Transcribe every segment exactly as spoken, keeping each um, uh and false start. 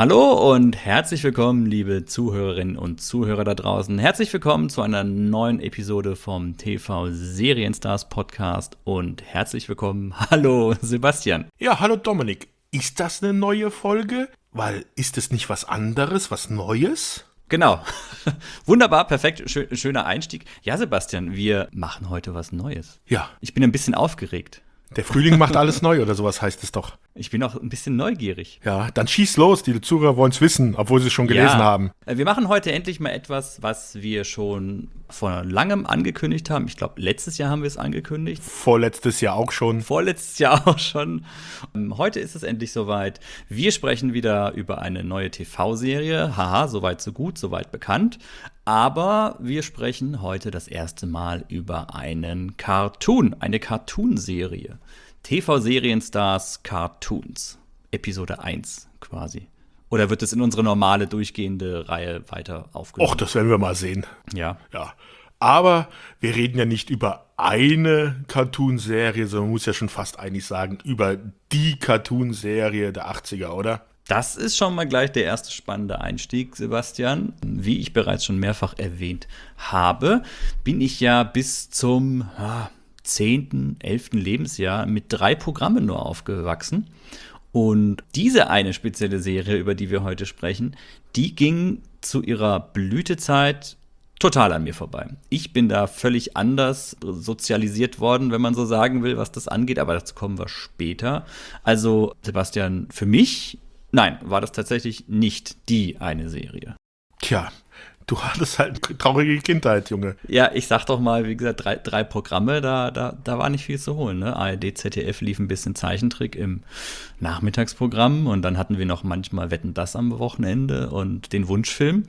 Hallo und herzlich willkommen, liebe Zuhörerinnen und Zuhörer da draußen. Herzlich willkommen zu einer neuen Episode vom T V Serienstars Podcast und herzlich willkommen, hallo Sebastian. Ja, hallo Dominik. Ist das eine neue Folge? Weil, ist es nicht was anderes, was Neues? Genau. Wunderbar, perfekt, schön, schöner Einstieg. Ja, Sebastian, wir machen heute was Neues. Ja. Ich bin ein bisschen aufgeregt. Der Frühling macht alles neu oder sowas heißt es doch. Ich bin auch ein bisschen neugierig. Ja, dann schieß los, die Zuhörer wollen es wissen, obwohl sie es schon gelesen ja, haben. Wir machen heute endlich mal etwas, was wir schon vor langem angekündigt haben. Ich glaube, letztes Jahr haben wir es angekündigt. Vorletztes Jahr auch schon. Vorletztes Jahr auch schon. Heute ist es endlich soweit. Wir sprechen wieder über eine neue T V-Serie. Haha, soweit so gut, soweit bekannt. Aber wir sprechen heute das erste Mal über einen Cartoon, eine Cartoon-Serie. T V-Serienstars Cartoons. Episode eins quasi. Oder wird es in unsere normale, durchgehende Reihe weiter aufgenommen? Och, das werden wir mal sehen. Ja. Ja. Aber wir reden ja nicht über eine Cartoon-Serie, sondern man muss ja schon fast eigentlich sagen, über die Cartoon-Serie der achtziger, oder? Das ist schon mal gleich der erste spannende Einstieg, Sebastian. Wie ich bereits schon mehrfach erwähnt habe, bin ich ja bis zum ja, zehnten, elften Lebensjahr mit drei Programmen nur aufgewachsen. Und diese eine spezielle Serie, über die wir heute sprechen, die ging zu ihrer Blütezeit total an mir vorbei. Ich bin da völlig anders sozialisiert worden, wenn man so sagen will, was das angeht, aber dazu kommen wir später. Also, Sebastian, für mich, nein, war das tatsächlich nicht die eine Serie. Tja, du hattest halt eine traurige Kindheit, Junge. Ja, ich sag doch mal, wie gesagt, drei, drei Programme, da, da, da war nicht viel zu holen. Ne? A R D, Z D F lief ein bisschen Zeichentrick im Nachmittagsprogramm und dann hatten wir noch manchmal Wetten, das am Wochenende und den Wunschfilm.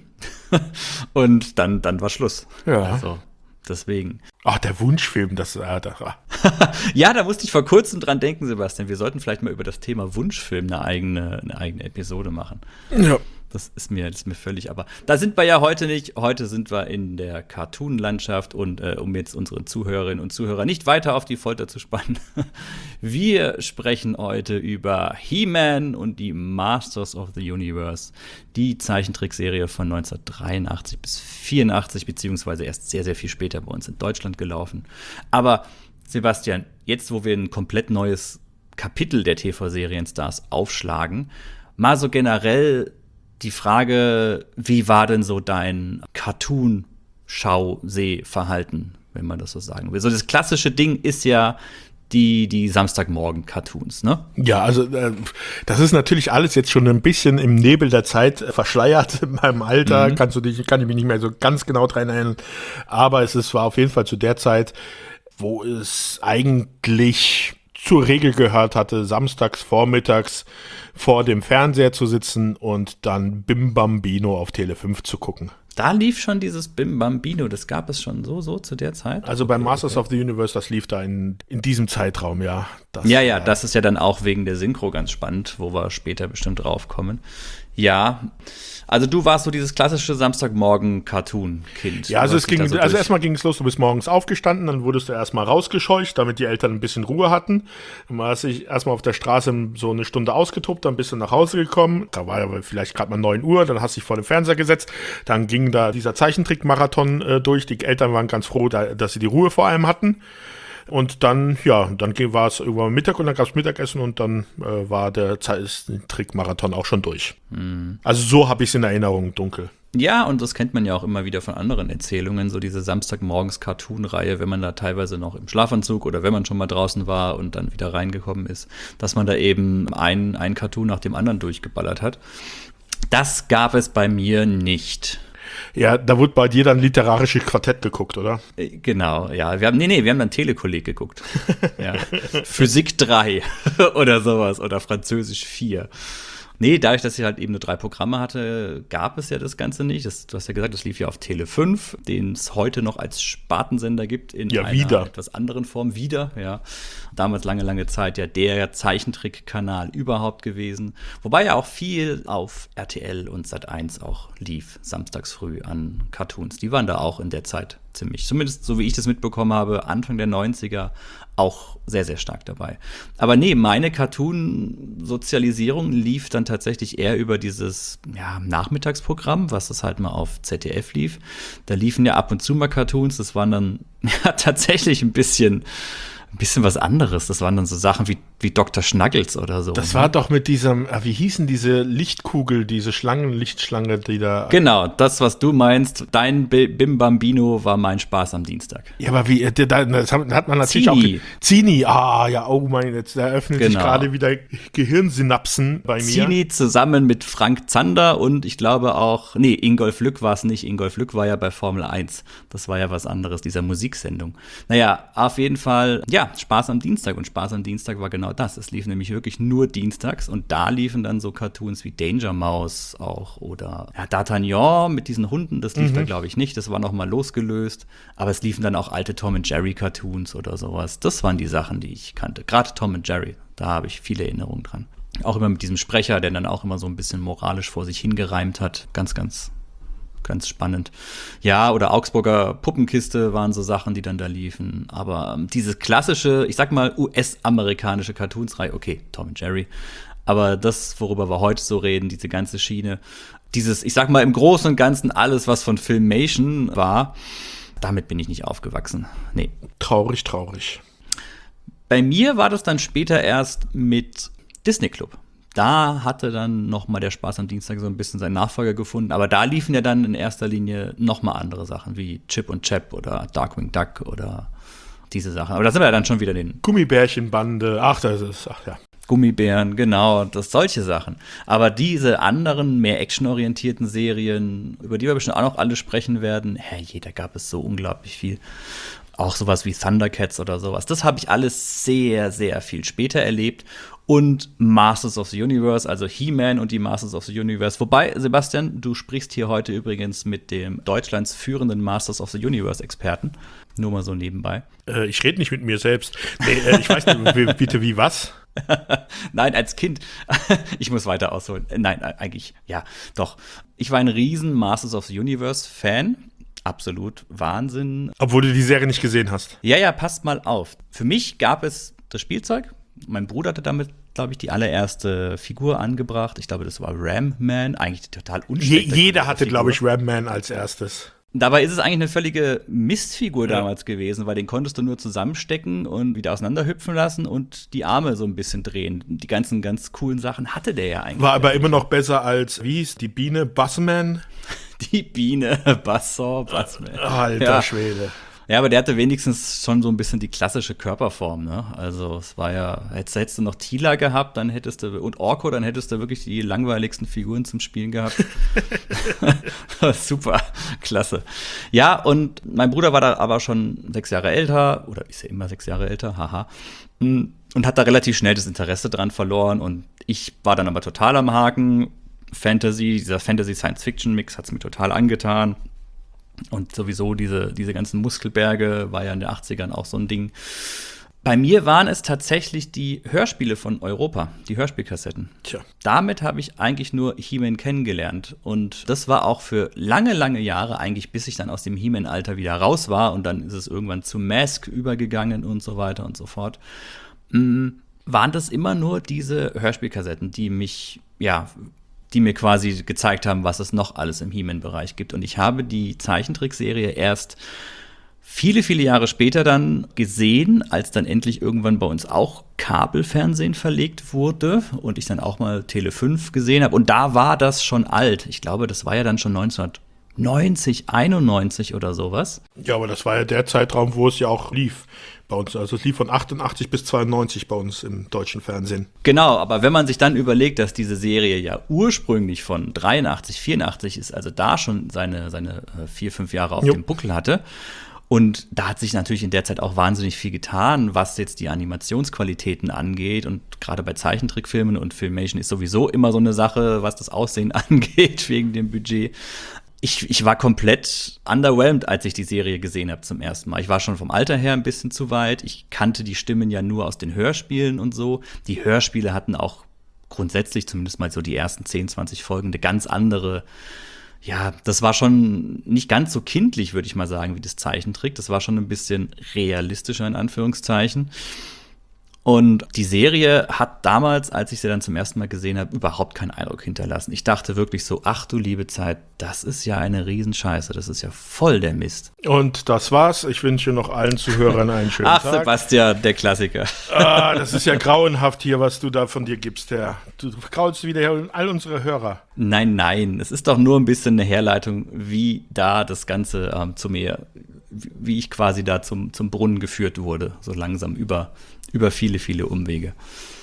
Und dann, dann war Schluss. Ja. Also, deswegen. Ach, der Wunschfilm, das äh, da war. Ja, da musste ich vor kurzem dran denken, Sebastian. Wir sollten vielleicht mal über das Thema Wunschfilm eine eigene, eine eigene Episode machen. Ja. Das ist mir, das ist mir völlig, aber da sind wir ja heute nicht. Heute sind wir in der Cartoon-Landschaft und äh, um jetzt unsere Zuhörerinnen und Zuhörer nicht weiter auf die Folter zu spannen, wir sprechen heute über He-Man und die Masters of the Universe, die Zeichentrickserie von neunzehnhundertdreiundachtzig bis vierundachtzig, beziehungsweise erst sehr, sehr viel später bei uns in Deutschland gelaufen. Aber Sebastian, jetzt, wo wir ein komplett neues Kapitel der T V-Serienstars aufschlagen, mal so generell die Frage, wie war denn so dein Cartoon-Schau-Seh-Verhalten, wenn man das so sagen will? So das klassische Ding ist ja die, die Samstagmorgen-Cartoons, ne? Ja, also äh, das ist natürlich alles jetzt schon ein bisschen im Nebel der Zeit äh, verschleiert in meinem Alter. Mhm. Kannst du dich, kann ich mich nicht mehr so ganz genau dran erinnern. Aber es ist, war auf jeden Fall zu der Zeit, wo es eigentlich zur Regel gehört hatte, samstags vormittags vor dem Fernseher zu sitzen und dann Bim Bambino auf Tele fünf zu gucken. Da lief schon dieses Bim Bambino, das gab es schon so, so zu der Zeit? Also bei Masters okay. of the Universe, das lief da in, in diesem Zeitraum, ja. Das, ja, ja, das ist ja dann auch wegen der Synchro ganz spannend, wo wir später bestimmt drauf kommen. Ja, also du warst so dieses klassische Samstagmorgen-Cartoon-Kind. Ja, also es ging, so also erstmal ging es los, du bist morgens aufgestanden, dann wurdest du erstmal rausgescheucht, damit die Eltern ein bisschen Ruhe hatten. Dann hast du dich erstmal auf der Straße so eine Stunde ausgetobt, dann bist du nach Hause gekommen. Da war ja vielleicht gerade mal neun Uhr, dann hast du dich vor den Fernseher gesetzt. Dann ging da dieser Zeichentrick-Marathon äh, durch. Die Eltern waren ganz froh, da, dass sie die Ruhe vor allem hatten. Und dann, ja, dann war es irgendwann Mittag und dann gab es Mittagessen und dann äh, war der Zeichentrick-Marathon auch schon durch. Mhm. Also so habe ich es in Erinnerung, dunkel. Ja, und das kennt man ja auch immer wieder von anderen Erzählungen, so diese Samstagmorgens-Cartoon-Reihe, wenn man da teilweise noch im Schlafanzug oder wenn man schon mal draußen war und dann wieder reingekommen ist, dass man da eben ein, ein Cartoon nach dem anderen durchgeballert hat. Das gab es bei mir nicht. Ja, da wurde bei dir dann literarisches Quartett geguckt, oder? Genau, ja. Wir haben, nee, nee, wir haben dann Telekolleg geguckt. Ja. Physik drei oder sowas oder Französisch vier. Nee, dadurch, dass ich halt eben nur drei Programme hatte, gab es ja das Ganze nicht. Das, du hast ja gesagt, das lief ja auf Tele fünf, den es heute noch als Spartensender gibt, in ja, einer wieder. etwas anderen Form. Wieder, ja. Damals lange, lange Zeit ja der Zeichentrickkanal überhaupt gewesen. Wobei ja auch viel auf R T L und Sat eins auch lief, samstags früh an Cartoons. Die waren da auch in der Zeit ziemlich. Zumindest so wie ich das mitbekommen habe, Anfang der neunziger auch sehr, sehr stark dabei. Aber nee, meine Cartoon-Sozialisierung lief dann tatsächlich eher über dieses ja, Nachmittagsprogramm, was das halt mal auf Z D F lief. Da liefen ja ab und zu mal Cartoons, das waren dann ja, tatsächlich ein bisschen Ein bisschen was anderes. Das waren dann so Sachen wie, wie Doktor Schnuggles oder so. Das war doch mit diesem, wie hießen diese Lichtkugel, diese Schlangen, Lichtschlange, die da. Genau, das, was du meinst. Dein Bim Bambino war mein Spaß am Dienstag. Ja, aber wie, das hat man natürlich Zini. auch. Zini, ah, ja, oh mein, jetzt eröffnen Genau. sich gerade wieder Gehirnsynapsen bei mir. Zini zusammen mit Frank Zander und ich glaube auch, nee, Ingolf Lück war es nicht. Ingolf Lück war ja bei Formel eins. Das war ja was anderes, dieser Musiksendung. Naja, auf jeden Fall, ja, Spaß am Dienstag. Und Spaß am Dienstag war genau das. Es lief nämlich wirklich nur dienstags und da liefen dann so Cartoons wie Danger Mouse auch oder ja, D'Artagnan mit diesen Hunden, das lief Mhm. da glaube ich nicht, das war noch mal losgelöst, aber es liefen dann auch alte Tom and Jerry Cartoons oder sowas. Das waren die Sachen, die ich kannte. Gerade Tom and Jerry, da habe ich viele Erinnerungen dran. Auch immer mit diesem Sprecher, der dann auch immer so ein bisschen moralisch vor sich hingereimt hat. Ganz, ganz Ganz spannend. Ja, oder Augsburger Puppenkiste waren so Sachen, die dann da liefen. Aber ähm, diese klassische, ich sag mal, U S-amerikanische Cartoonsreihe, okay, Tom und Jerry. Aber das, worüber wir heute so reden, diese ganze Schiene, dieses, ich sag mal, im Großen und Ganzen alles, was von Filmation war, damit bin ich nicht aufgewachsen. Nee. Traurig, traurig. Bei mir war das dann später erst mit Disney Club. Da hatte dann noch mal der Spaß am Dienstag so ein bisschen seinen Nachfolger gefunden. Aber da liefen ja dann in erster Linie noch mal andere Sachen, wie Chip und Chap oder Darkwing Duck oder diese Sachen. Aber da sind wir ja dann schon wieder den Gummibärchenbande, ach, das ist, ach ja. Gummibären, genau, das solche Sachen. Aber diese anderen, mehr actionorientierten Serien, über die wir bestimmt auch noch alle sprechen werden, herrje, da gab es so unglaublich viel. Auch sowas wie Thundercats oder sowas. Das habe ich alles sehr, sehr viel später erlebt. Und Masters of the Universe, also He-Man und die Masters of the Universe. Wobei, Sebastian, du sprichst hier heute übrigens mit dem Deutschlands führenden Masters of the Universe-Experten. Nur mal so nebenbei. Äh, ich rede nicht mit mir selbst. Nee, äh, ich weiß nicht, wie, bitte wie was? Nein, als Kind. Ich muss weiter ausholen. Nein, eigentlich, ja, doch. Ich war ein riesen Masters of the Universe-Fan. Absolut Wahnsinn. Obwohl du die Serie nicht gesehen hast. Ja, ja, passt mal auf. Für mich gab es das Spielzeug. Mein Bruder hatte damit, glaube ich, die allererste Figur angebracht. Ich glaube, das war Ram Man. Eigentlich total Je, unspektakulär. jeder hatte, glaube ich, Ram Man als erstes. Dabei ist es eigentlich eine völlige Mistfigur ja. damals gewesen, weil den konntest du nur zusammenstecken und wieder auseinanderhüpfen lassen und die Arme so ein bisschen drehen. Die ganzen ganz coolen Sachen hatte der ja eigentlich. War aber immer noch besser als, wie hieß die Biene? Buzzman? Die Biene, Basson, Bassman. Alter ja. Schwede. Ja, aber der hatte wenigstens schon so ein bisschen die klassische Körperform, ne? Also es war ja, hättest, hättest du noch Tila gehabt, dann hättest du, und Orko, dann hättest du wirklich die langweiligsten Figuren zum Spielen gehabt. Super, klasse. Ja, und mein Bruder war da aber schon sechs Jahre älter, oder ist ja immer sechs Jahre älter, haha, und hat da relativ schnell das Interesse dran verloren und ich war dann aber total am Haken. Fantasy, dieser Fantasy-Science-Fiction-Mix hat es mir total angetan. Und sowieso diese, diese ganzen Muskelberge war ja in den achtzigern auch so ein Ding. Bei mir waren es tatsächlich die Hörspiele von Europa, die Hörspielkassetten. Tja. Damit habe ich eigentlich nur He-Man kennengelernt. Und das war auch für lange, lange Jahre, eigentlich bis ich dann aus dem He-Man-Alter wieder raus war. Und dann ist es irgendwann zu Mask übergegangen und so weiter und so fort. Mhm. Waren das immer nur diese Hörspielkassetten, die mich, ja, die mir quasi gezeigt haben, was es noch alles im He-Man-Bereich gibt. Und ich habe die Zeichentrickserie erst viele, viele Jahre später dann gesehen, als dann endlich irgendwann bei uns auch Kabelfernsehen verlegt wurde und ich dann auch mal Tele fünf gesehen habe. Und da war das schon alt. Ich glaube, das war ja dann schon neunzehnhundertneunzig, einundneunzig oder sowas. Ja, aber das war ja der Zeitraum, wo es ja auch lief bei uns. Also es lief von achtundachtzig bis zweiundneunzig bei uns im deutschen Fernsehen. Genau, aber wenn man sich dann überlegt, dass diese Serie ja ursprünglich von dreiundachtzig, vierundachtzig ist, also da schon seine, seine vier, fünf Jahre auf jo. dem Buckel hatte. Und da hat sich natürlich in der Zeit auch wahnsinnig viel getan, was jetzt die Animationsqualitäten angeht. Und gerade bei Zeichentrickfilmen und Filmation ist sowieso immer so eine Sache, was das Aussehen angeht, wegen dem Budget. Ich, ich war komplett underwhelmed, als ich die Serie gesehen habe zum ersten Mal. Ich war schon vom Alter her ein bisschen zu weit. Ich kannte die Stimmen ja nur aus den Hörspielen und so. Die Hörspiele hatten auch grundsätzlich, zumindest mal so die ersten zehn, zwanzig Folgen, eine ganz andere, ja, das war schon nicht ganz so kindlich, würde ich mal sagen, wie das Zeichentrick. Das war schon ein bisschen realistischer, in Anführungszeichen. Und die Serie hat damals, als ich sie dann zum ersten Mal gesehen habe, überhaupt keinen Eindruck hinterlassen. Ich dachte wirklich so, ach du liebe Zeit, das ist ja eine Riesenscheiße, das ist ja voll der Mist. Und das war's. Ich wünsche noch allen Zuhörern einen schönen ach, Tag. Ach, Sebastian, der Klassiker. Ah, das ist ja grauenhaft hier, was du da von dir gibst, Herr. Du graulst wieder all unsere Hörer. Nein, nein, es ist doch nur ein bisschen eine Herleitung, wie da das Ganze ähm, zu mir, wie ich quasi da zum, zum Brunnen geführt wurde, so langsam über über viele, viele Umwege.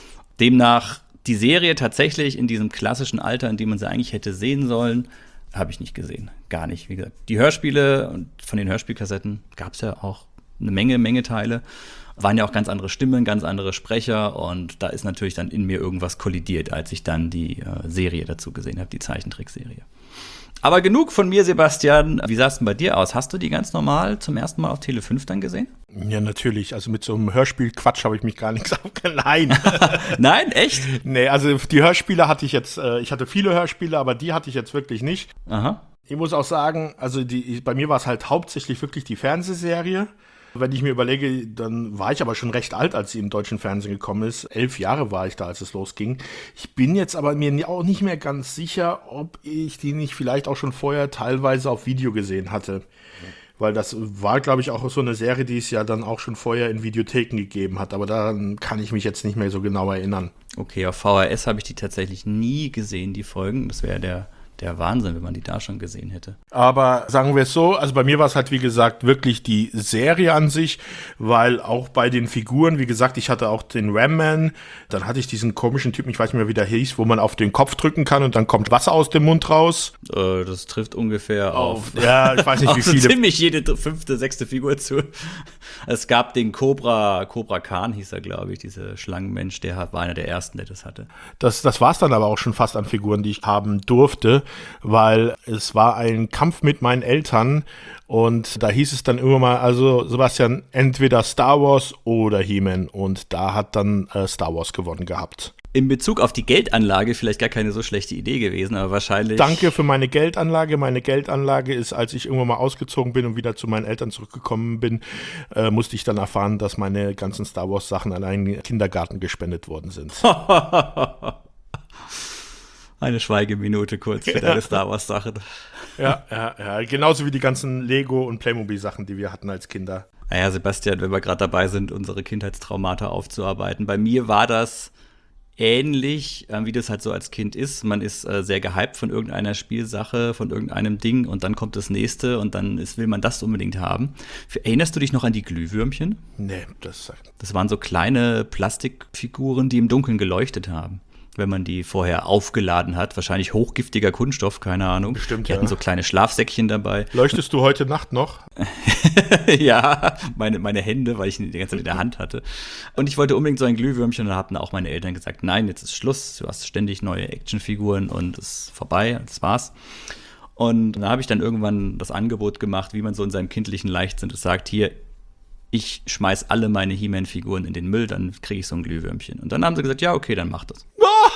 Demnach die Serie tatsächlich in diesem klassischen Alter, in dem man sie eigentlich hätte sehen sollen, habe ich nicht gesehen. Gar nicht. Wie gesagt, die Hörspiele und von den Hörspielkassetten gab es ja auch eine Menge, Menge Teile. Waren ja auch ganz andere Stimmen, ganz andere Sprecher und da ist natürlich dann in mir irgendwas kollidiert, als ich dann die äh, Serie dazu gesehen habe, die Zeichentrickserie. Aber genug von mir, Sebastian. Wie sah es denn bei dir aus? Hast du die ganz normal zum ersten Mal auf Tele fünf dann gesehen? Ja, natürlich. Also mit so einem Hörspiel-Quatsch habe ich mich gar nichts aufgenommen. Nein. Nein, echt? Nee, also die Hörspiele hatte ich jetzt, äh, ich hatte viele Hörspiele, aber die hatte ich jetzt wirklich nicht. Aha. Ich muss auch sagen, also die, bei mir war es halt hauptsächlich wirklich die Fernsehserie. Wenn ich mir überlege, dann war ich aber schon recht alt, als sie im deutschen Fernsehen gekommen ist. Elf Jahre war ich da, als es losging. Ich bin jetzt aber mir auch nicht mehr ganz sicher, ob ich die nicht vielleicht auch schon vorher teilweise auf Video gesehen hatte. Weil das war, glaube ich, auch so eine Serie, die es ja dann auch schon vorher in Videotheken gegeben hat. Aber daran kann ich mich jetzt nicht mehr so genau erinnern. Okay, auf V H S habe ich die tatsächlich nie gesehen, die Folgen. Das wäre der... Der Wahnsinn, wenn man die da schon gesehen hätte. Aber sagen wir es so, also bei mir war es halt, wie gesagt, wirklich die Serie an sich, weil auch bei den Figuren, wie gesagt, ich hatte auch den Ram-Man, dann hatte ich diesen komischen Typen, ich weiß nicht mehr, wie der hieß, wo man auf den Kopf drücken kann und dann kommt Wasser aus dem Mund raus. Äh, das trifft ungefähr auf, auf ja, ich weiß nicht, wie viele. So ziemlich jede fünfte, sechste Figur zu. Es gab den Cobra, Cobra Khan hieß er, glaube ich, dieser Schlangenmensch, der war einer der ersten, der das hatte. Das, das war es dann aber auch schon fast an Figuren, die ich haben durfte. Weil es war ein Kampf mit meinen Eltern und da hieß es dann immer mal, also Sebastian, entweder Star Wars oder He-Man und da hat dann äh, Star Wars gewonnen gehabt. In Bezug auf die Geldanlage vielleicht gar keine so schlechte Idee gewesen, aber wahrscheinlich... Danke für meine Geldanlage. Meine Geldanlage ist, als ich irgendwann mal ausgezogen bin und wieder zu meinen Eltern zurückgekommen bin, äh, musste ich dann erfahren, dass meine ganzen Star Wars Sachen an einen Kindergarten gespendet worden sind. Eine Schweigeminute kurz für deine Star Wars-Sachen. Ja, ja, ja. Genauso wie die ganzen Lego- und Playmobil-Sachen, die wir hatten als Kinder. Naja, Sebastian, wenn wir gerade dabei sind, unsere Kindheitstraumata aufzuarbeiten. Bei mir war das ähnlich, äh, wie das halt so als Kind ist. Man ist äh, sehr gehypt von irgendeiner Spielsache, von irgendeinem Ding und dann kommt das nächste und dann ist, will man das unbedingt haben. Erinnerst du dich noch an die Glühwürmchen? Nee, das... Das waren so kleine Plastikfiguren, die im Dunkeln geleuchtet haben. Wenn man die vorher aufgeladen hat. Wahrscheinlich hochgiftiger Kunststoff, keine Ahnung. Bestimmt, die ja. hatten so kleine Schlafsäckchen dabei. Leuchtest du heute Nacht noch? Ja, meine, meine Hände, weil ich ihn die ganze Zeit in der Hand hatte. Und ich wollte unbedingt so ein Glühwürmchen und da haben auch meine Eltern gesagt, nein, jetzt ist Schluss. Du hast ständig neue Actionfiguren und es ist vorbei, das war's. Und da habe ich dann irgendwann das Angebot gemacht, wie man so in seinem kindlichen Leichtsinn sagt, hier, ich schmeiß alle meine He-Man-Figuren in den Müll, dann kriege ich so ein Glühwürmchen. Und dann haben sie gesagt, ja, okay, dann mach das.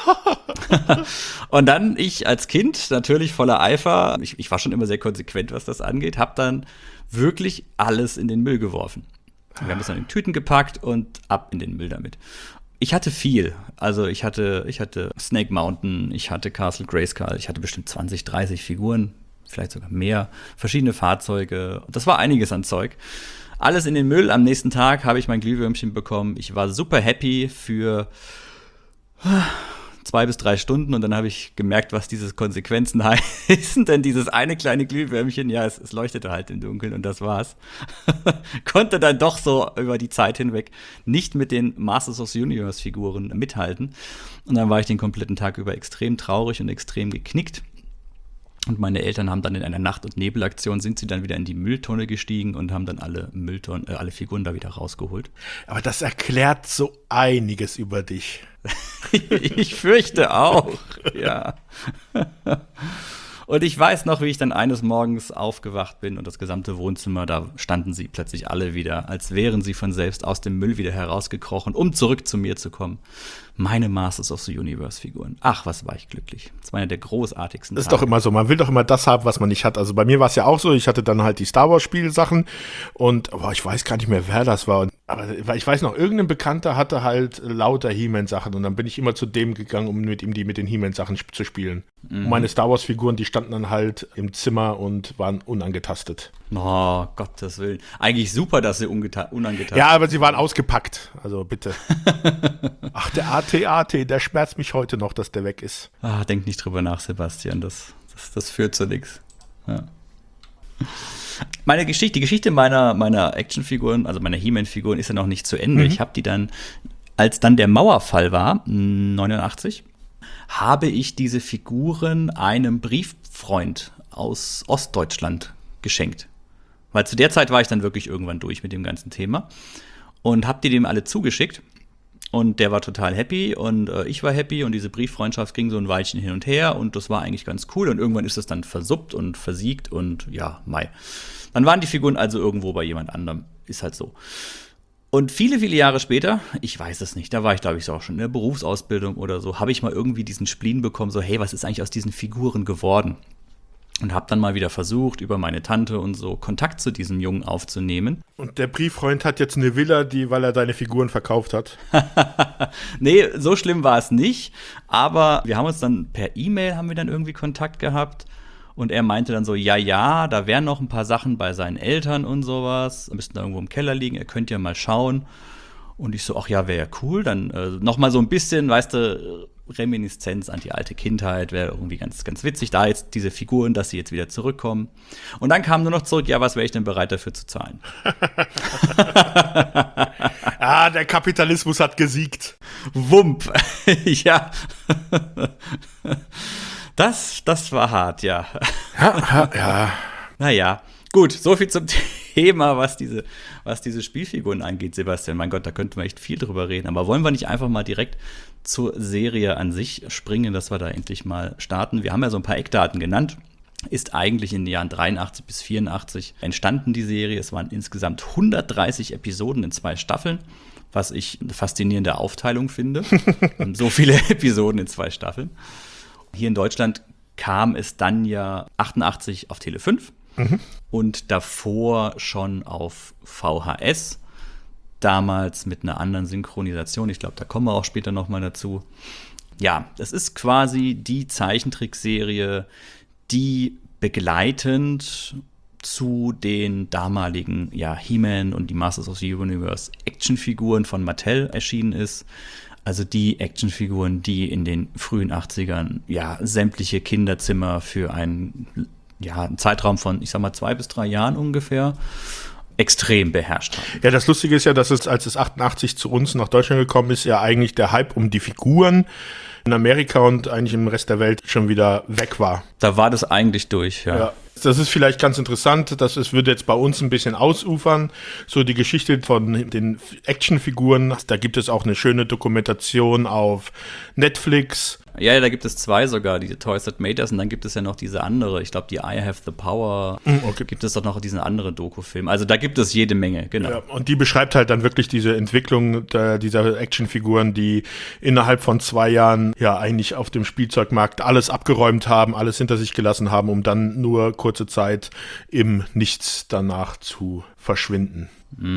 Und dann ich als Kind, natürlich voller Eifer, ich, ich war schon immer sehr konsequent, was das angeht, habe dann wirklich alles in den Müll geworfen. Wir haben das dann in Tüten gepackt und ab in den Müll damit. Ich hatte viel. Also ich hatte, ich hatte Snake Mountain, ich hatte Castle Grayskull, ich hatte bestimmt zwanzig, dreißig Figuren, vielleicht sogar mehr, verschiedene Fahrzeuge. Das war einiges an Zeug. Alles in den Müll. Am nächsten Tag habe ich mein Glühwürmchen bekommen. Ich war super happy für zwei bis drei Stunden und dann habe ich gemerkt, was diese Konsequenzen heißen. Denn dieses eine kleine Glühwürmchen, ja, es, es leuchtete halt im Dunkeln und das war's. Konnte dann doch so über die Zeit hinweg nicht mit den Masters of the Universe Figuren mithalten. Und dann war ich den kompletten Tag über extrem traurig und extrem geknickt. Und meine Eltern haben dann in einer Nacht- und Nebelaktion sind sie dann wieder in die Mülltonne gestiegen und haben dann alle Mülltonnen, äh, alle Figuren da wieder rausgeholt. Aber das erklärt so einiges über dich. Ich fürchte auch, ja. Und ich weiß noch, wie ich dann eines Morgens aufgewacht bin und das gesamte Wohnzimmer, da standen sie plötzlich alle wieder, als wären sie von selbst aus dem Müll wieder herausgekrochen, um zurück zu mir zu kommen. meine Masters of the Universe-Figuren. Ach, was war ich glücklich. Das war einer der großartigsten Das ist Tage. doch immer so, man will doch immer das haben, was man nicht hat. Also bei mir war es ja auch so, ich hatte dann halt die Star Wars-Spielsachen und boah, ich weiß gar nicht mehr, wer das war. Aber ich weiß noch, irgendein Bekannter hatte halt lauter He-Man-Sachen und dann bin ich immer zu dem gegangen, um mit ihm die mit den He-Man-Sachen sp- zu spielen. Mhm. Und meine Star Wars-Figuren, die standen dann halt im Zimmer und waren unangetastet. Oh, Gottes Willen. Eigentlich super, dass sie ungeta- unangetastet Ja, aber sie waren ausgepackt, also bitte. Ach, der A T A T, der schmerzt mich heute noch, dass der weg ist. Ah, denk nicht drüber nach, Sebastian, das, das, das führt zu nichts. Ja. Meine Geschichte, die Geschichte meiner, meiner Actionfiguren, also meiner He-Man-Figuren, ist ja noch nicht zu Ende. Mhm. Ich habe die dann, als dann der Mauerfall war, neunundachtzig, habe ich diese Figuren einem Brieffreund aus Ostdeutschland geschenkt. Weil zu der Zeit war ich dann wirklich irgendwann durch mit dem ganzen Thema und habe die dem alle zugeschickt. Und der war total happy und äh, ich war happy und diese Brieffreundschaft ging so ein Weilchen hin und her und das war eigentlich ganz cool und irgendwann ist es dann versuppt und versiegt und ja, mei. Dann waren die Figuren also irgendwo bei jemand anderem, ist halt so. Und viele, viele Jahre später, ich weiß es nicht, da war ich glaube ich so auch schon in der Berufsausbildung oder so, habe ich mal irgendwie diesen Spleen bekommen, so hey, was ist eigentlich aus diesen Figuren geworden? Und habe dann mal wieder versucht, über meine Tante und so Kontakt zu diesem Jungen aufzunehmen. Und der Brieffreund hat jetzt eine Villa, die, weil er deine Figuren verkauft hat? Nee, so schlimm war es nicht. Aber wir haben uns dann per E-Mail haben wir dann irgendwie Kontakt gehabt. Und er meinte dann so, ja, ja, da wären noch ein paar Sachen bei seinen Eltern und sowas. Müssten da irgendwo im Keller liegen, ihr könnt ja mal schauen. Und ich so, ach ja, wäre ja cool. Dann äh, noch mal so ein bisschen, weißt du, Reminiszenz an die alte Kindheit, wäre irgendwie ganz, ganz witzig, da jetzt diese Figuren, dass sie jetzt wieder zurückkommen. Und dann kam nur noch zurück, ja, was wäre ich denn bereit dafür zu zahlen? Ah, der Kapitalismus hat gesiegt. Wump. Ja. Das, das war hart, ja. Ja, ja. Naja, gut, so viel zum Thema, was diese, was diese Spielfiguren angeht, Sebastian. Mein Gott, da könnten wir echt viel drüber reden. Aber wollen wir nicht einfach mal direkt zur Serie an sich springen, dass wir da endlich mal starten? Wir haben ja so ein paar Eckdaten genannt. Ist eigentlich in den Jahren dreiundachtzig bis vierundachtzig entstanden, die Serie. Es waren insgesamt hundertdreißig Episoden in zwei Staffeln, was ich eine faszinierende Aufteilung finde. So viele Episoden in zwei Staffeln. Hier in Deutschland kam es dann ja achtundachtzig auf Tele fünf mhm. und davor schon auf V H S. Damals mit einer anderen Synchronisation. Ich glaube, da kommen wir auch später noch mal dazu. Ja, es ist quasi die Zeichentrickserie, die begleitend zu den damaligen ja, He-Man und die Masters of the Universe Actionfiguren von Mattel erschienen ist. Also die Actionfiguren, die in den frühen achtzigern ja sämtliche Kinderzimmer für einen, ja, einen Zeitraum von, ich sag mal, zwei bis drei Jahren ungefähr extrem beherrscht haben. Ja, das Lustige ist ja, dass es, als es achtundachtzig zu uns nach Deutschland gekommen ist, ja eigentlich der Hype um die Figuren in Amerika und eigentlich im Rest der Welt schon wieder weg war. Da war das eigentlich durch, ja. Ja. Das ist vielleicht ganz interessant, dass es würde jetzt bei uns ein bisschen ausufern, so die Geschichte von den Actionfiguren. Da gibt es auch eine schöne Dokumentation auf Netflix. Ja, da gibt es zwei sogar, diese Toys That Made Us, und dann gibt es ja noch diese andere, ich glaube, die I Have the Power, okay. Gibt es doch noch diesen anderen Doku-Film. Also da gibt es jede Menge, genau. Ja, und die beschreibt halt dann wirklich diese Entwicklung der, dieser Actionfiguren, die innerhalb von zwei Jahren ja eigentlich auf dem Spielzeugmarkt alles abgeräumt haben, alles hinter sich gelassen haben, um dann nur kurze Zeit im Nichts danach zu verschwinden.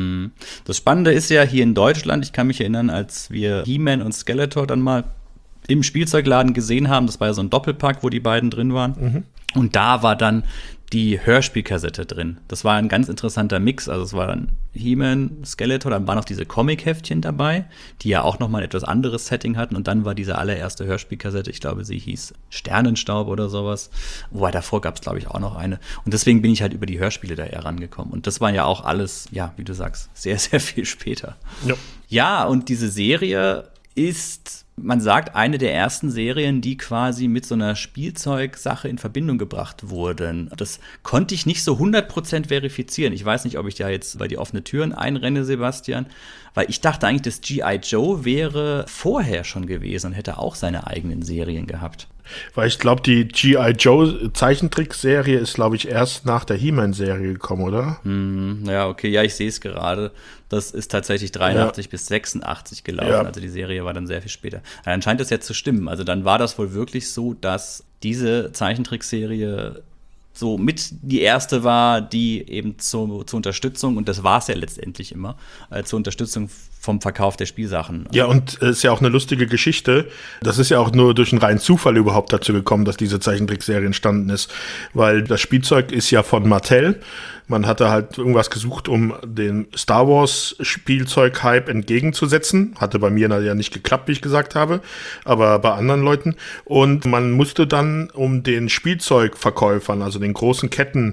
Das Spannende ist ja hier in Deutschland, ich kann mich erinnern, als wir He-Man und Skeletor dann mal im Spielzeugladen gesehen haben, das war ja so ein Doppelpack, wo die beiden drin waren. Mhm. Und da war dann die Hörspielkassette drin. Das war ein ganz interessanter Mix. Also es war dann He-Man, Skeletor, dann waren noch diese Comic-Heftchen dabei, die ja auch noch mal ein etwas anderes Setting hatten. Und dann war diese allererste Hörspielkassette, ich glaube, sie hieß Sternenstaub oder sowas. Wobei davor gab es, glaube ich, auch noch eine. Und deswegen bin ich halt über die Hörspiele da eher rangekommen. Und das war ja auch alles, ja, wie du sagst, sehr, sehr viel später. Ja, ja, und diese Serie ist, man sagt, eine der ersten Serien, die quasi mit so einer Spielzeugsache in Verbindung gebracht wurden. Das konnte ich nicht so hundert Prozent verifizieren. Ich weiß nicht, ob ich da jetzt bei die offene Türen einrenne, Sebastian, weil ich dachte eigentlich, das G I. Joe wäre vorher schon gewesen und hätte auch seine eigenen Serien gehabt. Weil ich glaube, die G I. Joe Zeichentrickserie ist, glaube ich, erst nach der He-Man-Serie gekommen, oder? Hm, ja, okay, ja, ich sehe es gerade. Das ist tatsächlich dreiundachtzig ja. bis sechsundachtzig gelaufen. Ja. Also die Serie war dann sehr viel später. Ja, dann scheint das jetzt zu stimmen. Also dann war das wohl wirklich so, dass diese Zeichentrickserie so mit die erste war, die eben zu, zur Unterstützung, und das war es ja letztendlich immer, äh, zur Unterstützung vom Verkauf der Spielsachen. Ja, und es ist ja auch eine lustige Geschichte. Das ist ja auch nur durch einen reinen Zufall überhaupt dazu gekommen, dass diese Zeichentrickserie entstanden ist. Weil das Spielzeug ist ja von Mattel. Man hatte halt irgendwas gesucht, um den Star Wars Spielzeug-Hype entgegenzusetzen. Hatte bei mir ja nicht geklappt, wie ich gesagt habe, aber bei anderen Leuten. Und man musste dann, um den Spielzeugverkäufern, also den großen Ketten,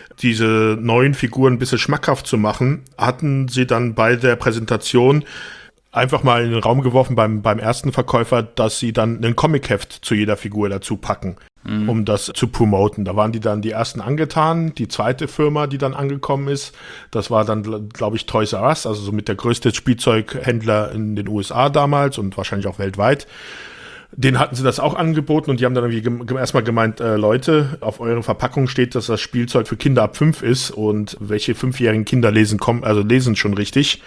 diese neuen Figuren ein bisschen schmackhaft zu machen, hatten sie dann bei der Präsentation einfach mal in den Raum geworfen beim, beim ersten Verkäufer, dass sie dann ein Comic-Heft zu jeder Figur dazu packen, mhm. um das zu promoten. Da waren die dann die ersten angetan. Die zweite Firma, die dann angekommen ist, das war dann, glaube ich, Toys R Us, also somit der größte Spielzeughändler in den U S A damals und wahrscheinlich auch weltweit. Den hatten sie das auch angeboten und die haben dann irgendwie gem- erstmal gemeint, äh, Leute, auf euren Verpackungen steht, dass das Spielzeug für Kinder ab fünf ist und welche fünfjährigen Kinder lesen kommen, also lesen schon richtig.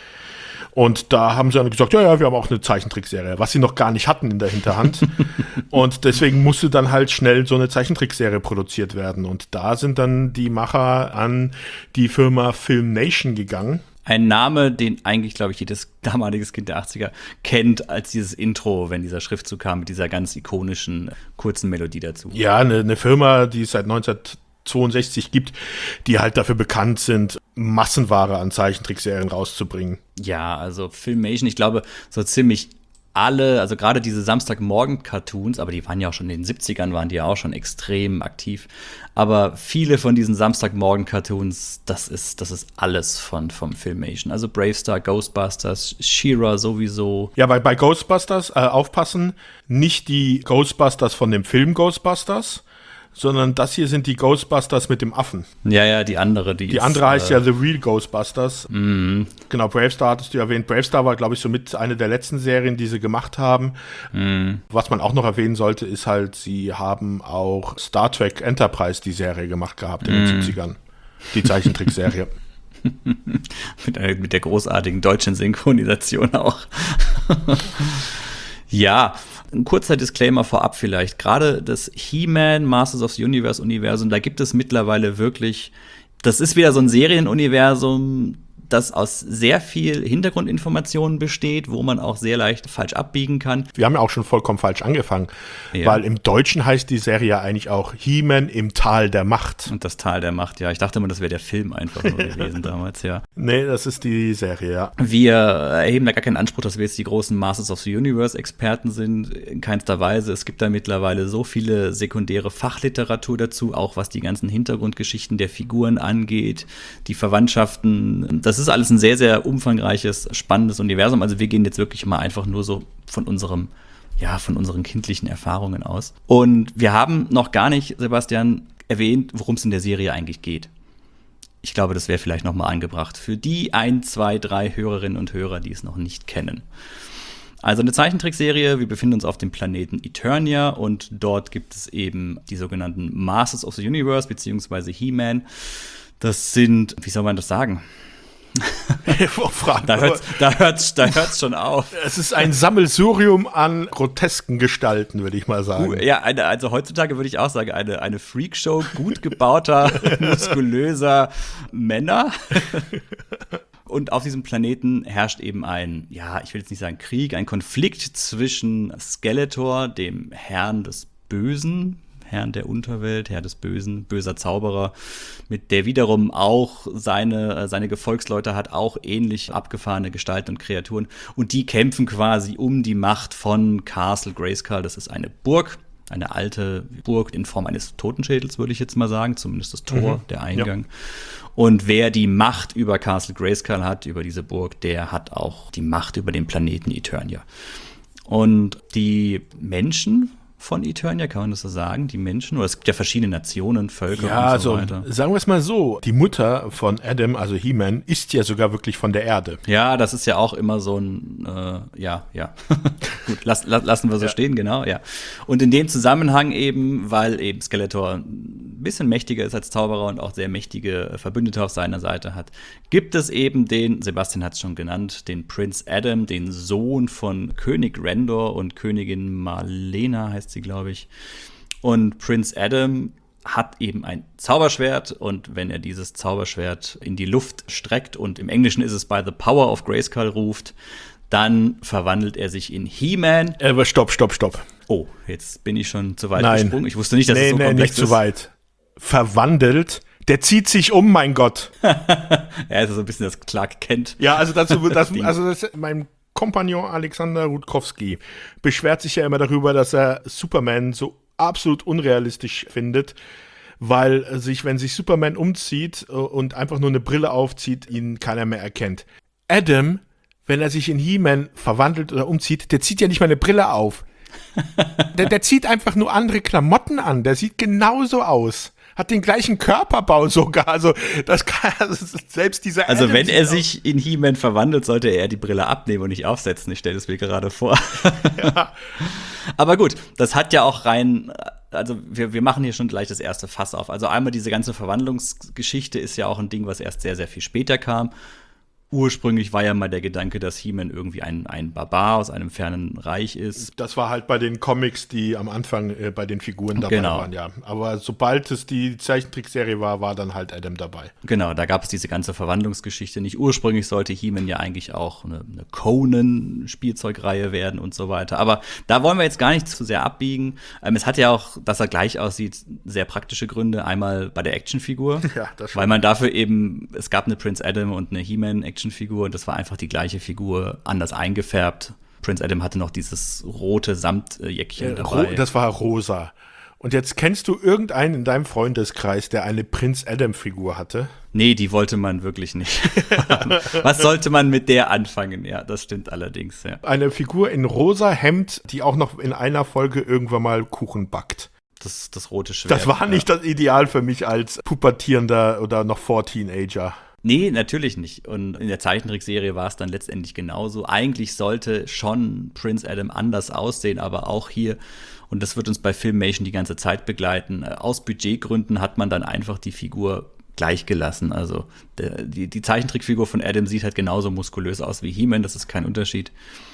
Und da haben sie dann gesagt, ja, ja, wir haben auch eine Zeichentrickserie, was sie noch gar nicht hatten in der Hinterhand. Und deswegen musste dann halt schnell so eine Zeichentrickserie produziert werden. Und da sind dann die Macher an die Firma Filmation gegangen. Ein Name, den eigentlich, glaube ich, jedes damaliges Kind der achtziger kennt als dieses Intro, wenn dieser Schriftzug kam mit dieser ganz ikonischen, kurzen Melodie dazu. Ja, eine, eine Firma, die es seit neunzehnhundertzweiundsechzig gibt, die halt dafür bekannt sind, Massenware an Zeichentrickserien rauszubringen. Ja, also Filmation, ich glaube, so ziemlich alle, also gerade diese Samstagmorgen-Cartoons, aber die waren ja auch schon in den siebzigern, waren die ja auch schon extrem aktiv. Aber viele von diesen Samstagmorgen-Cartoons, das ist, das ist alles von, vom Filmation. Also Bravestar, Ghostbusters, She-Ra sowieso. Ja, bei, bei Ghostbusters, äh, aufpassen, nicht die Ghostbusters von dem Film Ghostbusters, sondern das hier sind die Ghostbusters mit dem Affen. Ja, ja, die andere, die Die ist, andere heißt äh, ja The Real Ghostbusters. Mhm. Genau, Bravestar hattest du erwähnt. Bravestar war, glaube ich, somit eine der letzten Serien, die sie gemacht haben. Mhm. Was man auch noch erwähnen sollte, ist halt, sie haben auch Star Trek Enterprise die Serie gemacht gehabt in den Mhm. siebzigern. Die Zeichentrickserie. mit, der, mit der großartigen deutschen Synchronisation auch. Ja, ein kurzer Disclaimer vorab vielleicht. Gerade das He-Man, Masters of the Universe Universum, da gibt es mittlerweile wirklich, das ist wieder so ein Serienuniversum, das aus sehr viel Hintergrundinformationen besteht, wo man auch sehr leicht falsch abbiegen kann. Wir haben ja auch schon vollkommen falsch angefangen, Ja. weil im Deutschen heißt die Serie ja eigentlich auch He-Man im Tal der Macht. Und das Tal der Macht, ja. Ich dachte immer, das wäre der Film einfach nur gewesen damals, ja. Nee, das ist die Serie, ja. Wir erheben da gar keinen Anspruch, dass wir jetzt die großen Masters of the Universe-Experten sind. In keinster Weise. Es gibt da mittlerweile so viele sekundäre Fachliteratur dazu, auch was die ganzen Hintergrundgeschichten der Figuren angeht, die Verwandtschaften. Das ist alles ein sehr, sehr umfangreiches, spannendes Universum. Also wir gehen jetzt wirklich mal einfach nur so von unserem, ja, von unseren kindlichen Erfahrungen aus. Und wir haben noch gar nicht, Sebastian, erwähnt, worum es in der Serie eigentlich geht. Ich glaube, das wäre vielleicht noch mal angebracht für die ein, zwei, drei Hörerinnen und Hörer, die es noch nicht kennen. Also eine Zeichentrickserie, wir befinden uns auf dem Planeten Eternia und dort gibt es eben die sogenannten Masters of the Universe, beziehungsweise He-Man. Das sind, wie soll man das sagen? da hört's, da hört's, da hört's schon auf. Es ist ein Sammelsurium an grotesken Gestalten, würde ich mal sagen. Ja, eine, also heutzutage würde ich auch sagen, eine, eine Freakshow gut gebauter, muskulöser Männer. Und auf diesem Planeten herrscht eben ein, ja, ich will jetzt nicht sagen Krieg, ein Konflikt zwischen Skeletor, dem Herrn des Bösen, Herrn der Unterwelt, Herr des Bösen, böser Zauberer, mit der wiederum auch seine, seine Gefolgsleute hat, auch ähnlich abgefahrene Gestalten und Kreaturen. Und die kämpfen quasi um die Macht von Castle Grayskull. Das ist eine Burg, eine alte Burg in Form eines Totenschädels, würde ich jetzt mal sagen, zumindest das Tor, mhm. der Eingang. Ja. Und wer die Macht über Castle Grayskull hat, über diese Burg, der hat auch die Macht über den Planeten Eternia. Und die Menschen von Eternia, kann man das so sagen? Die Menschen, oder es gibt ja verschiedene Nationen, Völker Ja, und so also weiter. sagen wir es mal so, die Mutter von Adam, also He-Man, ist ja sogar wirklich von der Erde. Ja, das ist ja auch immer so ein, äh, ja, ja. Gut, lass, lass, lassen wir so Ja. stehen, genau, ja. Und in dem Zusammenhang eben, weil eben Skeletor ein bisschen mächtiger ist als Zauberer und auch sehr mächtige Verbündete auf seiner Seite hat, gibt es eben den, Sebastian hat es schon genannt, den Prince Adam, den Sohn von König Rendor und Königin Marlena, heißt sie, glaube ich. Und Prince Adam hat eben ein Zauberschwert und wenn er dieses Zauberschwert in die Luft streckt und im Englischen ist es by the power of Grayskull ruft, dann verwandelt er sich in He-Man. Äh, aber stopp, stopp, stopp. Oh, jetzt bin ich schon zu weit Nein. gesprungen. Ich wusste nicht, dass nee, es so nee, komplex nicht ist. zu weit. Verwandelt. Der zieht sich um, mein Gott. Er ist so ein bisschen das Clark Kent. Ja, also dazu, das, Ding. also das, mein Kompagnon Alexander Rutkowski beschwert sich ja immer darüber, dass er Superman so absolut unrealistisch findet, weil sich, wenn sich Superman umzieht und einfach nur eine Brille aufzieht, ihn keiner mehr erkennt. Adam, wenn er sich in He-Man verwandelt oder umzieht, der zieht ja nicht mal eine Brille auf. der, der zieht einfach nur andere Klamotten an. Der sieht genauso aus. Hat den gleichen Körperbau sogar. Also, das kann, das ist selbst dieser Also, Adam wenn sieht er aus- sich in He-Man verwandelt, sollte er die Brille abnehmen und nicht aufsetzen. Ich stelle es mir gerade vor. Ja. Aber gut, das hat ja auch rein, also wir, wir machen hier schon gleich das erste Fass auf. Also einmal diese ganze Verwandlungsgeschichte ist ja auch ein Ding, was erst sehr, sehr viel später kam. Ursprünglich war ja mal der Gedanke, dass He-Man irgendwie ein, ein Barbar aus einem fernen Reich ist. Das war halt bei den Comics, die am Anfang äh, bei den Figuren dabei Genau. waren, ja. Aber sobald es die Zeichentrickserie war, war dann halt Adam dabei. Genau, da gab es diese ganze Verwandlungsgeschichte nicht. Ursprünglich sollte He-Man ja eigentlich auch eine, eine Conan-Spielzeugreihe werden und so weiter. Aber da wollen wir jetzt gar nicht zu sehr abbiegen. Ähm, es hat ja auch, dass er gleich aussieht, sehr praktische Gründe. Einmal bei der Actionfigur, Ja, das schon. weil man dafür eben, es gab eine Prince Adam und eine He-Man-Actionfigur und das war einfach die gleiche Figur, anders eingefärbt. Prince Adam hatte noch dieses rote Samtjäckchen Äh, dabei. ro- das war rosa. Und jetzt kennst du irgendeinen in deinem Freundeskreis, der eine Prince Adam-Figur hatte? Nee, die wollte man wirklich nicht. Was sollte man mit der anfangen? Ja, das stimmt allerdings, ja. Eine Figur in rosa Hemd, die auch noch in einer Folge irgendwann mal Kuchen backt. Das, das rote Schwert. Das war nicht das Ideal für mich als pubertierender oder noch vor Teenager. Nee, natürlich nicht. Und in der Zeichentrickserie war es dann letztendlich genauso. Eigentlich sollte schon Prince Adam anders aussehen, aber auch hier, und das wird uns bei Filmation die ganze Zeit begleiten, aus Budgetgründen hat man dann einfach die Figur gleich gelassen. Also der, die, die Zeichentrickfigur von Adam sieht halt genauso muskulös aus wie He-Man, das ist kein Unterschied.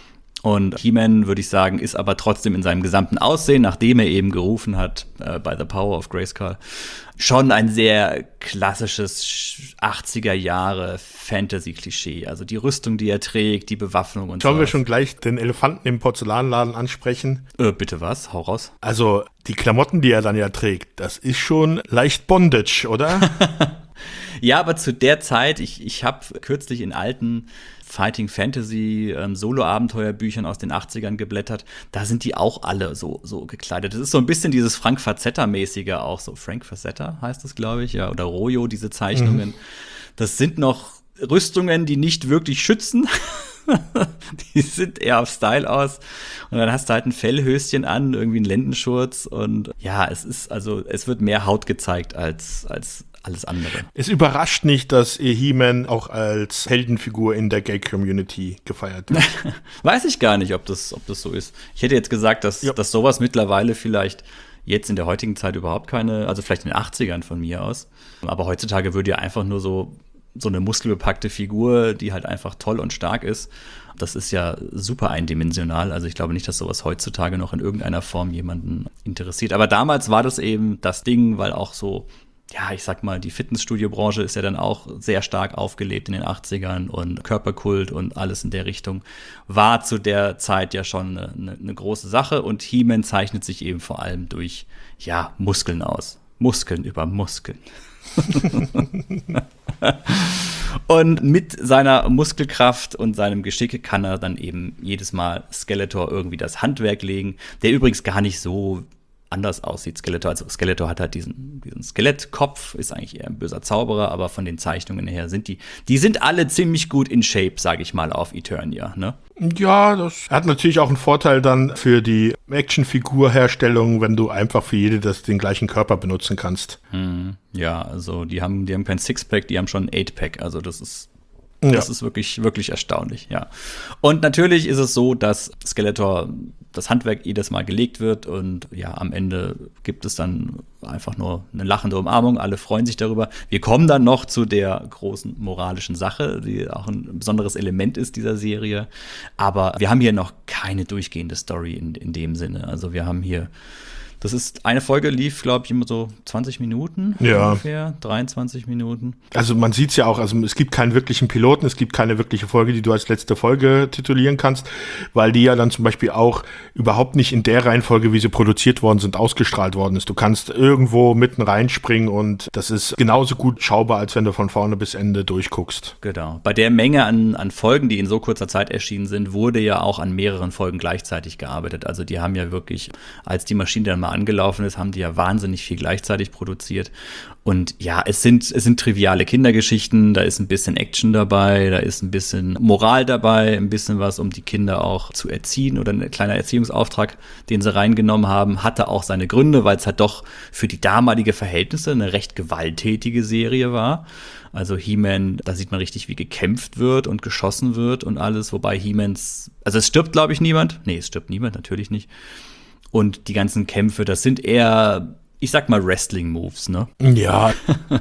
Und He-Man, würde ich sagen, ist aber trotzdem in seinem gesamten Aussehen, nachdem er eben gerufen hat, äh, by the power of Grayskull, schon ein sehr klassisches achtziger Jahre Fantasy-Klischee. Also die Rüstung, die er trägt, die Bewaffnung und so. Sollen wir schon gleich den Elefanten im Porzellanladen ansprechen? Äh, bitte was? Hau raus. Also, die Klamotten, die er dann ja trägt, das ist schon leicht Bondage, oder? Ja, aber zu der Zeit, ich, ich habe kürzlich in alten Fighting Fantasy ähm, Solo-Abenteuerbüchern aus den achtzigern geblättert, da sind die auch alle so, so gekleidet. Das ist so ein bisschen dieses Frank Frazetta-mäßige auch, so Frank Frazetta heißt das, glaube ich, ja, oder Royo, diese Zeichnungen. Mhm. Das sind noch Rüstungen, die nicht wirklich schützen. Die sind eher auf Style aus. Und dann hast du halt ein Fellhöschen an, irgendwie einen Lendenschurz und ja, es ist, also, es wird mehr Haut gezeigt als, als alles andere. Es überrascht nicht, dass He-Man auch als Heldenfigur in der Gay-Community gefeiert wird. Weiß ich gar nicht, ob das, ob das so ist. Ich hätte jetzt gesagt, dass, ja. dass sowas mittlerweile vielleicht jetzt in der heutigen Zeit überhaupt keine, also vielleicht in den achtzigern von mir aus. Aber heutzutage würde ja einfach nur so, so eine muskelbepackte Figur, die halt einfach toll und stark ist. Das ist ja super eindimensional. Also ich glaube nicht, dass sowas heutzutage noch in irgendeiner Form jemanden interessiert. Aber damals war das eben das Ding, weil auch so, ja, ich sag mal, die Fitnessstudio-Branche ist ja dann auch sehr stark aufgelebt in den achtzigern und Körperkult und alles in der Richtung war zu der Zeit ja schon eine, eine, eine große Sache und He-Man zeichnet sich eben vor allem durch, ja, Muskeln aus. Muskeln über Muskeln. Und mit seiner Muskelkraft und seinem Geschick kann er dann eben jedes Mal Skeletor irgendwie das Handwerk legen, der übrigens gar nicht so anders aussieht, Skeletor. Also Skeletor hat halt diesen, diesen Skelettkopf, ist eigentlich eher ein böser Zauberer, aber von den Zeichnungen her sind die, die sind alle ziemlich gut in Shape, sage ich mal, auf Eternia, ne? Ja, das hat natürlich auch einen Vorteil dann für die Actionfigurherstellung, wenn du einfach für jede das, den gleichen Körper benutzen kannst. Hm, ja, also die haben, die haben kein Sixpack, die haben schon ein Eightpack, also das ist Ja. Das ist wirklich, wirklich erstaunlich, ja. Und natürlich ist es so, dass Skeletor das Handwerk jedes Mal gelegt wird und ja, am Ende gibt es dann einfach nur eine lachende Umarmung. Alle freuen sich darüber. Wir kommen dann noch zu der großen moralischen Sache, die auch ein besonderes Element ist dieser Serie. Aber wir haben hier noch keine durchgehende Story in, in dem Sinne. Also wir haben hier Das ist, eine Folge lief, glaube ich, immer so zwanzig Minuten ja. ungefähr, dreiundzwanzig Minuten. Also man sieht es ja auch, also es gibt keinen wirklichen Piloten, es gibt keine wirkliche Folge, die du als letzte Folge titulieren kannst, weil die ja dann zum Beispiel auch überhaupt nicht in der Reihenfolge, wie sie produziert worden sind, ausgestrahlt worden ist. Du kannst irgendwo mitten reinspringen und das ist genauso gut schaubar, als wenn du von vorne bis Ende durchguckst. Genau. Bei der Menge an, an Folgen, die in so kurzer Zeit erschienen sind, wurde ja auch an mehreren Folgen gleichzeitig gearbeitet. Also die haben ja wirklich, als die Maschine dann mal angelaufen ist, haben die ja wahnsinnig viel gleichzeitig produziert. Und ja, es sind, es sind triviale Kindergeschichten, da ist ein bisschen Action dabei, da ist ein bisschen Moral dabei, ein bisschen was, um die Kinder auch zu erziehen oder ein kleiner Erziehungsauftrag, den sie reingenommen haben, hatte auch seine Gründe, weil es halt doch für die damalige Verhältnisse eine recht gewalttätige Serie war. Also He-Man, da sieht man richtig, wie gekämpft wird und geschossen wird und alles, wobei He-Mans, also es stirbt, glaube ich, niemand. Nee, es stirbt niemand, natürlich nicht. Und die ganzen Kämpfe, das sind eher, ich sag mal, Wrestling-Moves, ne? Ja,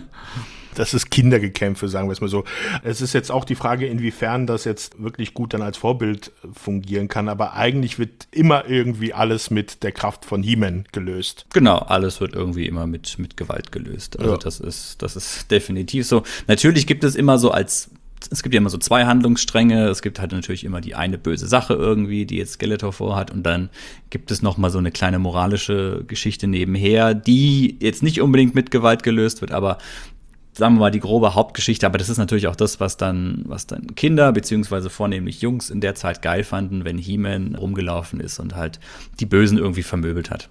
das ist Kindergekämpfe, sagen wir es mal so. Es ist jetzt auch die Frage, inwiefern das jetzt wirklich gut dann als Vorbild fungieren kann, aber eigentlich wird immer irgendwie alles mit der Kraft von He-Man gelöst. Genau, alles wird irgendwie immer mit, mit Gewalt gelöst. Also ja. das ist, das ist definitiv so. Natürlich gibt es immer so als Es gibt ja immer so zwei Handlungsstränge. Es gibt halt natürlich immer die eine böse Sache irgendwie, die jetzt Skeletor vorhat. Und dann gibt es noch mal so eine kleine moralische Geschichte nebenher, die jetzt nicht unbedingt mit Gewalt gelöst wird, aber sagen wir mal die grobe Hauptgeschichte. Aber das ist natürlich auch das, was dann, was dann Kinder beziehungsweise vornehmlich Jungs in der Zeit geil fanden, wenn He-Man rumgelaufen ist und halt die Bösen irgendwie vermöbelt hat.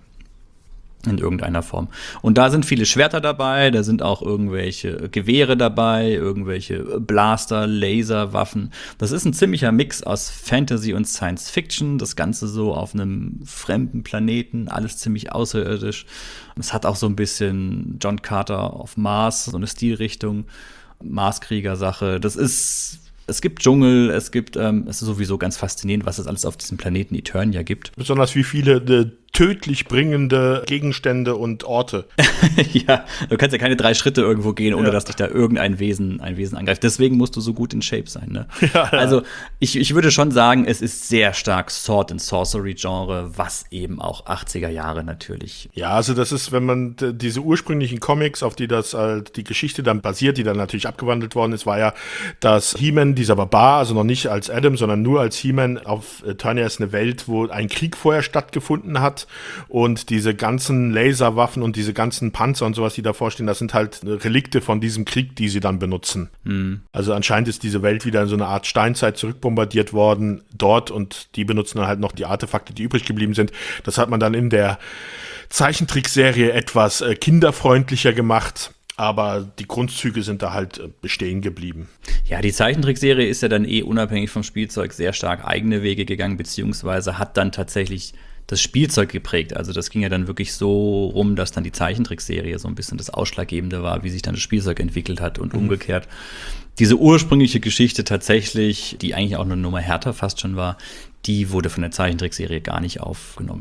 In irgendeiner Form. Und da sind viele Schwerter dabei, da sind auch irgendwelche Gewehre dabei, irgendwelche Blaster, Laserwaffen. Das ist ein ziemlicher Mix aus Fantasy und Science Fiction. Das Ganze so auf einem fremden Planeten, alles ziemlich außerirdisch. Es hat auch so ein bisschen John Carter auf Mars, so eine Stilrichtung, Marskrieger-Sache. Das ist Es gibt Dschungel, es gibt, ähm, es ist sowieso ganz faszinierend, was es alles auf diesem Planeten Eternia gibt. Besonders wie viele äh, tödlich bringende Gegenstände und Orte. Ja, du kannst ja keine drei Schritte irgendwo gehen, ohne ja. dass dich da irgendein Wesen, ein Wesen angreift. Deswegen musst du so gut in Shape sein, ne? Ja, ja. Also, ich, ich würde schon sagen, es ist sehr stark Sword and Sorcery Genre, was eben auch achtziger Jahre natürlich. Ja, also das ist, wenn man d- diese ursprünglichen Comics, auf die das halt die Geschichte dann basiert, die dann natürlich abgewandelt worden ist, war ja, dass He-Man, dieser Barbar, also noch nicht als Adam, sondern nur als He-Man auf Eternia ist eine Welt, wo ein Krieg vorher stattgefunden hat. Und diese ganzen Laserwaffen und diese ganzen Panzer und sowas, die davor stehen, das sind halt Relikte von diesem Krieg, die sie dann benutzen. Mhm. Also anscheinend ist diese Welt wieder in so eine Art Steinzeit zurückbombardiert worden dort und die benutzen dann halt noch die Artefakte, die übrig geblieben sind. Das hat man dann in der Zeichentrickserie etwas äh, kinderfreundlicher gemacht. Aber die Grundzüge sind da halt bestehen geblieben. Ja, die Zeichentrickserie ist ja dann eh unabhängig vom Spielzeug sehr stark eigene Wege gegangen, beziehungsweise hat dann tatsächlich das Spielzeug geprägt. Also das ging ja dann wirklich so rum, dass dann die Zeichentrickserie so ein bisschen das Ausschlaggebende war, wie sich dann das Spielzeug entwickelt hat und mhm. umgekehrt. Diese ursprüngliche Geschichte tatsächlich, die eigentlich auch eine Nummer härter fast schon war, die wurde von der Zeichentrickserie gar nicht aufgenommen.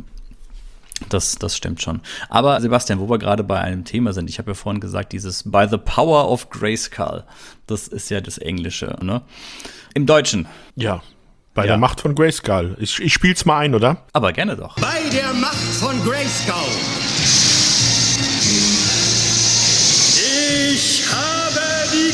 Das, das stimmt schon. Aber Sebastian, wo wir gerade bei einem Thema sind, ich habe ja vorhin gesagt, dieses By the Power of Grayskull, das ist ja das Englische, ne? Im Deutschen. Ja, bei ja. der Macht von Grayskull. Ich, ich spiel's mal ein, oder? Aber gerne doch. Bei der Macht von Grayskull. Ich habe die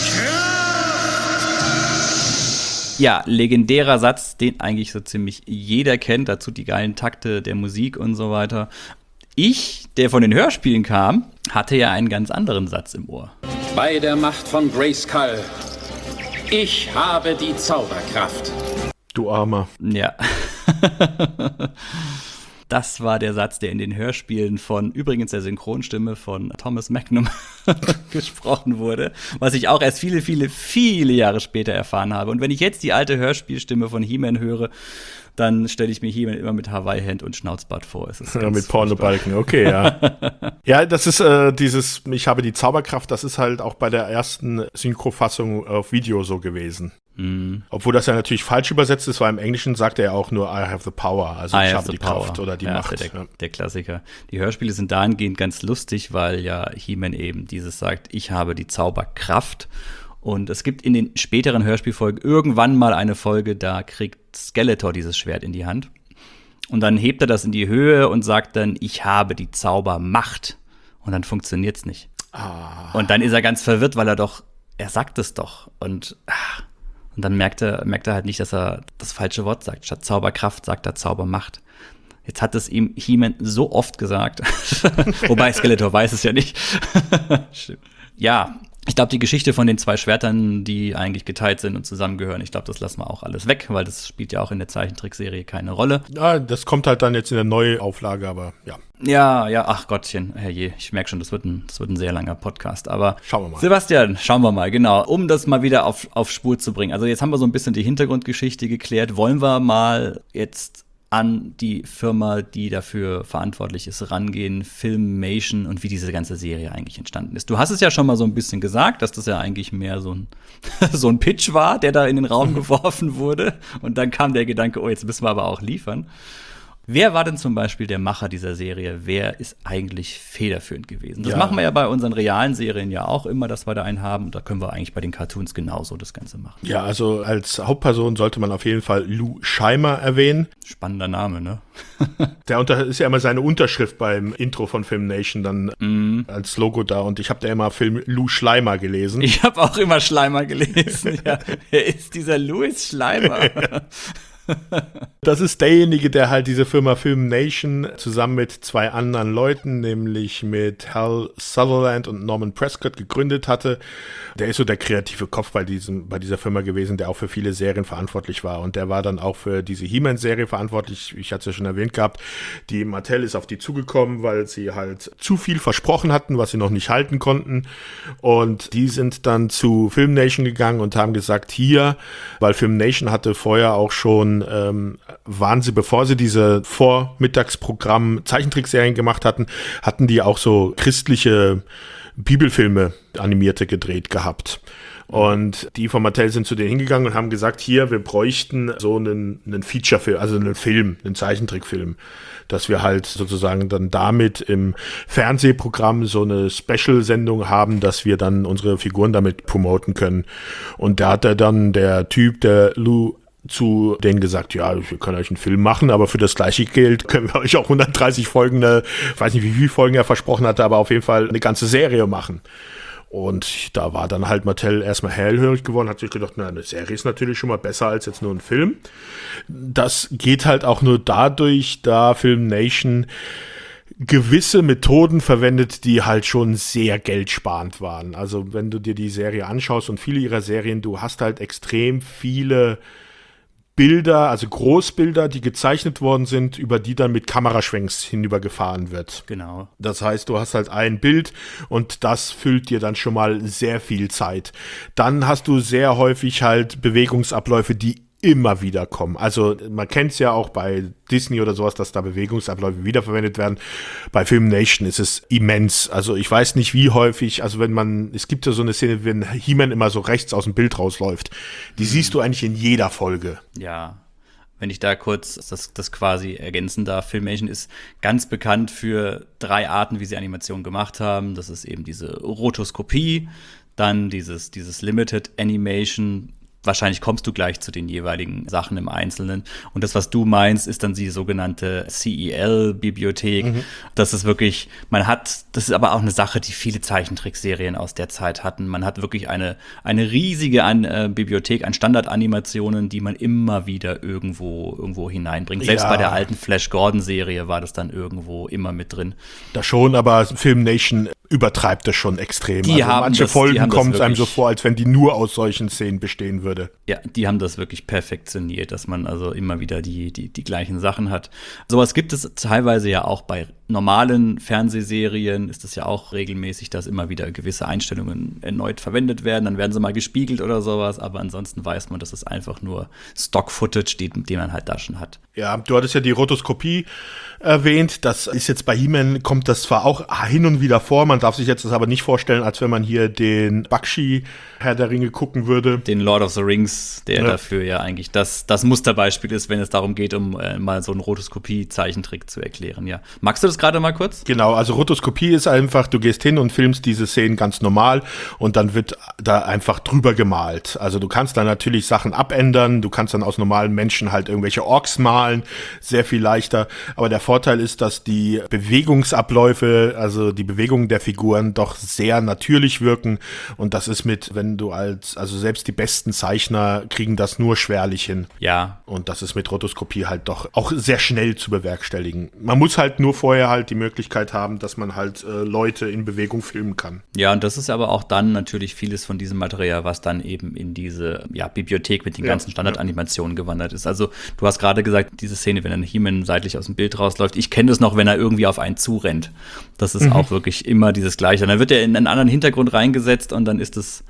Kraft. Ja, legendärer Satz, den eigentlich so ziemlich jeder kennt, dazu die geilen Takte der Musik und so weiter. Ich, der von den Hörspielen kam, hatte ja einen ganz anderen Satz im Ohr. Bei der Macht von Grayskull. Ich habe die Zauberkraft. Du Armer. Ja. das war der Satz, der in den Hörspielen von, übrigens der Synchronstimme von Thomas Magnum gesprochen wurde, was ich auch erst viele, viele, viele Jahre später erfahren habe. Und wenn ich jetzt die alte Hörspielstimme von He-Man höre, dann stelle ich mir He-Man immer mit Hawaii-Hemd und Schnauzbart vor. Es ist ja, mit Pornobalken, okay, ja. Ja, das ist äh, dieses, ich habe die Zauberkraft, das ist halt auch bei der ersten Synchrofassung auf Video so gewesen. Mhm. Obwohl das ja natürlich falsch übersetzt ist, weil im Englischen sagt er ja auch nur I have the power, also I ich have habe the die power. Kraft oder die ja, Macht. Der, ja. der Klassiker. Die Hörspiele sind dahingehend ganz lustig, weil ja He-Man eben dieses sagt, ich habe die Zauberkraft. Und es gibt in den späteren Hörspielfolgen irgendwann mal eine Folge, da kriegt Skeletor dieses Schwert in die Hand. Und dann hebt er das in die Höhe und sagt dann, ich habe die Zaubermacht. Und dann funktioniert's nicht. Ah. Und dann ist er ganz verwirrt, weil er doch, er sagt es doch. Und, und dann merkt er, merkt er halt nicht, dass er das falsche Wort sagt. Statt Zauberkraft sagt er Zaubermacht. Jetzt hat es ihm He-Man so oft gesagt. Wobei Skeletor weiß es ja nicht. Ja, ich glaube, die Geschichte von den zwei Schwertern, die eigentlich geteilt sind und zusammengehören, ich glaube, das lassen wir auch alles weg, weil das spielt ja auch in der Zeichentrickserie keine Rolle. Ja, das kommt halt dann jetzt in der Neuauflage, aber ja. Ja, ja, ach Gottchen, herrje, ich merke schon, das wird, ein, das wird ein sehr langer Podcast, aber schauen wir mal. Sebastian, schauen wir mal, genau, um das mal wieder auf, auf Spur zu bringen. Also jetzt haben wir so ein bisschen die Hintergrundgeschichte geklärt, wollen wir mal jetzt an die Firma, die dafür verantwortlich ist, rangehen, Filmation und wie diese ganze Serie eigentlich entstanden ist. Du hast es ja schon mal so ein bisschen gesagt, dass das ja eigentlich mehr so ein, so ein Pitch war, der da in den Raum geworfen wurde. Und dann kam der Gedanke, oh, jetzt müssen wir aber auch liefern. Wer war denn zum Beispiel der Macher dieser Serie? Wer ist eigentlich federführend gewesen? Das ja. machen wir ja bei unseren realen Serien ja auch immer, dass wir da einen haben. Da können wir eigentlich bei den Cartoons genauso das Ganze machen. Ja, also als Hauptperson sollte man auf jeden Fall Lou Scheimer erwähnen. Spannender Name, ne? Der unter ist ja immer seine Unterschrift beim Intro von Filmation dann mm. als Logo da. Und ich habe da immer Film Lou Schleimer gelesen. Ich habe auch immer Schleimer gelesen. Ja. Wer ist dieser Louis Schleimer? Ja. Das ist derjenige, der halt diese Firma Filmation zusammen mit zwei anderen Leuten, nämlich mit Hal Sutherland und Norman Prescott gegründet hatte. Der ist so der kreative Kopf bei diesem, bei dieser Firma gewesen, der auch für viele Serien verantwortlich war. Und der war dann auch für diese He-Man-Serie verantwortlich. Ich hatte es ja schon erwähnt gehabt. Die Mattel ist auf die zugekommen, weil sie halt zu viel versprochen hatten, was sie noch nicht halten konnten. Und die sind dann zu Filmation gegangen und haben gesagt, hier, weil Filmation hatte vorher auch schon Ähm, waren sie, bevor sie diese Vormittagsprogramm Zeichentrickserien gemacht hatten, hatten die auch so christliche Bibelfilme, animierte, gedreht gehabt. Und die von Mattel sind zu denen hingegangen und haben gesagt, hier, wir bräuchten so einen, einen Feature-Film, also einen Film, einen Zeichentrickfilm, dass wir halt sozusagen dann damit im Fernsehprogramm so eine Special-Sendung haben, dass wir dann unsere Figuren damit promoten können. Und da hat er dann der Typ, der Lou zu denen gesagt, ja, wir können euch einen Film machen, aber für das gleiche Geld können wir euch auch hundertdreißig Folgen, eine, ich weiß nicht, wie viele Folgen er versprochen hatte, aber auf jeden Fall eine ganze Serie machen. Und da war dann halt Mattel erstmal hellhörig geworden, hat sich gedacht, na, eine Serie ist natürlich schon mal besser als jetzt nur ein Film. Das geht halt auch nur dadurch, da Filmation gewisse Methoden verwendet, die halt schon sehr geldsparend waren. Also wenn du dir die Serie anschaust und viele ihrer Serien, du hast halt extrem viele Bilder, also Großbilder, die gezeichnet worden sind, über die dann mit Kameraschwenks hinübergefahren wird. Genau. Das heißt, du hast halt ein Bild und das füllt dir dann schon mal sehr viel Zeit. Dann hast du sehr häufig halt Bewegungsabläufe, die immer wieder kommen. Also man kennt es ja auch bei Disney oder sowas, dass da Bewegungsabläufe wiederverwendet werden. Bei Filmation ist es immens. Also ich weiß nicht, wie häufig, also wenn man, es gibt ja so eine Szene, wenn He-Man immer so rechts aus dem Bild rausläuft. Die mhm. siehst du eigentlich in jeder Folge. Ja. Wenn ich da kurz das, das quasi ergänzen darf, Filmation ist ganz bekannt für drei Arten, wie sie Animationen gemacht haben. Das ist eben diese Rotoskopie, dann dieses, dieses Limited Animation. Wahrscheinlich kommst du gleich zu den jeweiligen Sachen im Einzelnen. Und das, was du meinst, ist dann die sogenannte C E L-Bibliothek. Mhm. Das ist wirklich, man hat, das ist aber auch eine Sache, die viele Zeichentrickserien aus der Zeit hatten. Man hat wirklich eine, eine riesige an, äh, Bibliothek an Standardanimationen, die man immer wieder irgendwo, irgendwo hineinbringt. Selbst ja. bei der alten Flash Gordon-Serie war das dann irgendwo immer mit drin. Da schon, aber Filmation übertreibt das schon extrem. Die also haben manche das- die Folgen haben das kommen es einem so wirklich- vor, als wenn die nur aus solchen Szenen bestehen würde. Ja, die haben das wirklich perfektioniert, dass man also immer wieder die, die, die gleichen Sachen hat. Sowas gibt es teilweise ja auch bei normalen Fernsehserien, ist es ja auch regelmäßig, dass immer wieder gewisse Einstellungen erneut verwendet werden. Dann werden sie mal gespiegelt oder sowas, aber ansonsten weiß man, dass es einfach nur Stock-Footage, den, den man halt da schon hat. Ja, du hattest ja die Rotoskopie erwähnt. Das ist jetzt bei He-Man, kommt das zwar auch hin und wieder vor, man darf sich jetzt das aber nicht vorstellen, als wenn man hier den Bakshi Herr der Ringe gucken würde. Den Lord of the Rings, der Ja. dafür ja eigentlich das, das Musterbeispiel ist, wenn es darum geht, um äh, mal so einen Rotoskopie-Zeichentrick zu erklären. Ja. Magst du das gerade mal kurz? Genau, also Rotoskopie ist einfach, du gehst hin und filmst diese Szenen ganz normal und dann wird da einfach drüber gemalt. Also du kannst da natürlich Sachen abändern, du kannst dann aus normalen Menschen halt irgendwelche Orks malen, sehr viel leichter. Aber der Vorteil ist, dass die Bewegungsabläufe, also die Bewegungen der Figuren doch sehr natürlich wirken und das ist mit, wenn du als, also selbst die besten Zeichner kriegen das nur schwerlich hin. Ja. Und das ist mit Rotoskopie halt doch auch sehr schnell zu bewerkstelligen. Man muss halt nur vorher halt die Möglichkeit haben, dass man halt äh, Leute in Bewegung filmen kann. Ja, und das ist aber auch dann natürlich vieles von diesem Material, was dann eben in diese ja, Bibliothek mit den Ja, ganzen Standardanimationen gewandert ist. Also du hast gerade gesagt, diese Szene, wenn ein He-Man seitlich aus dem Bild rausläuft, ich kenne das noch, wenn er irgendwie auf einen zurennt. Das ist auch wirklich immer dieses Gleiche. Und dann wird er in einen anderen Hintergrund reingesetzt und dann ist das,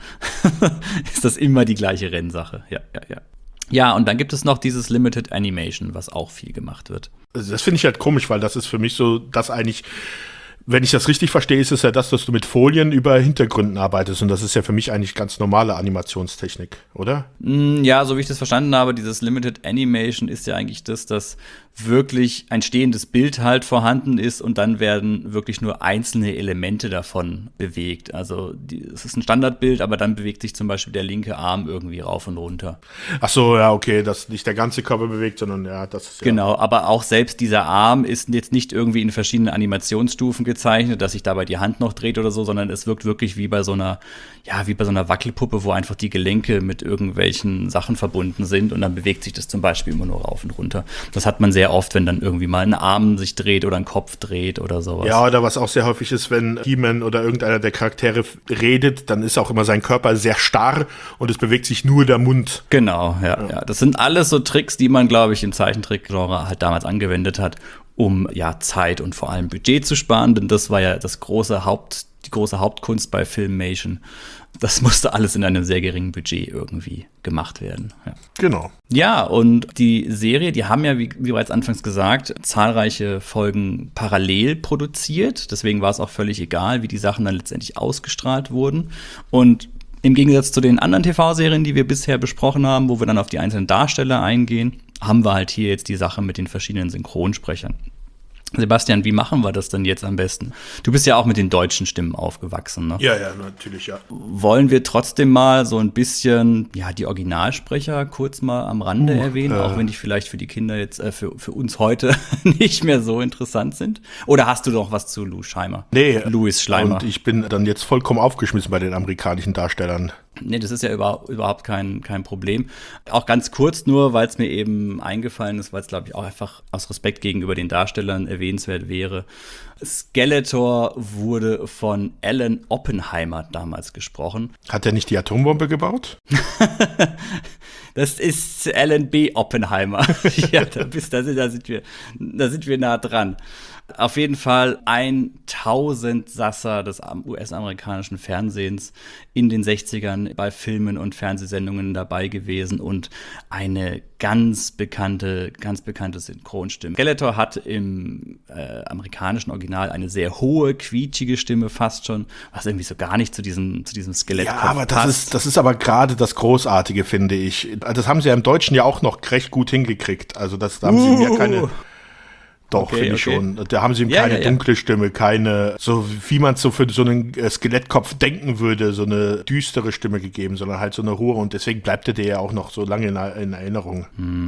ist das immer die gleiche Rennsache. Ja, ja, ja. Ja, und dann gibt es noch dieses Limited Animation, was auch viel gemacht wird. Also das finde ich halt komisch, weil das ist für mich so, dass eigentlich, wenn ich das richtig verstehe, ist es ja das, dass du mit Folien über Hintergründen arbeitest und das ist ja für mich eigentlich ganz normale Animationstechnik, oder? Mm, Ja, so wie ich das verstanden habe, dieses Limited Animation ist ja eigentlich das, dass wirklich ein stehendes Bild halt vorhanden ist und dann werden wirklich nur einzelne Elemente davon bewegt. Also die, es ist ein Standardbild, aber dann bewegt sich zum Beispiel der linke Arm irgendwie rauf und runter. Ach so, ja, okay, dass nicht der ganze Körper bewegt, sondern ja, das ist ja. Genau, aber auch selbst dieser Arm ist jetzt nicht irgendwie in verschiedenen Animationsstufen gezeichnet, dass sich dabei die Hand noch dreht oder so, sondern es wirkt wirklich wie bei so einer, ja, wie bei so einer Wackelpuppe, wo einfach die Gelenke mit irgendwelchen Sachen verbunden sind und dann bewegt sich das zum Beispiel immer nur rauf und runter. Das hat man sehr oft, wenn dann irgendwie mal ein Arm sich dreht oder ein Kopf dreht oder sowas. Ja, oder was auch sehr häufig ist, wenn He-Man oder irgendeiner der Charaktere f- redet, dann ist auch immer sein Körper sehr starr und es bewegt sich nur der Mund. Genau, ja, ja. Das sind alles so Tricks, die man, glaube ich, im Zeichentrickgenre halt damals angewendet hat, um ja Zeit und vor allem Budget zu sparen, denn das war ja das große Haupt, die große Hauptkunst bei Filmation. Das musste alles in einem sehr geringen Budget irgendwie gemacht werden. Ja. Genau. Ja, und die Serie, die haben ja, wie, wie bereits anfangs gesagt, zahlreiche Folgen parallel produziert. Deswegen war es auch völlig egal, wie die Sachen dann letztendlich ausgestrahlt wurden. Und im Gegensatz zu den anderen T V-Serien, die wir bisher besprochen haben, wo wir dann auf die einzelnen Darsteller eingehen, haben wir halt hier jetzt die Sache mit den verschiedenen Synchronsprechern. Sebastian, wie machen wir das denn jetzt am besten? Du bist ja auch mit den deutschen Stimmen aufgewachsen, ne? Ja, ja, natürlich, ja. Wollen wir trotzdem mal so ein bisschen, ja, die Originalsprecher kurz mal am Rande Uh, erwähnen, äh. auch wenn die vielleicht für die Kinder jetzt, äh, für, für uns heute nicht mehr so interessant sind? Oder hast du noch was zu Lou Scheimer? Nee, Louis Schleimer. Und ich bin dann jetzt vollkommen aufgeschmissen bei den amerikanischen Darstellern. Nee, das ist ja über, überhaupt kein, kein Problem. Auch ganz kurz nur, weil es mir eben eingefallen ist, weil es, glaube ich, auch einfach aus Respekt gegenüber den Darstellern erwähnenswert wäre. Skeletor wurde von Alan Oppenheimer damals gesprochen. Hat er nicht die Atombombe gebaut? Das ist Alan B. Oppenheimer. Ja, da, bist, da, sind, da, sind wir, da sind wir nah dran. Auf jeden Fall ein Tausendsasser des U S-amerikanischen Fernsehens in den sechzigern bei Filmen und Fernsehsendungen dabei gewesen und eine ganz bekannte, ganz bekannte Synchronstimme. Skeletor hat im äh, amerikanischen Original eine sehr hohe, quietschige Stimme fast schon, was irgendwie so gar nicht zu diesem, zu diesem Skelettkopf Ja, aber das passt. ist, das ist aber gerade das Großartige, finde ich. Das haben sie ja im Deutschen ja auch noch recht gut hingekriegt. Also das, da haben sie mir keine. Doch, Okay, finde ich okay. schon. Da haben sie ihm Ja, keine ja, ja. dunkle Stimme, keine, so wie man es so für so einen äh, Skelettkopf denken würde, so eine düstere Stimme gegeben, sondern halt so eine hohe. Und deswegen bleibt er dir ja auch noch so lange in, in Erinnerung.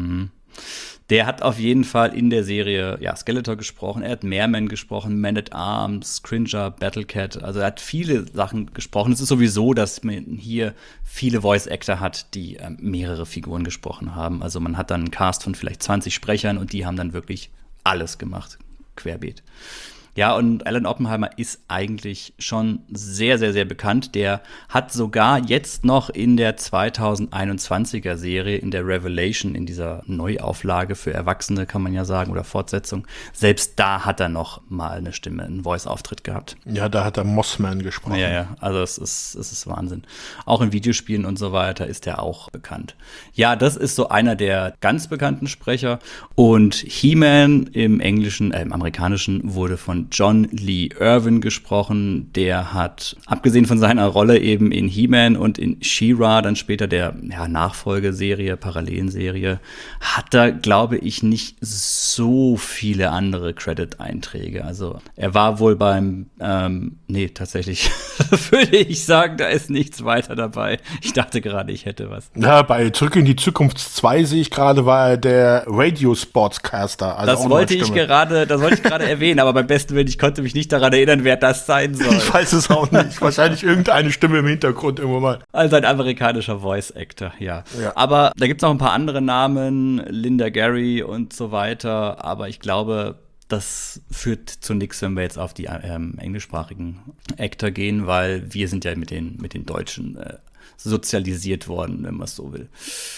Der hat auf jeden Fall in der Serie ja, Skeletor gesprochen, er hat Mehrman gesprochen, Man at Arms, Cringer, Battlecat, also er hat viele Sachen gesprochen. Es ist sowieso, dass man hier viele Voice-Actor hat, die ähm, mehrere Figuren gesprochen haben. Also man hat dann einen Cast von vielleicht zwanzig Sprechern und die haben dann wirklich alles gemacht, querbeet. Ja, und Alan Oppenheimer ist eigentlich schon sehr, sehr, sehr bekannt. Der hat sogar jetzt noch in der zweitausendeinundzwanziger Serie, in der Revelation, in dieser Neuauflage für Erwachsene, kann man ja sagen, oder Fortsetzung, selbst da hat er noch mal eine Stimme, einen Voice-Auftritt gehabt. Ja, da hat er Mossman gesprochen. Ja, ja, also es ist, es ist Wahnsinn. Auch in Videospielen und so weiter ist er auch bekannt. Ja, das ist so einer der ganz bekannten Sprecher. Und He-Man im Englischen, äh, im Amerikanischen wurde von John Lee Irvin gesprochen. Der hat, abgesehen von seiner Rolle eben in He-Man und in She-Ra, dann später der ja, Nachfolgeserie, Parallelenserie, hat er, glaube ich, nicht so viele andere Credit-Einträge. Also er war wohl beim, ähm, nee, tatsächlich würde ich sagen, da ist nichts weiter dabei. Ich dachte gerade, ich hätte was. Ja, bei Zurück in die Zukunft zwei sehe ich gerade, war er der Radio-Sportscaster. Also das wollte ich gerade, das wollte ich gerade erwähnen, aber beim besten Willen, ich konnte mich nicht daran erinnern, wer das sein soll. Ich weiß es auch nicht. Wahrscheinlich irgendeine Stimme im Hintergrund irgendwann mal. Also ein amerikanischer Voice-Actor, ja. ja. Aber da gibt es noch ein paar andere Namen, Linda Gary und so weiter, aber ich glaube, das führt zu nichts, wenn wir jetzt auf die ähm, englischsprachigen Actor gehen, weil wir sind ja mit den, mit den Deutschen äh, sozialisiert worden, wenn man es so will.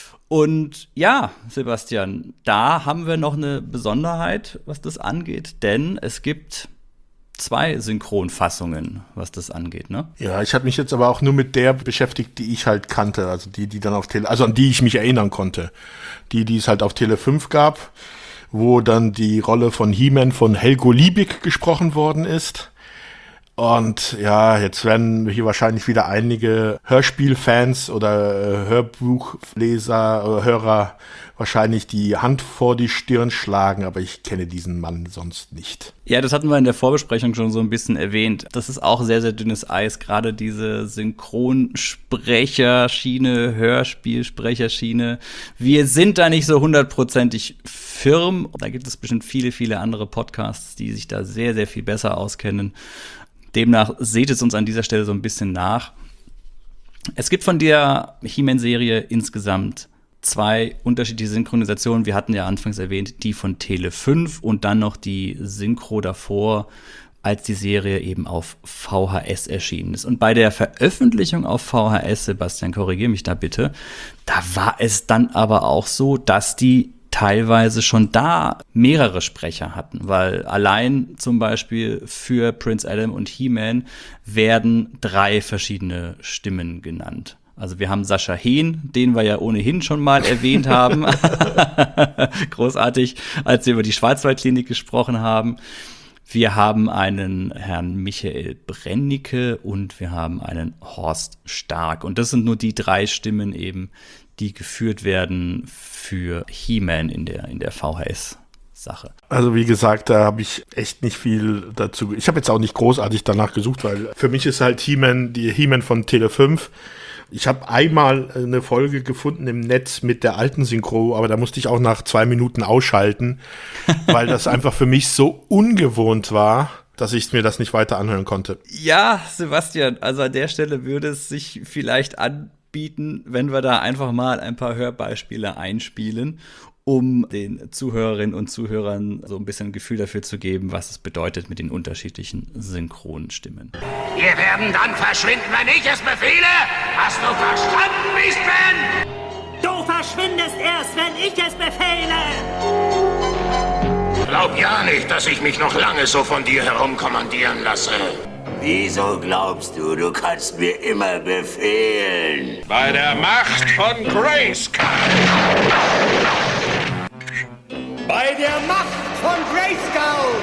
Und ja, Sebastian, da haben wir noch eine Besonderheit, was das angeht, denn es gibt zwei Synchronfassungen, was das angeht, ne? Ja, ich habe mich jetzt aber auch nur mit der beschäftigt, die ich halt kannte, also die, die dann auf Tele, also an die ich mich erinnern konnte. Die, die es halt auf Tele fünf gab, wo dann die Rolle von He-Man von Helgo Liebig gesprochen worden ist. Und ja, jetzt werden hier wahrscheinlich wieder einige Hörspielfans oder äh, Hörbuchleser oder Hörer wahrscheinlich die Hand vor die Stirn schlagen, aber ich kenne diesen Mann sonst nicht. Ja, das hatten wir in der Vorbesprechung schon so ein bisschen erwähnt. Das ist auch sehr, sehr dünnes Eis, gerade diese Synchronsprecherschiene, Hörspielsprecherschiene. Wir sind da nicht so hundertprozentig firm. Da gibt es bestimmt viele, viele andere Podcasts, die sich da sehr, sehr viel besser auskennen. Demnach seht es uns an dieser Stelle so ein bisschen nach. Es gibt von der He-Man-Serie insgesamt zwei unterschiedliche Synchronisationen. Wir hatten ja anfangs erwähnt, die von Tele fünf und dann noch die Synchro davor, als die Serie eben auf V H S erschienen ist. Und bei der Veröffentlichung auf V H S, Sebastian, korrigiere mich da bitte, da war es dann aber auch so, dass die teilweise schon da mehrere Sprecher hatten, weil allein zum Beispiel für Prince Adam und He-Man werden drei verschiedene Stimmen genannt. Also wir haben Sascha Hehn, den wir ja ohnehin schon mal erwähnt haben. Großartig, als wir über die Schwarzwaldklinik gesprochen haben. Wir haben einen Herrn Michael Brennicke und wir haben einen Horst Stark. Und das sind nur die drei Stimmen eben, die geführt werden für He-Man in der, in der V H S-Sache. Also wie gesagt, da habe ich echt nicht viel dazu. Ich habe jetzt auch nicht großartig danach gesucht, weil für mich ist halt He-Man, die He-Man von Tele fünf. Ich habe einmal eine Folge gefunden im Netz mit der alten Synchro, aber da musste ich auch nach zwei Minuten ausschalten, weil das einfach für mich so ungewohnt war, dass ich mir das nicht weiter anhören konnte. Ja, Sebastian, also an der Stelle würde es sich vielleicht anbieten, wenn wir da einfach mal ein paar Hörbeispiele einspielen, um den Zuhörerinnen und Zuhörern so ein bisschen ein Gefühl dafür zu geben, was es bedeutet mit den unterschiedlichen Synchronstimmen. Wir werden dann verschwinden, wenn ich es befehle. Hast du verstanden, Beastman? Du verschwindest erst, wenn ich es befehle. Glaub ja nicht, dass ich mich noch lange so von dir herumkommandieren lasse. Wieso glaubst du, du kannst mir immer befehlen? Bei der Macht von Grayskull. Bei der Macht von Grayskull!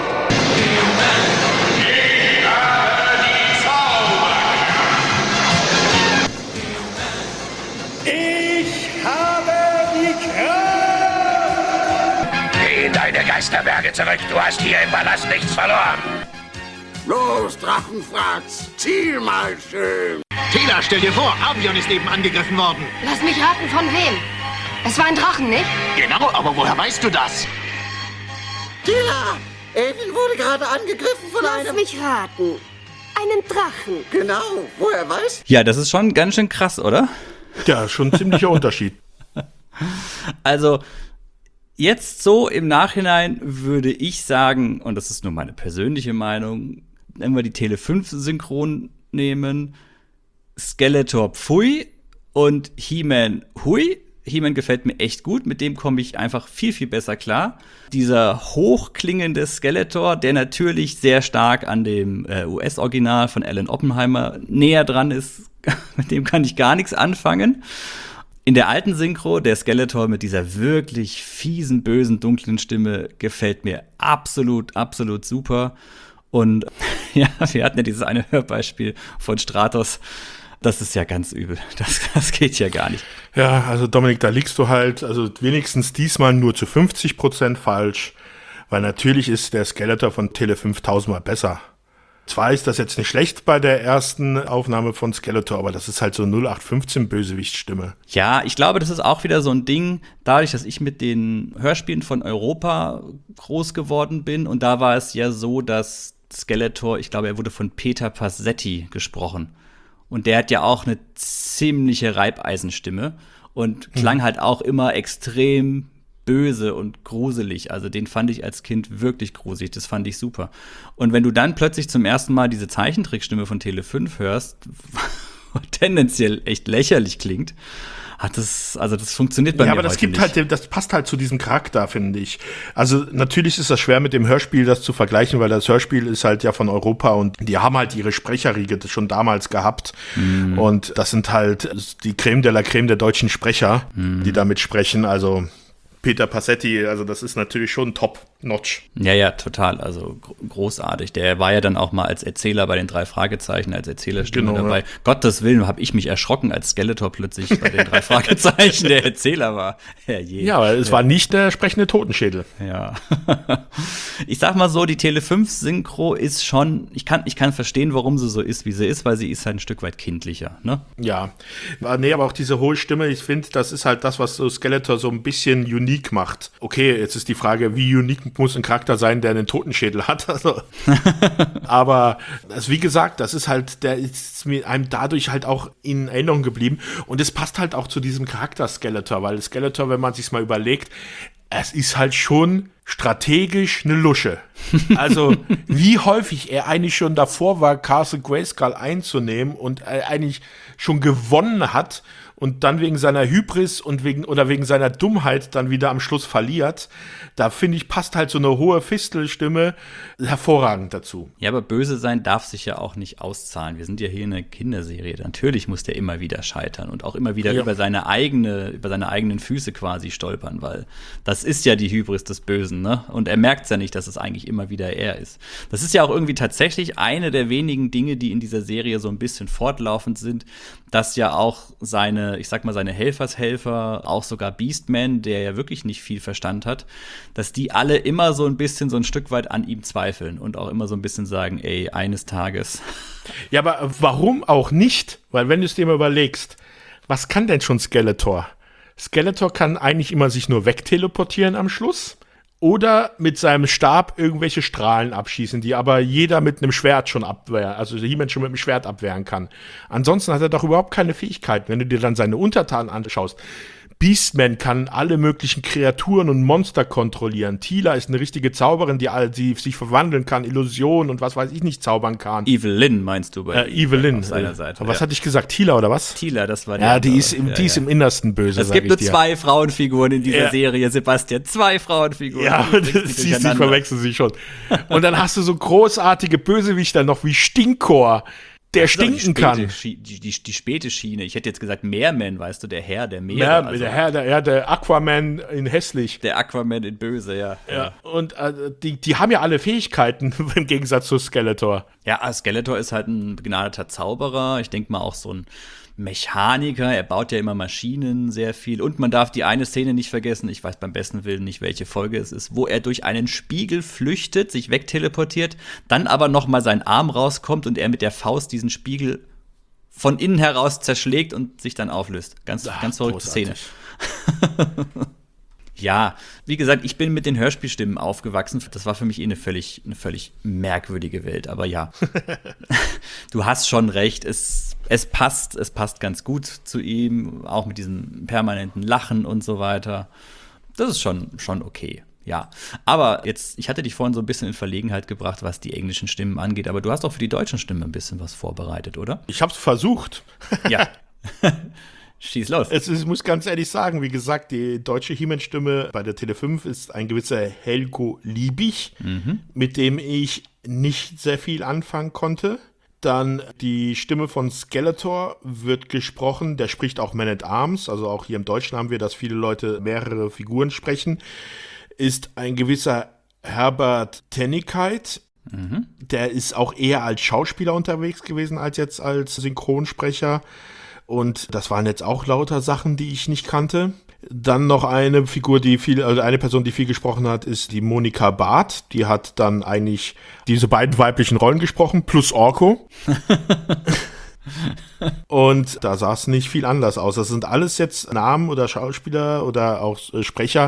Ich habe die Zauberkraft! Ich habe die Kraft! Geh in deine Geisterberge zurück, du hast hier im Palast nichts verloren! Los, Drachenfratz, ziel mal schön! Tila, stell dir vor, Avion ist eben angegriffen worden. Lass mich raten, von wem? Es war ein Drachen, nicht? Genau, aber woher weißt du das? Tila, Elvin wurde gerade angegriffen von Lass einem... mich raten. Einen Drachen. Genau, woher weißt Ja, das ist schon ganz schön krass, oder? Ja, schon ein ziemlicher Unterschied. Also, Jetzt so im Nachhinein würde ich sagen, und das ist nur meine persönliche Meinung, wenn wir die Tele fünf Synchron nehmen, Skeletor pfui und He-Man hui. He-Man gefällt mir echt gut, mit dem komme ich einfach viel, viel besser klar. Dieser hochklingende Skeletor, der natürlich sehr stark an dem äh, U S-Original von Alan Oppenheimer näher dran ist, mit dem kann ich gar nichts anfangen. In der alten Synchro, der Skeletor mit dieser wirklich fiesen, bösen, dunklen Stimme gefällt mir absolut, absolut super. Und ja, wir hatten ja dieses eine Hörbeispiel von Stratos. Das ist ja ganz übel. Das, das geht ja gar nicht. Ja, also Dominik, da liegst du halt, also wenigstens diesmal nur zu fünfzig Prozent falsch, weil natürlich ist der Skeletor von Tele fünf tausendmal besser. Zwar ist das jetzt nicht schlecht bei der ersten Aufnahme von Skeletor, aber das ist halt so null acht fünfzehn Bösewichtstimme. Ja, ich glaube, das ist auch wieder so ein Ding, dadurch, dass ich mit den Hörspielen von Europa groß geworden bin. Und da war es ja so, dass Skeletor, ich glaube, er wurde von Peter Passetti gesprochen. Und der hat ja auch eine ziemliche Reibeisenstimme und klang halt auch immer extrem böse und gruselig. Also den fand ich als Kind wirklich gruselig. Das fand ich super. Und wenn du dann plötzlich zum ersten Mal diese Zeichentrickstimme von Tele fünf hörst, tendenziell echt lächerlich klingt, hat das, also das funktioniert bei ja, mir aber das heute gibt nicht. halt, das passt halt zu diesem Charakter, finde ich. Also natürlich ist das schwer mit dem Hörspiel das zu vergleichen, weil das Hörspiel ist halt ja von Europa und die haben halt ihre Sprecherriege schon damals gehabt. Mhm. Und das sind halt die Creme de la Creme der deutschen Sprecher, mhm. die damit sprechen. Also Peter Passetti, also das ist natürlich schon top-notch. Ja, ja, total, also großartig. Der war ja dann auch mal als Erzähler bei den drei Fragezeichen, als Erzählerstimme genau, dabei. Ja. Gottes Willen, habe ich mich erschrocken, als Skeletor plötzlich bei den drei Fragezeichen der Erzähler war. Herrje. Ja, aber es ja. war nicht der sprechende Totenschädel. Ja. Ich sag mal so, die Tele fünf Synchro ist schon, ich kann, ich kann verstehen, warum sie so ist, wie sie ist, weil sie ist halt ein Stück weit kindlicher, ne? Ja, nee, aber auch diese hohe Stimme, ich finde, das ist halt das, was so Skeletor so ein bisschen unique macht. Okay, jetzt ist die Frage, wie unique muss ein Charakter sein, der einen Totenschädel hat? Also, aber also wie gesagt, das ist halt, der ist mir einem dadurch halt auch in Erinnerung geblieben und es passt halt auch zu diesem Charakter Skeletor, weil Skeletor, wenn man sich's mal überlegt, es ist halt schon strategisch eine Lusche. Also, wie häufig er eigentlich schon davor war, Castle Grayskull einzunehmen und er eigentlich schon gewonnen hat und dann wegen seiner Hybris und wegen oder wegen seiner Dummheit dann wieder am Schluss verliert, da finde ich, passt halt so eine hohe Fistelstimme hervorragend dazu. Ja, aber böse sein darf sich ja auch nicht auszahlen. Wir sind ja hier in einer Kinderserie. Natürlich muss der immer wieder scheitern und auch immer wieder ja. über seine eigene, über seine eigenen Füße quasi stolpern, weil das ist ja die Hybris des Bösen, ne? Und er merkt ja nicht, dass es eigentlich immer wieder er ist. Das ist ja auch irgendwie tatsächlich eine der wenigen Dinge, die in dieser Serie so ein bisschen fortlaufend sind, dass ja auch seine, ich sag mal, seine Helfershelfer, auch sogar Beastman, der ja wirklich nicht viel Verstand hat, dass die alle immer so ein bisschen so ein Stück weit an ihm zweifeln und auch immer so ein bisschen sagen, ey, eines Tages. Ja, aber warum auch nicht? Weil wenn du es dir mal überlegst, was kann denn schon Skeletor? Skeletor kann eigentlich immer sich nur wegteleportieren am Schluss oder mit seinem Stab irgendwelche Strahlen abschießen, die aber jeder mit einem Schwert schon abwehren, also jemand schon mit einem Schwert abwehren kann. Ansonsten hat er doch überhaupt keine Fähigkeiten. Wenn du dir dann seine Untertanen anschaust, Beastman kann alle möglichen Kreaturen und Monster kontrollieren. Teela ist eine richtige Zauberin, die, all, die sich verwandeln kann, Illusionen und was weiß ich nicht zaubern kann. Evelyn meinst du bei äh, Evelyn. Auf seiner Seite. Aber was ja. hatte ich gesagt? Teela oder was? Teela, das war die Ja, die andere. ist, im, ja, die ja. ist im Innersten böse. Es gibt nur zwei Frauenfiguren in dieser ja. Serie, Sebastian. Zwei Frauenfiguren. Ja, das sie, sie verwechseln sich schon. Und dann hast du so großartige Bösewichter noch wie Stinkor, der stinken die kann. Schi- die, die, die späte Schiene. Ich hätte jetzt gesagt Meerman, weißt du, der Herr der Meere. Ja, also der Herr, der, ja, der Aquaman in hässlich. Der Aquaman in böse, ja. Ja. Und äh, die, die haben ja alle Fähigkeiten im Gegensatz zu Skeletor. Ja, Skeletor ist halt ein begnadeter Zauberer. Ich denke mal auch so ein Mechaniker. Er baut ja immer Maschinen sehr viel. Und man darf die eine Szene nicht vergessen, ich weiß beim besten Willen nicht, welche Folge es ist, wo er durch einen Spiegel flüchtet, sich wegteleportiert, dann aber noch mal sein Arm rauskommt und er mit der Faust diesen Spiegel von innen heraus zerschlägt und sich dann auflöst. Ganz, Ach, ganz verrückte großartig. Szene. Ja, wie gesagt, ich bin mit den Hörspielstimmen aufgewachsen. Das war für mich eh eine völlig, eine völlig merkwürdige Welt. Aber ja, du hast schon recht. Es, es passt, es passt ganz gut zu ihm. Auch mit diesem permanenten Lachen und so weiter. Das ist schon, schon okay. Ja, aber jetzt, ich hatte dich vorhin so ein bisschen in Verlegenheit gebracht, was die englischen Stimmen angeht, aber du hast auch für die deutschen Stimmen ein bisschen was vorbereitet, oder? Ich hab's versucht. Ja. Schieß los. Es ist, ich muss ganz ehrlich sagen, wie gesagt, die deutsche He-Man-Stimme bei der Tele fünf ist ein gewisser Helgo Liebig, mhm. mit dem ich nicht sehr viel anfangen konnte. Dann die Stimme von Skeletor wird gesprochen, der spricht auch Man at Arms, also auch hier im Deutschen haben wir, dass viele Leute mehrere Figuren sprechen, ist ein gewisser Herbert Tennikeit. Mhm. Der ist auch eher als Schauspieler unterwegs gewesen, als jetzt als Synchronsprecher. Und das waren jetzt auch lauter Sachen, die ich nicht kannte. Dann noch eine Figur, die viel, also eine Person, die viel gesprochen hat, ist die Monika Barth. Die hat dann eigentlich diese beiden weiblichen Rollen gesprochen, plus Orko. Und da sah es nicht viel anders aus. Das sind alles jetzt Namen oder Schauspieler oder auch Sprecher,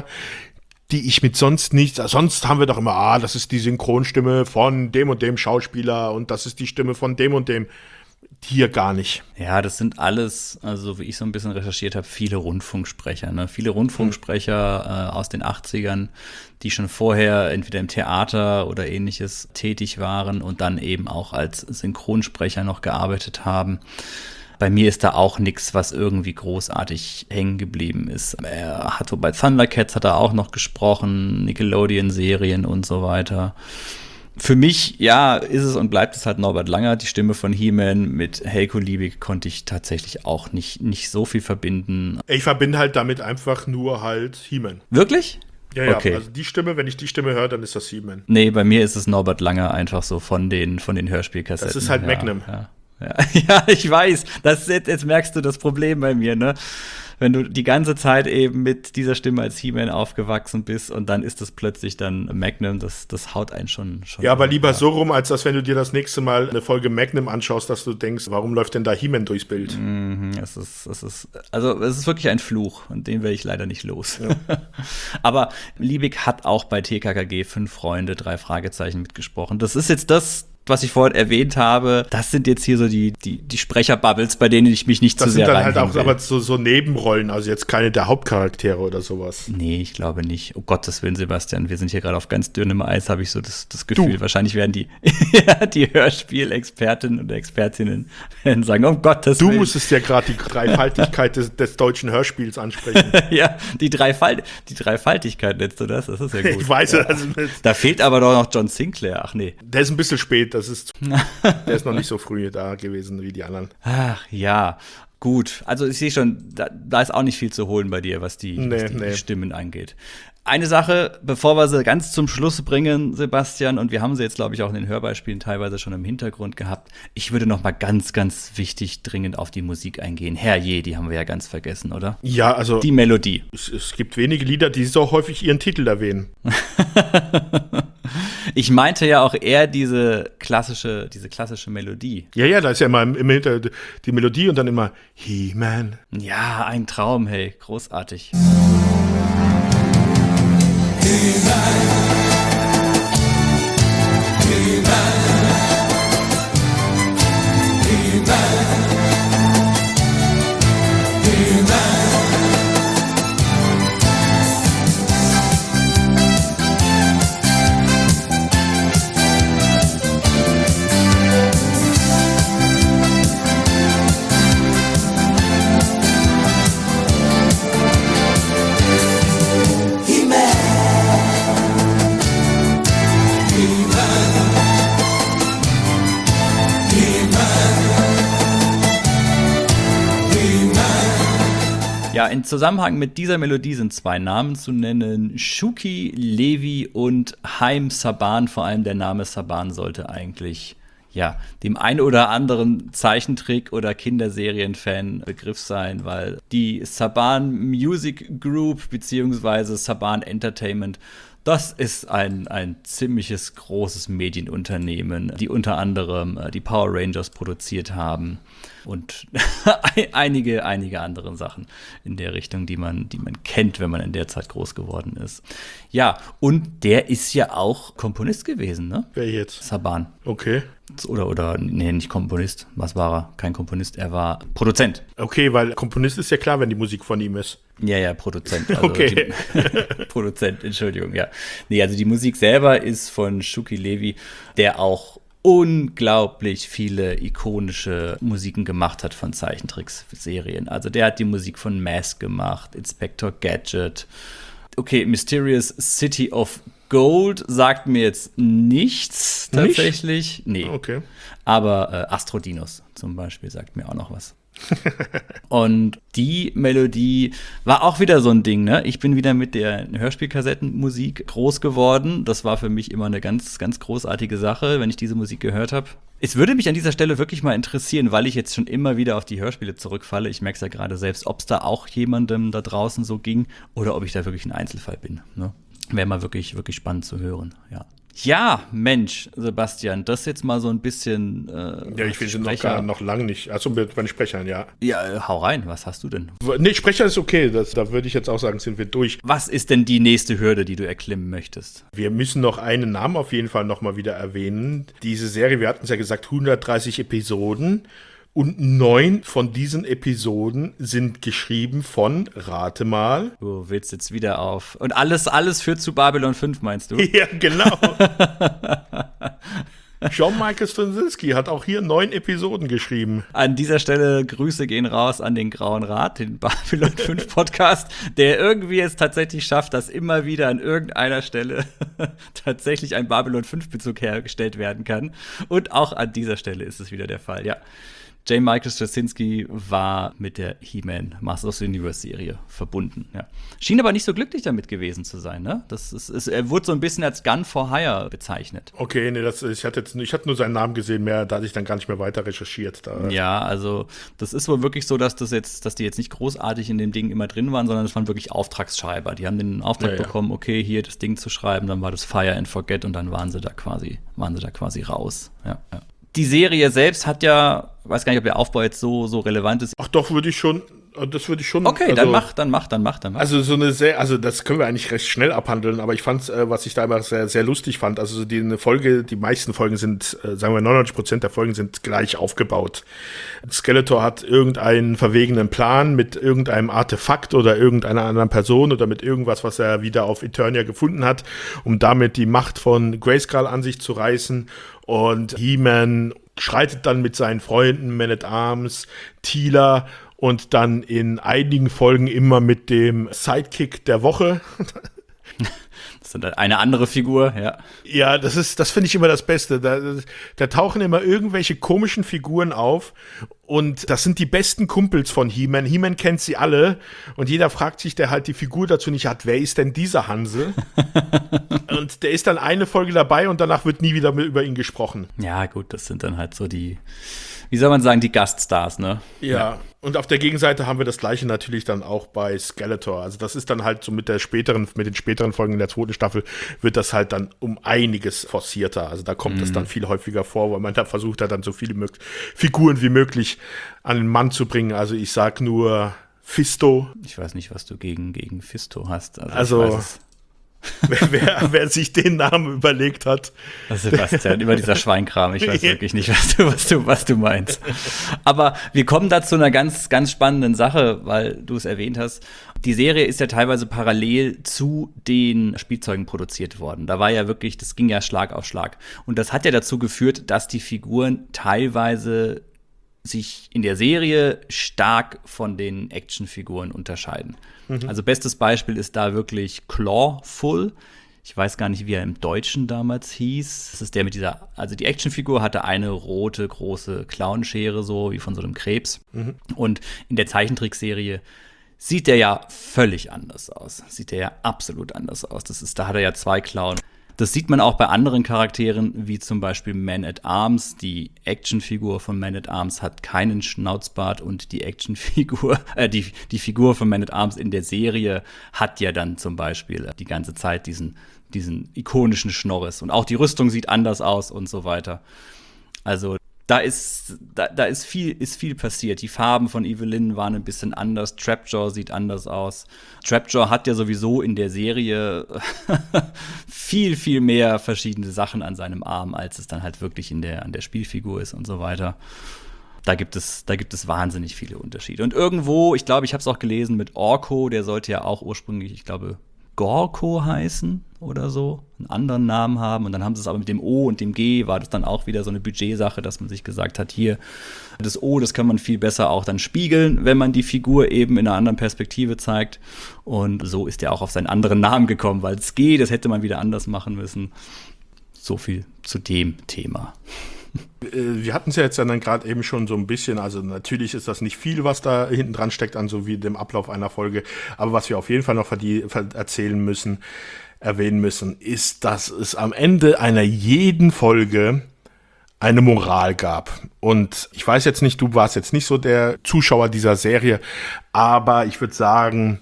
die ich mit sonst nicht, sonst haben wir doch immer, ah, das ist die Synchronstimme von dem und dem Schauspieler und das ist die Stimme von dem und dem. Hier gar nicht. Ja, das sind alles, also wie ich so ein bisschen recherchiert habe, viele Rundfunksprecher. Ne? Viele Rundfunksprecher mhm. äh, aus den achtzigern, die schon vorher entweder im Theater oder ähnliches tätig waren und dann eben auch als Synchronsprecher noch gearbeitet haben. Bei mir ist da auch nichts, was irgendwie großartig hängen geblieben ist. Er hat so bei Thundercats hat er auch noch gesprochen, Nickelodeon-Serien und so weiter. Für mich, ja, ist es und bleibt es halt Norbert Langer. Die Stimme von He-Man mit Helgo Liebig konnte ich tatsächlich auch nicht, nicht so viel verbinden. Ich verbinde halt damit einfach nur halt He-Man. Wirklich? Ja, ja, okay. Also die Stimme, wenn ich die Stimme höre, dann ist das He-Man. Nee, bei mir ist es Norbert Langer einfach so von den, von den Hörspielkassetten. Das ist halt ja, Magnum. Ja, ja. ja, ich weiß. Das, jetzt, jetzt merkst du das Problem bei mir, ne? Wenn du die ganze Zeit eben mit dieser Stimme als He-Man aufgewachsen bist und dann ist das plötzlich dann Magnum, das, das haut einen schon, schon. Ja, aber lieber so rum, als dass wenn du dir das nächste Mal eine Folge Magnum anschaust, dass du denkst, warum läuft denn da He-Man durchs Bild? Mhm, es ist, es ist, also es ist wirklich ein Fluch und den werde ich leider nicht los. Ja. Aber Liebig hat auch bei T K K G Fünf Freunde, drei Fragezeichen mitgesprochen. Das ist jetzt das, was ich vorhin erwähnt habe, das sind jetzt hier so die, die, die Sprecherbubbles, bei denen ich mich nicht das zu sehr reinhängen will. Das sind dann halt auch will. aber so, so Nebenrollen, also jetzt keine der Hauptcharaktere oder sowas. Nee, ich glaube nicht. Oh Gottes Willen, Sebastian, wir sind hier gerade auf ganz dünnem Eis, habe ich so das, das Gefühl. Du. Wahrscheinlich werden die, die Hörspielexpertinnen und Expertinnen werden sagen, um Gottes du Willen. Du musstest ja gerade die Dreifaltigkeit des, des deutschen Hörspiels ansprechen. Ja, die, Dreifalt, die Dreifaltigkeit nennst du das? Das ist ja gut. Ich weiß, ja. Also da fehlt aber doch noch John Sinclair. Ach nee. Der ist ein bisschen spät. Das ist, der ist noch nicht so früh da gewesen wie die anderen. Ach ja, gut. Also ich sehe schon, da, da ist auch nicht viel zu holen bei dir, was die, nee, was die, nee. die Stimmen angeht. Eine Sache, bevor wir sie ganz zum Schluss bringen, Sebastian, und wir haben sie jetzt, glaube ich, auch in den Hörbeispielen teilweise schon im Hintergrund gehabt. Ich würde noch mal ganz, ganz wichtig dringend auf die Musik eingehen. Herrje, die haben wir ja ganz vergessen, oder? Ja, also die Melodie. Es, es gibt wenige Lieder, die so häufig ihren Titel erwähnen. Ich meinte ja auch eher diese klassische, diese klassische Melodie. Ja, ja, da ist ja immer im Hinter die Melodie und dann immer He-Man. Ja, ein Traum, hey, großartig. He-Man. He-Man. He-Man. He-Man. Ja, in Zusammenhang mit dieser Melodie sind zwei Namen zu nennen. Shuki Levy und Haim Saban. Vor allem der Name Saban sollte eigentlich ja dem ein oder anderen Zeichentrick- oder Kinderserien-Fan Begriff sein, weil die Saban Music Group bzw. Saban Entertainment, das ist ein, ein ziemliches großes Medienunternehmen, die unter anderem äh, die Power Rangers produziert haben und einige, einige andere Sachen in der Richtung, die man, die man kennt, wenn man in der Zeit groß geworden ist. Ja, und der ist ja auch Komponist gewesen, ne? Wer jetzt? Saban. Okay. Oder, oder, nee, nicht Komponist. Was war er? Kein Komponist, er war Produzent. Okay, weil Komponist ist ja klar, wenn die Musik von ihm ist. Ja, ja, Produzent. Also okay. Die, Produzent, Entschuldigung, ja. Nee, also die Musik selber ist von Shuki Levy, der auch unglaublich viele ikonische Musiken gemacht hat von Zeichentrickserien. Also der hat die Musik von Mask gemacht, Inspector Gadget. Okay, Mysterious City of Gold sagt mir jetzt nichts tatsächlich. Nicht? Nee. Okay. Aber äh, Astrodinos zum Beispiel sagt mir auch noch was. Und die Melodie war auch wieder so ein Ding, ne? Ich bin wieder mit der Hörspielkassettenmusik groß geworden. Das war für mich immer eine ganz, ganz großartige Sache, wenn ich diese Musik gehört habe. Es würde mich an dieser Stelle wirklich mal interessieren, weil ich jetzt schon immer wieder auf die Hörspiele zurückfalle. Ich merke es ja gerade selbst, ob es da auch jemandem da draußen so ging oder ob ich da wirklich ein Einzelfall bin, ne? Wäre mal wirklich, wirklich spannend zu hören, ja. Ja, Mensch, Sebastian, das jetzt mal so ein bisschen äh, Ja, ich finde noch, gar, noch lange nicht. Achso, bei den Sprechern, ja. Ja, äh, hau rein, was hast du denn? Nee, Sprecher ist okay, das, da würde ich jetzt auch sagen, sind wir durch. Was ist denn die nächste Hürde, die du erklimmen möchtest? Wir müssen noch einen Namen auf jeden Fall noch mal wieder erwähnen. Diese Serie, wir hatten es ja gesagt, hundertdreißig Episoden. Und neun von diesen Episoden sind geschrieben von, rate mal. Du willst jetzt wieder auf. Und alles, alles führt zu Babylon fünf, meinst du? Ja, genau. John Michael Straczynski hat auch hier neun Episoden geschrieben. An dieser Stelle Grüße gehen raus an den Grauen Rat, den Babylon fünf Podcast, der irgendwie es tatsächlich schafft, dass immer wieder an irgendeiner Stelle tatsächlich ein Babylon fünf Bezug hergestellt werden kann. Und auch an dieser Stelle ist es wieder der Fall, ja. J. Michael Straczynski war mit der He-Man Masters of the Universe Serie verbunden. Ja. Schien aber nicht so glücklich damit gewesen zu sein. Ne? Das ist, ist, er wurde so ein bisschen als Gun for Hire bezeichnet. Okay, nee, das, ich hatte jetzt, ich hatte nur seinen Namen gesehen, mehr, da hatte ich dann gar nicht mehr weiter recherchiert. Da. Ja, also das ist wohl wirklich so, dass das jetzt, dass die jetzt nicht großartig in dem Ding immer drin waren, sondern es waren wirklich Auftragsschreiber. Die haben den Auftrag ja, ja. bekommen, okay, hier das Ding zu schreiben, dann war das Fire and Forget und dann waren sie da quasi, waren sie da quasi raus. Ja, ja. Die Serie selbst hat ja, ich weiß gar nicht, ob der Aufbau jetzt so, so relevant ist. Ach doch, würde ich schon, das würde ich schon. Okay, also, dann mach, dann mach, dann mach, dann mach. Also so eine sehr, also das können wir eigentlich recht schnell abhandeln, aber ich fand, äh, was ich da immer sehr, sehr lustig fand, also die eine Folge, die meisten Folgen sind, äh, sagen wir neunundneunzig Prozent der Folgen sind gleich aufgebaut. Skeletor hat irgendeinen verwegenen Plan mit irgendeinem Artefakt oder irgendeiner anderen Person oder mit irgendwas, was er wieder auf Eternia gefunden hat, um damit die Macht von Grayskull an sich zu reißen. Und He-Man schreitet dann mit seinen Freunden Man-at-Arms, Teela und dann in einigen Folgen immer mit dem Sidekick der Woche. Das ist eine andere Figur, ja. Ja, das ist, das finde ich immer das Beste. Da, da tauchen immer irgendwelche komischen Figuren auf und das sind die besten Kumpels von He-Man. He-Man kennt sie alle und jeder fragt sich, der halt die Figur dazu nicht hat, wer ist denn dieser Hanse? Und der ist dann eine Folge dabei und danach wird nie wieder über ihn gesprochen. Ja, gut, das sind dann halt so die, wie soll man sagen, die Gaststars, ne? Ja, ja. Und auf der Gegenseite haben wir das Gleiche natürlich dann auch bei Skeletor. Also das ist dann halt so mit der späteren, mit den späteren Folgen in der zweiten Staffel wird das halt dann um einiges forcierter. Also da kommt es mhm. dann viel häufiger vor, weil man da versucht hat, dann so viele mög- Figuren wie möglich an den Mann zu bringen. Also ich sag nur Fisto. Ich weiß nicht, was du gegen, gegen Fisto hast. Also, also ich weiß es. wer, wer, wer sich den Namen überlegt hat. Sebastian, über dieser Schweinkram. Ich weiß wirklich nicht, was du, was du, was du meinst. Aber wir kommen da zu einer ganz, ganz spannenden Sache, weil du es erwähnt hast. Die Serie ist ja teilweise parallel zu den Spielzeugen produziert worden. Da war ja wirklich, das ging ja Schlag auf Schlag. Und das hat ja dazu geführt, dass die Figuren teilweise sich in der Serie stark von den Actionfiguren unterscheiden. Mhm. Also bestes Beispiel ist da wirklich Clawful. Ich weiß gar nicht, wie er im Deutschen damals hieß. Das ist der mit dieser, also die Actionfigur hatte eine rote, große Clownschere, so wie von so einem Krebs. Mhm. Und in der Zeichentrickserie sieht der ja völlig anders aus. Sieht der ja absolut anders aus. Das ist, da hat er ja zwei Klauen. Das sieht man auch bei anderen Charakteren, wie zum Beispiel Man-at-Arms. Die Actionfigur von Man-at-Arms hat keinen Schnauzbart und die Actionfigur, äh, die, die Figur von Man-at-Arms in der Serie hat ja dann zum Beispiel die ganze Zeit diesen, diesen ikonischen Schnorres. Und auch die Rüstung sieht anders aus und so weiter. Also Da ist, da, da ist viel, ist viel passiert. Die Farben von Evelyn waren ein bisschen anders. Trapjaw sieht anders aus. Trapjaw hat ja sowieso in der Serie viel, viel mehr verschiedene Sachen an seinem Arm, als es dann halt wirklich in der, an der Spielfigur ist und so weiter. Da gibt es, da gibt es wahnsinnig viele Unterschiede. Und irgendwo, ich glaube, ich habe es auch gelesen mit Orko, der sollte ja auch ursprünglich, ich glaube, Gorko heißen oder so, einen anderen Namen haben. Und dann haben sie es aber mit dem O und dem G, war das dann auch wieder so eine Budgetsache, dass man sich gesagt hat, hier, das O, das kann man viel besser auch dann spiegeln, wenn man die Figur eben in einer anderen Perspektive zeigt. Und so ist er auch auf seinen anderen Namen gekommen, weil das G, das hätte man wieder anders machen müssen. So viel zu dem Thema. Wir hatten es ja jetzt dann gerade eben schon so ein bisschen, also natürlich ist das nicht viel, was da hinten dran steckt, an so wie dem Ablauf einer Folge, aber was wir auf jeden Fall noch erzählen müssen, erwähnen müssen, ist, dass es am Ende einer jeden Folge eine Moral gab. Und ich weiß jetzt nicht, du warst jetzt nicht so der Zuschauer dieser Serie, aber ich würde sagen,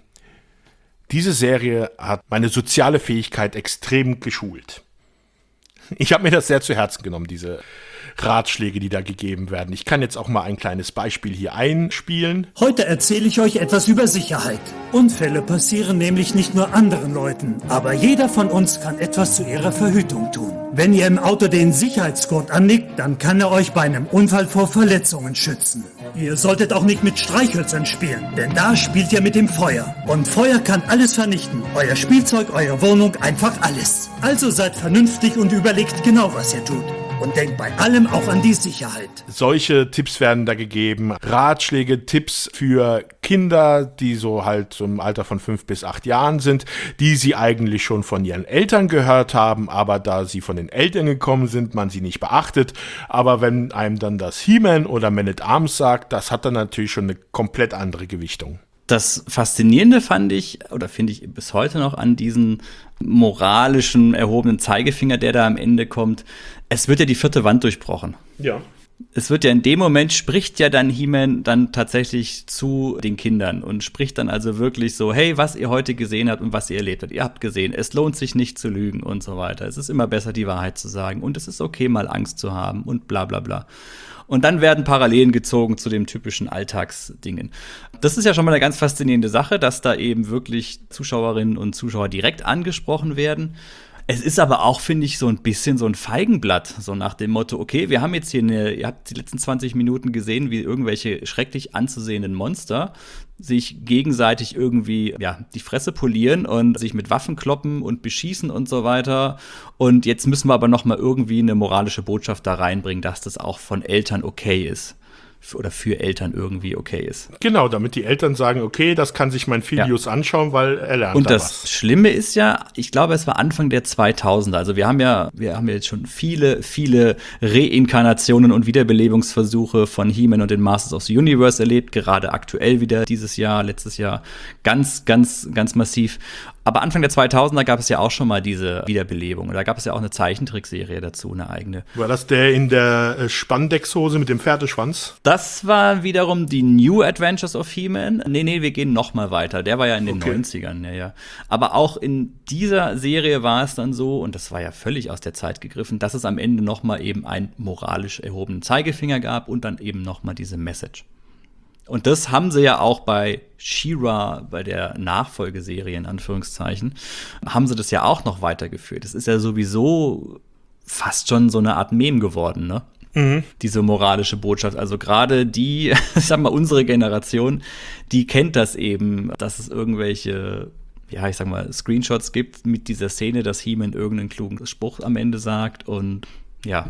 diese Serie hat meine soziale Fähigkeit extrem geschult. Ich habe mir das sehr zu Herzen genommen, diese Ratschläge, die da gegeben werden. Ich kann jetzt auch mal ein kleines Beispiel hier einspielen. Heute erzähle ich euch etwas über Sicherheit. Unfälle passieren nämlich nicht nur anderen Leuten, aber jeder von uns kann etwas zu ihrer Verhütung tun. Wenn ihr im Auto den Sicherheitsgurt anlegt, dann kann er euch bei einem Unfall vor Verletzungen schützen. Ihr solltet auch nicht mit Streichhölzern spielen, denn da spielt ihr mit dem Feuer. Und Feuer kann alles vernichten. Euer Spielzeug, eure Wohnung, einfach alles. Also seid vernünftig und überlegt genau, was ihr tut. Und denkt bei allem auch an die Sicherheit. Solche Tipps werden da gegeben. Ratschläge, Tipps für Kinder, die so halt so im Alter von fünf bis acht Jahren sind, die sie eigentlich schon von ihren Eltern gehört haben, aber da sie von den Eltern gekommen sind, man sie nicht beachtet. Aber wenn einem dann das He-Man oder Man at Arms sagt, das hat dann natürlich schon eine komplett andere Gewichtung. Das Faszinierende fand ich, oder finde ich bis heute noch an diesen moralischen, erhobenen Zeigefinger, der da am Ende kommt. Es wird ja die vierte Wand durchbrochen. Ja. Es wird ja in dem Moment, spricht ja dann He-Man dann tatsächlich zu den Kindern und spricht dann also wirklich so, hey, was ihr heute gesehen habt und was ihr erlebt habt, ihr habt gesehen, es lohnt sich nicht zu lügen und so weiter. Es ist immer besser, die Wahrheit zu sagen und es ist okay, mal Angst zu haben und bla bla bla. Und dann werden Parallelen gezogen zu dem typischen Alltagsdingen. Das ist ja schon mal eine ganz faszinierende Sache, dass da eben wirklich Zuschauerinnen und Zuschauer direkt angesprochen werden. Es ist aber auch, finde ich, so ein bisschen so ein Feigenblatt, so nach dem Motto, okay, wir haben jetzt hier eine, ihr habt die letzten zwanzig Minuten gesehen, wie irgendwelche schrecklich anzusehenden Monster sich gegenseitig irgendwie, ja, die Fresse polieren und sich mit Waffen kloppen und beschießen und so weiter. Und jetzt müssen wir aber noch mal irgendwie eine moralische Botschaft da reinbringen, dass das auch von Eltern okay ist. Oder für Eltern irgendwie okay ist. Genau, damit die Eltern sagen, okay, das kann sich mein Filius ja. anschauen, weil er lernt Und da das was. Schlimme ist ja, ich glaube, es war Anfang der zweitausender. Also wir haben ja, wir haben ja jetzt schon viele, viele Reinkarnationen und Wiederbelebungsversuche von He-Man und den Masters of the Universe erlebt. Gerade aktuell wieder dieses Jahr, letztes Jahr ganz, ganz, ganz massiv. Aber Anfang der zweitausender gab es ja auch schon mal diese Wiederbelebung. Da gab es ja auch eine Zeichentrickserie dazu, eine eigene. War das der in der Spandexhose mit dem Pferdeschwanz? Das war wiederum die New Adventures of He-Man. Nee, nee, wir gehen noch mal weiter. Der war ja in den okay. neunzigern. Ja, ja. Aber auch in dieser Serie war es dann so, und das war ja völlig aus der Zeit gegriffen, dass es am Ende noch mal eben einen moralisch erhobenen Zeigefinger gab und dann eben noch mal diese Message. Und das haben sie ja auch bei She-Ra, bei der Nachfolgeserie in Anführungszeichen, haben sie das ja auch noch weitergeführt. Das ist ja sowieso fast schon so eine Art Meme geworden, ne? Mhm. Diese moralische Botschaft. Also gerade die, ich sag mal, unsere Generation, die kennt das eben, dass es irgendwelche, ja, ich sag mal, Screenshots gibt mit dieser Szene, dass He-Man irgendeinen klugen Spruch am Ende sagt und ja,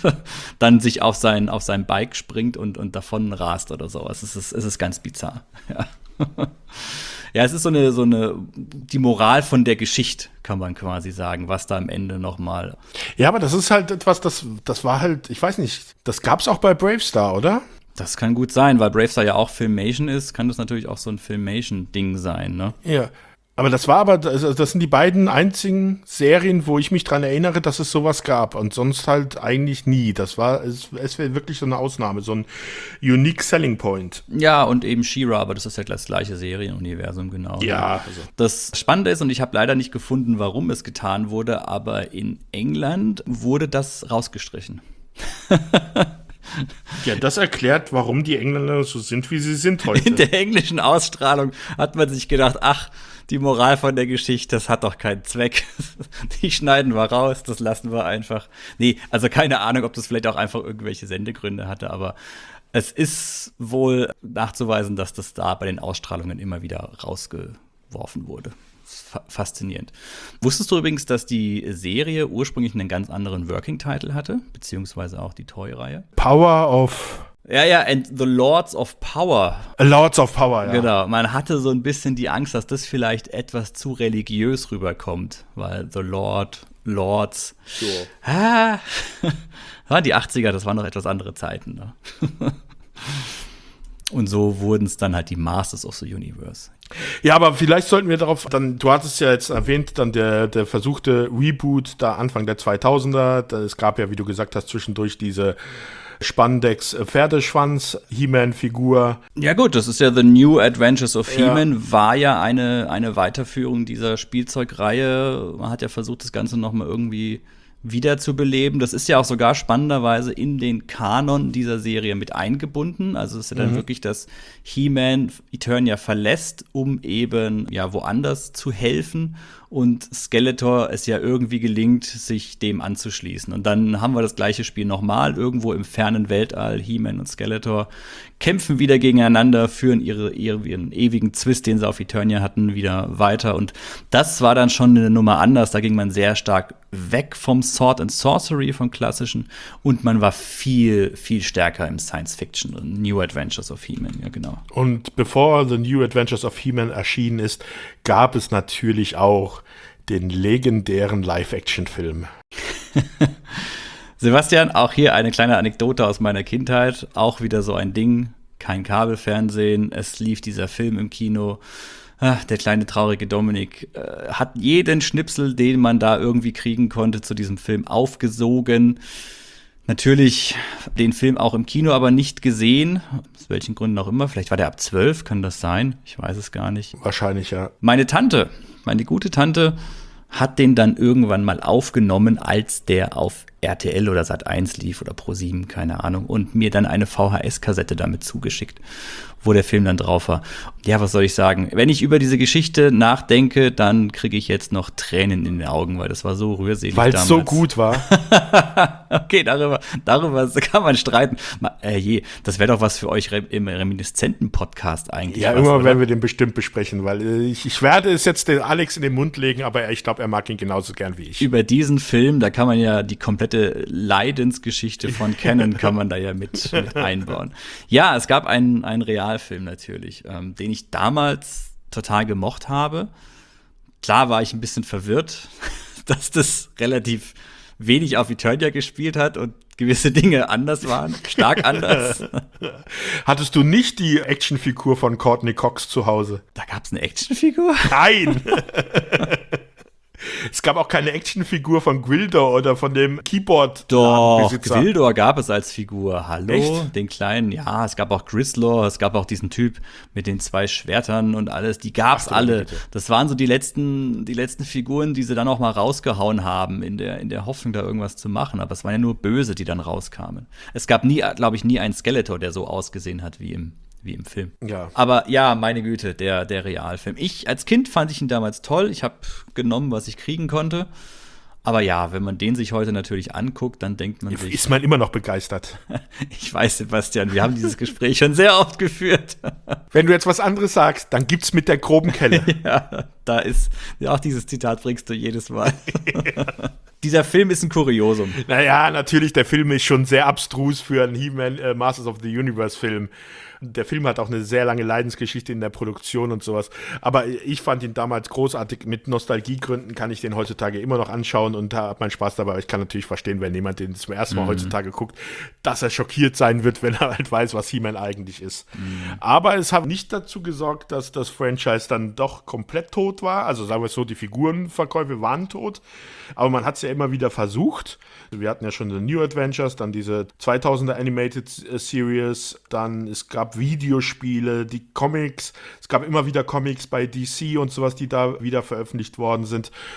dann sich auf sein, auf sein Bike springt und, und davon rast oder sowas. Es ist, es ist ganz bizarr. Ja. Ja, es ist so eine, so eine, die Moral von der Geschichte, kann man quasi sagen, was da am Ende nochmal. Ja, aber das ist halt etwas, das, das war halt, ich weiß nicht, das gab's auch bei Bravestar, oder? Das kann gut sein, weil Bravestar ja auch Filmation ist, kann das natürlich auch so ein Filmation-Ding sein, ne? Ja. Aber das war aber, das sind die beiden einzigen Serien, wo ich mich dran erinnere, dass es sowas gab. Und sonst halt eigentlich nie. Das war, es, es wäre wirklich so eine Ausnahme, so ein unique selling point. Ja, und eben She-Ra, aber das ist ja das gleiche Serienuniversum, genau. Ja. Also. Das Spannende ist, und ich habe leider nicht gefunden, warum es getan wurde, aber in England wurde das rausgestrichen. Ja, das erklärt, warum die Engländer so sind, wie sie sind heute. In der englischen Ausstrahlung hat man sich gedacht, ach, die Moral von der Geschichte, das hat doch keinen Zweck. Die schneiden wir raus, das lassen wir einfach. Nee, also keine Ahnung, ob das vielleicht auch einfach irgendwelche Sendegründe hatte, aber es ist wohl nachzuweisen, dass das da bei den Ausstrahlungen immer wieder rausgeworfen wurde. Faszinierend. Wusstest du übrigens, dass die Serie ursprünglich einen ganz anderen Working-Title hatte, beziehungsweise auch die Toy-Reihe? Power of... Ja, ja, and the Lords of Power. Lords of Power, ja. Genau, man hatte so ein bisschen die Angst, dass das vielleicht etwas zu religiös rüberkommt, weil The Lord, Lords. So. Ah, waren die achtziger, das waren noch etwas andere Zeiten. Ne? Und so wurden es dann halt die Masters of the Universe. Ja, aber vielleicht sollten wir darauf, dann, du hattest ja jetzt erwähnt, dann der, der versuchte Reboot da Anfang der zweitausender. Es gab ja, wie du gesagt hast, zwischendurch diese Spandex-Pferdeschwanz-He-Man-Figur. Ja gut, das ist ja The New Adventures of Ja. He-Man, war ja eine, eine Weiterführung dieser Spielzeugreihe. Man hat ja versucht, das Ganze noch mal irgendwie wiederzubeleben. Das ist ja auch sogar spannenderweise in den Kanon dieser Serie mit eingebunden. Also es ist ja dann Mhm. wirklich, dass He-Man Eternia verlässt, um eben ja woanders zu helfen und Skeletor es ja irgendwie gelingt, sich dem anzuschließen. Und dann haben wir das gleiche Spiel nochmal, irgendwo im fernen Weltall. He-Man und Skeletor kämpfen wieder gegeneinander, führen ihre, ihren ewigen Zwist, den sie auf Eternia hatten, wieder weiter. Und das war dann schon eine Nummer anders. Da ging man sehr stark weg vom Sword and Sorcery, vom klassischen. Und man war viel, viel stärker im Science-Fiction. New Adventures of He-Man, ja genau. Und bevor The New Adventures of He-Man erschienen ist, gab es natürlich auch den legendären Live-Action-Film. Sebastian, auch hier eine kleine Anekdote aus meiner Kindheit. Auch wieder so ein Ding. Kein Kabelfernsehen. Es lief dieser Film im Kino. Ach, der kleine traurige Dominik äh, hat jeden Schnipsel, den man da irgendwie kriegen konnte, zu diesem Film aufgesogen. Natürlich den Film auch im Kino, aber nicht gesehen. Aus welchen Gründen auch immer. Vielleicht war der ab zwölf, kann das sein? Ich weiß es gar nicht. Wahrscheinlich, ja. Meine Tante, meine gute Tante, hat den dann irgendwann mal aufgenommen, als der auf R T L oder Sat eins lief oder Pro sieben, keine Ahnung, und mir dann eine V H S-Kassette damit zugeschickt, wo der Film dann drauf war. Ja, was soll ich sagen? Wenn ich über diese Geschichte nachdenke, dann kriege ich jetzt noch Tränen in den Augen, weil das war so rührselig Weil damals. es so gut war. Okay, darüber, darüber kann man streiten. Ma, äh, je, das wäre doch was für euch re- im Reminiscenten-Podcast eigentlich. Ja, was, immer oder? werden wir den bestimmt besprechen, weil äh, ich, ich werde es jetzt den Alex in den Mund legen, aber ich glaube, er mag ihn genauso gern wie ich. Über diesen Film, da kann man ja die komplette Leidensgeschichte von Canon kann man da ja mit, mit einbauen. Ja, es gab einen, einen Realfilm natürlich, ähm, den ich damals total gemocht habe. Klar war ich ein bisschen verwirrt, dass das relativ wenig auf Eternia gespielt hat und gewisse Dinge anders waren, stark anders. Hattest du nicht die Actionfigur von Courtney Cox zu Hause? Da gab es eine Actionfigur? Nein! Es gab auch keine Actionfigur von Gwildor oder von dem Keyboard. Doch, Gwildor gab es als Figur. Hallo, Echt? Den kleinen. Ja, es gab auch Grislor, es gab auch diesen Typ mit den zwei Schwertern und alles. Die gab's Ach, du alle. bitte. Das waren so die letzten, die letzten Figuren, die sie dann auch mal rausgehauen haben, in der, in der Hoffnung, da irgendwas zu machen. Aber es waren ja nur Böse, die dann rauskamen. Es gab nie, glaube ich, nie einen Skeletor, der so ausgesehen hat wie im wie im Film. Ja. Aber ja, meine Güte, der, der Realfilm. Ich, als Kind fand ich ihn damals toll. Ich habe genommen, was ich kriegen konnte. Aber ja, wenn man den sich heute natürlich anguckt, dann denkt man sich. Ist man immer noch begeistert. Ich weiß, Sebastian, wir haben dieses Gespräch schon sehr oft geführt. Wenn du jetzt was anderes sagst, dann gibt's mit der groben Kelle. Ja, da ist, ja, auch dieses Zitat bringst du jedes Mal. Ja. Dieser Film ist ein Kuriosum. Naja, natürlich, der Film ist schon sehr abstrus für einen He-Man äh, Masters of the Universe Film. Der Film hat auch eine sehr lange Leidensgeschichte in der Produktion und sowas. Aber ich fand ihn damals großartig. Mit Nostalgiegründen kann ich den heutzutage immer noch anschauen und da hat meinen Spaß dabei. Aber ich kann natürlich verstehen, wenn jemand den zum ersten Mal mhm. heutzutage guckt, dass er schockiert sein wird, wenn er halt weiß, was He-Man eigentlich ist. Mhm. Aber es hat nicht dazu gesorgt, dass das Franchise dann doch komplett tot war. Also sagen wir es so, die Figurenverkäufe waren tot. Aber man hat es ja immer wieder versucht. Wir hatten ja schon The New Adventures, dann diese zweitausender Animated Series, dann es gab Videospiele, die Comics, es gab immer wieder Comics bei D C und sowas, die da wieder veröffentlicht worden sind.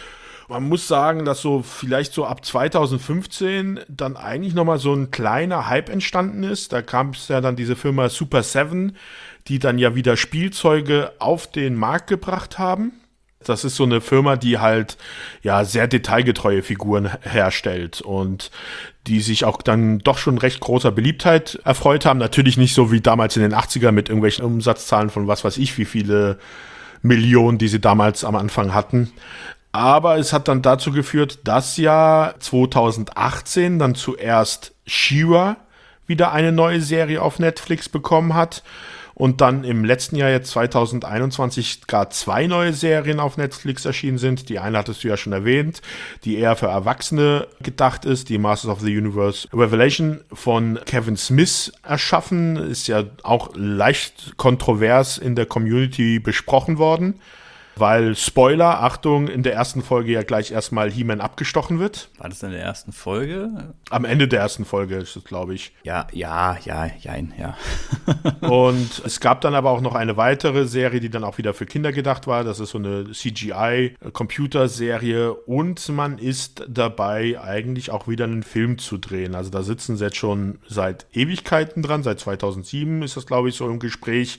Man muss sagen, dass so vielleicht so ab zweitausendfünfzehn dann eigentlich nochmal so ein kleiner Hype entstanden ist. Da kam es ja dann diese Firma Super Seven, die dann ja wieder Spielzeuge auf den Markt gebracht haben. Das ist so eine Firma, die halt ja sehr detailgetreue Figuren herstellt und die sich auch dann doch schon recht großer Beliebtheit erfreut haben. Natürlich nicht so wie damals in den achtzigern mit irgendwelchen Umsatzzahlen von was weiß ich, wie viele Millionen, die sie damals am Anfang hatten. Aber es hat dann dazu geführt, dass ja zweitausendachtzehn dann zuerst She-Ra wieder eine neue Serie auf Netflix bekommen hat. Und dann im letzten Jahr, jetzt zweitausendeinundzwanzig, gar zwei neue Serien auf Netflix erschienen sind. Die eine hattest du ja schon erwähnt, die eher für Erwachsene gedacht ist. Die Masters of the Universe Revelation von Kevin Smith erschaffen. Ist ja auch leicht kontrovers in der Community besprochen worden. Weil, Spoiler, Achtung, in der ersten Folge ja gleich erstmal He-Man abgestochen wird. War das in der ersten Folge? Am Ende der ersten Folge ist es, glaube ich. Ja, ja, ja, jein, ja. Und es gab dann aber auch noch eine weitere Serie, die dann auch wieder für Kinder gedacht war. Das ist so eine C G I-Computerserie. Und man ist dabei, eigentlich auch wieder einen Film zu drehen. Also da sitzen sie jetzt schon seit Ewigkeiten dran. Seit zweitausendsieben ist das, glaube ich, so im Gespräch.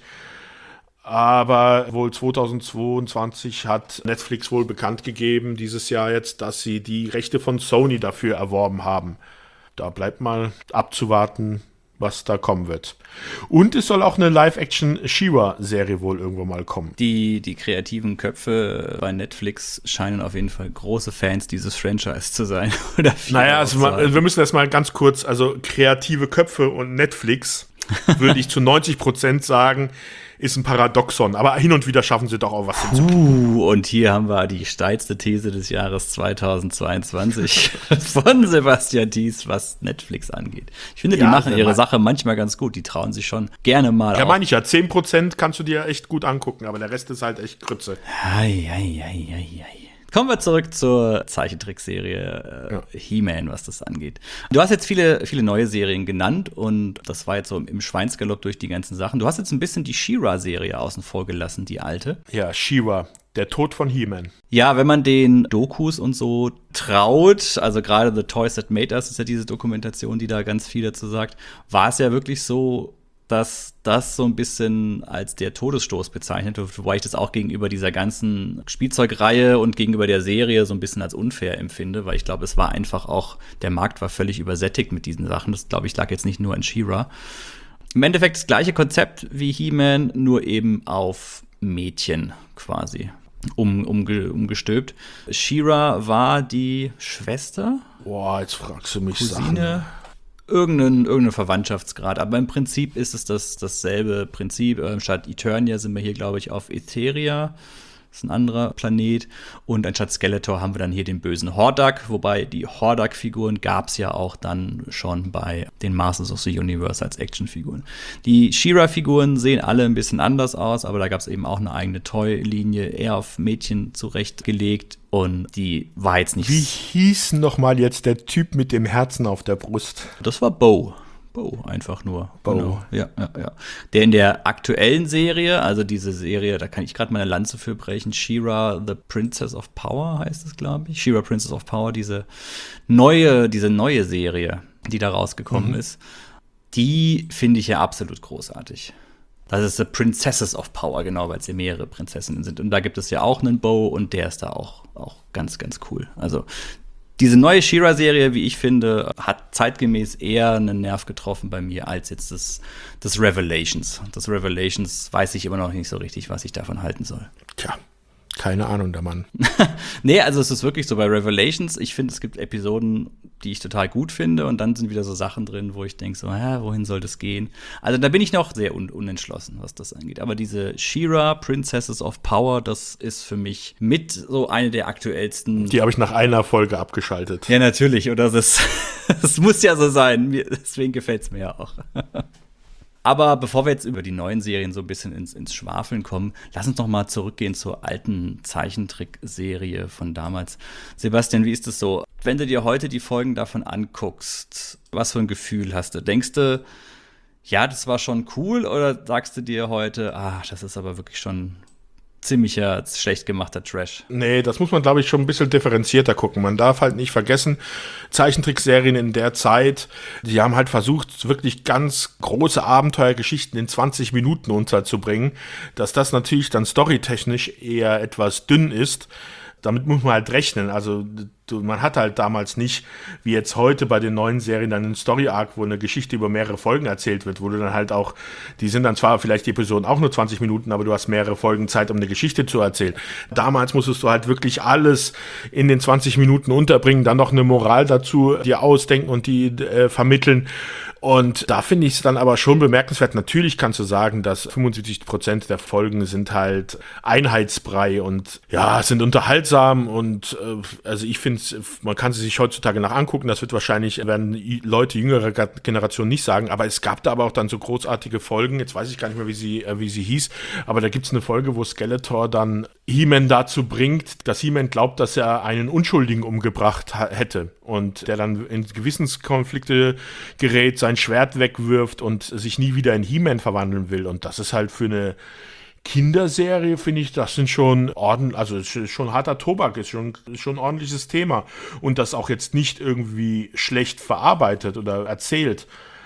Aber wohl zweitausendzweiundzwanzig hat Netflix wohl bekannt gegeben, dieses Jahr jetzt, dass sie die Rechte von Sony dafür erworben haben. Da bleibt mal abzuwarten, was da kommen wird. Und es soll auch eine Live-Action-She-Ra-Serie wohl irgendwo mal kommen. Die, die kreativen Köpfe bei Netflix scheinen auf jeden Fall große Fans dieses Franchise zu sein. Oder naja, also mal, wir müssen erst mal ganz kurz, also kreative Köpfe und Netflix, würde ich zu neunzig Prozent sagen, ist ein Paradoxon, aber hin und wieder schaffen sie doch auch was hinzukriegen. Uh, und hier haben wir die steilste These des Jahres zweitausendzweiundzwanzig von Sebastian Thies, was Netflix angeht. Ich finde, die ja, machen ihre Sache manchmal ganz gut. Die trauen sich schon gerne mal Ja, meine ich ja. zehn Prozent kannst du dir echt gut angucken, aber der Rest ist halt echt Grütze. Ei, ei, ei, ei, ei. Kommen wir zurück zur Zeichentrickserie äh, ja. He-Man, was das angeht. Du hast jetzt viele, viele neue Serien genannt und das war jetzt so im Schweinsgalopp durch die ganzen Sachen. Du hast jetzt ein bisschen die She-Ra-Serie außen vor gelassen, die alte. Ja, She-Ra, der Tod von He-Man. Ja, wenn man den Dokus und so traut, also gerade The Toys That Made Us ist ja diese Dokumentation, die da ganz viel dazu sagt, war es ja wirklich so, dass das so ein bisschen als der Todesstoß bezeichnet wird, wobei ich das auch gegenüber dieser ganzen Spielzeugreihe und gegenüber der Serie so ein bisschen als unfair empfinde, weil ich glaube, es war einfach auch, der Markt war völlig übersättigt mit diesen Sachen. Das, glaube ich, lag jetzt nicht nur an She-Ra. Im Endeffekt das gleiche Konzept wie He-Man, nur eben auf Mädchen quasi um, umge, umgestülpt. She-Ra war die Schwester? Boah, jetzt fragst du mich Cousine? Sachen. Irgendeinen irgendeine Verwandtschaftsgrad, aber im Prinzip ist es das, dasselbe Prinzip. Ähm, statt Eternia sind wir hier, glaube ich, auf Etheria. Das ist ein anderer Planet. Und anstatt Skeletor haben wir dann hier den bösen Hordak, wobei die Hordak-Figuren gab es ja auch dann schon bei den Masters of the Universe als Actionfiguren. Die She-Ra-Figuren sehen alle ein bisschen anders aus, aber da gab es eben auch eine eigene Toy-Linie, eher auf Mädchen zurechtgelegt. Und die war jetzt nicht. Wie hieß noch mal jetzt der Typ mit dem Herzen auf der Brust? Das war Bo. Bo, einfach nur. Bo. Genau. Ja, ja, ja. Der in der aktuellen Serie, also diese Serie, da kann ich gerade meine Lanze für brechen, She-Ra, The Princess of Power heißt es, glaube ich. She-Ra, Princess of Power, diese neue, diese neue Serie, die da rausgekommen mhm. ist, die finde ich ja absolut großartig. Das ist The Princesses of Power, genau, weil es ja mehrere Prinzessinnen sind. Und da gibt es ja auch einen Bo und der ist da auch, auch ganz, ganz cool. Also diese neue She-Ra-Serie, wie ich finde, hat zeitgemäß eher einen Nerv getroffen bei mir als jetzt das, das Revelations. Das Revelations weiß ich immer noch nicht so richtig, was ich davon halten soll. Tja, keine Ahnung, der Mann. Nee, also es ist wirklich so bei Revelations, ich finde, es gibt Episoden, die ich total gut finde und dann sind wieder so Sachen drin, wo ich denke so, hä, wohin soll das gehen? Also da bin ich noch sehr un- unentschlossen, was das angeht. Aber diese She-Ra, Princesses of Power, das ist für mich mit so eine der aktuellsten. Die habe ich nach einer Folge abgeschaltet. Ja, natürlich. Oder das, das muss ja so sein. Mir, deswegen gefällt es mir ja auch. Aber bevor wir jetzt über die neuen Serien so ein bisschen ins, ins Schwafeln kommen, lass uns noch mal zurückgehen zur alten Zeichentrickserie von damals. Sebastian, wie ist es so? Wenn du dir heute die Folgen davon anguckst, was für ein Gefühl hast du? Denkst du, ja, das war schon cool? Oder sagst du dir heute, ah, das ist aber wirklich schon ziemlicher, schlecht gemachter Trash. Nee, das muss man, glaube ich, schon ein bisschen differenzierter gucken. Man darf halt nicht vergessen, Zeichentrickserien in der Zeit, die haben halt versucht, wirklich ganz große Abenteuergeschichten in zwanzig Minuten unterzubringen. Dass das natürlich dann storytechnisch eher etwas dünn ist, damit muss man halt rechnen. Also man hat halt damals nicht, wie jetzt heute bei den neuen Serien, dann einen Story-Arc, wo eine Geschichte über mehrere Folgen erzählt wird, wo du dann halt auch, die sind dann zwar vielleicht die Episoden auch nur zwanzig Minuten, aber du hast mehrere Folgen Zeit, um eine Geschichte zu erzählen. Damals musstest du halt wirklich alles in den zwanzig Minuten unterbringen, dann noch eine Moral dazu dir ausdenken und die äh, vermitteln. Und da finde ich es dann aber schon bemerkenswert. Natürlich kannst du sagen, dass fünfundsiebzig Prozent der Folgen sind halt Einheitsbrei und ja, sind unterhaltsam und äh, also ich finde, man kann sie sich heutzutage nach angucken. Das wird wahrscheinlich, werden Leute jüngerer Generation nicht sagen, aber es gab da aber auch dann so großartige Folgen. Jetzt weiß ich gar nicht mehr, wie sie, äh, wie sie hieß, aber da gibt es eine Folge, wo Skeletor dann He-Man dazu bringt, dass He-Man glaubt, dass er einen Unschuldigen umgebracht ha- hätte und der dann in Gewissenskonflikte gerät, sein Schwert wegwirft und sich nie wieder in He-Man verwandeln will. Und das ist halt für eine Kinderserie, finde ich, das sind schon ordentlich, also ist schon harter Tobak, ist schon, ist schon ein ordentliches Thema. Und das auch jetzt nicht irgendwie schlecht verarbeitet oder erzählt.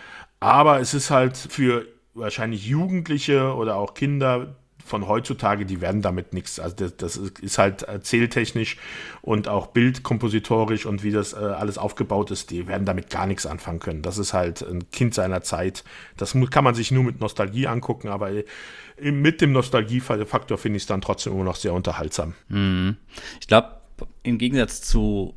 Aber es ist halt für wahrscheinlich Jugendliche oder auch Kinder von heutzutage, die werden damit nichts. Also das, das ist halt erzähltechnisch und auch bildkompositorisch und wie das äh, alles aufgebaut ist, die werden damit gar nichts anfangen können. Das ist halt ein Kind seiner Zeit. Das kann man sich nur mit Nostalgie angucken, aber mit dem Nostalgiefaktor finde ich es dann trotzdem immer noch sehr unterhaltsam. Mhm. Ich glaube, im Gegensatz zu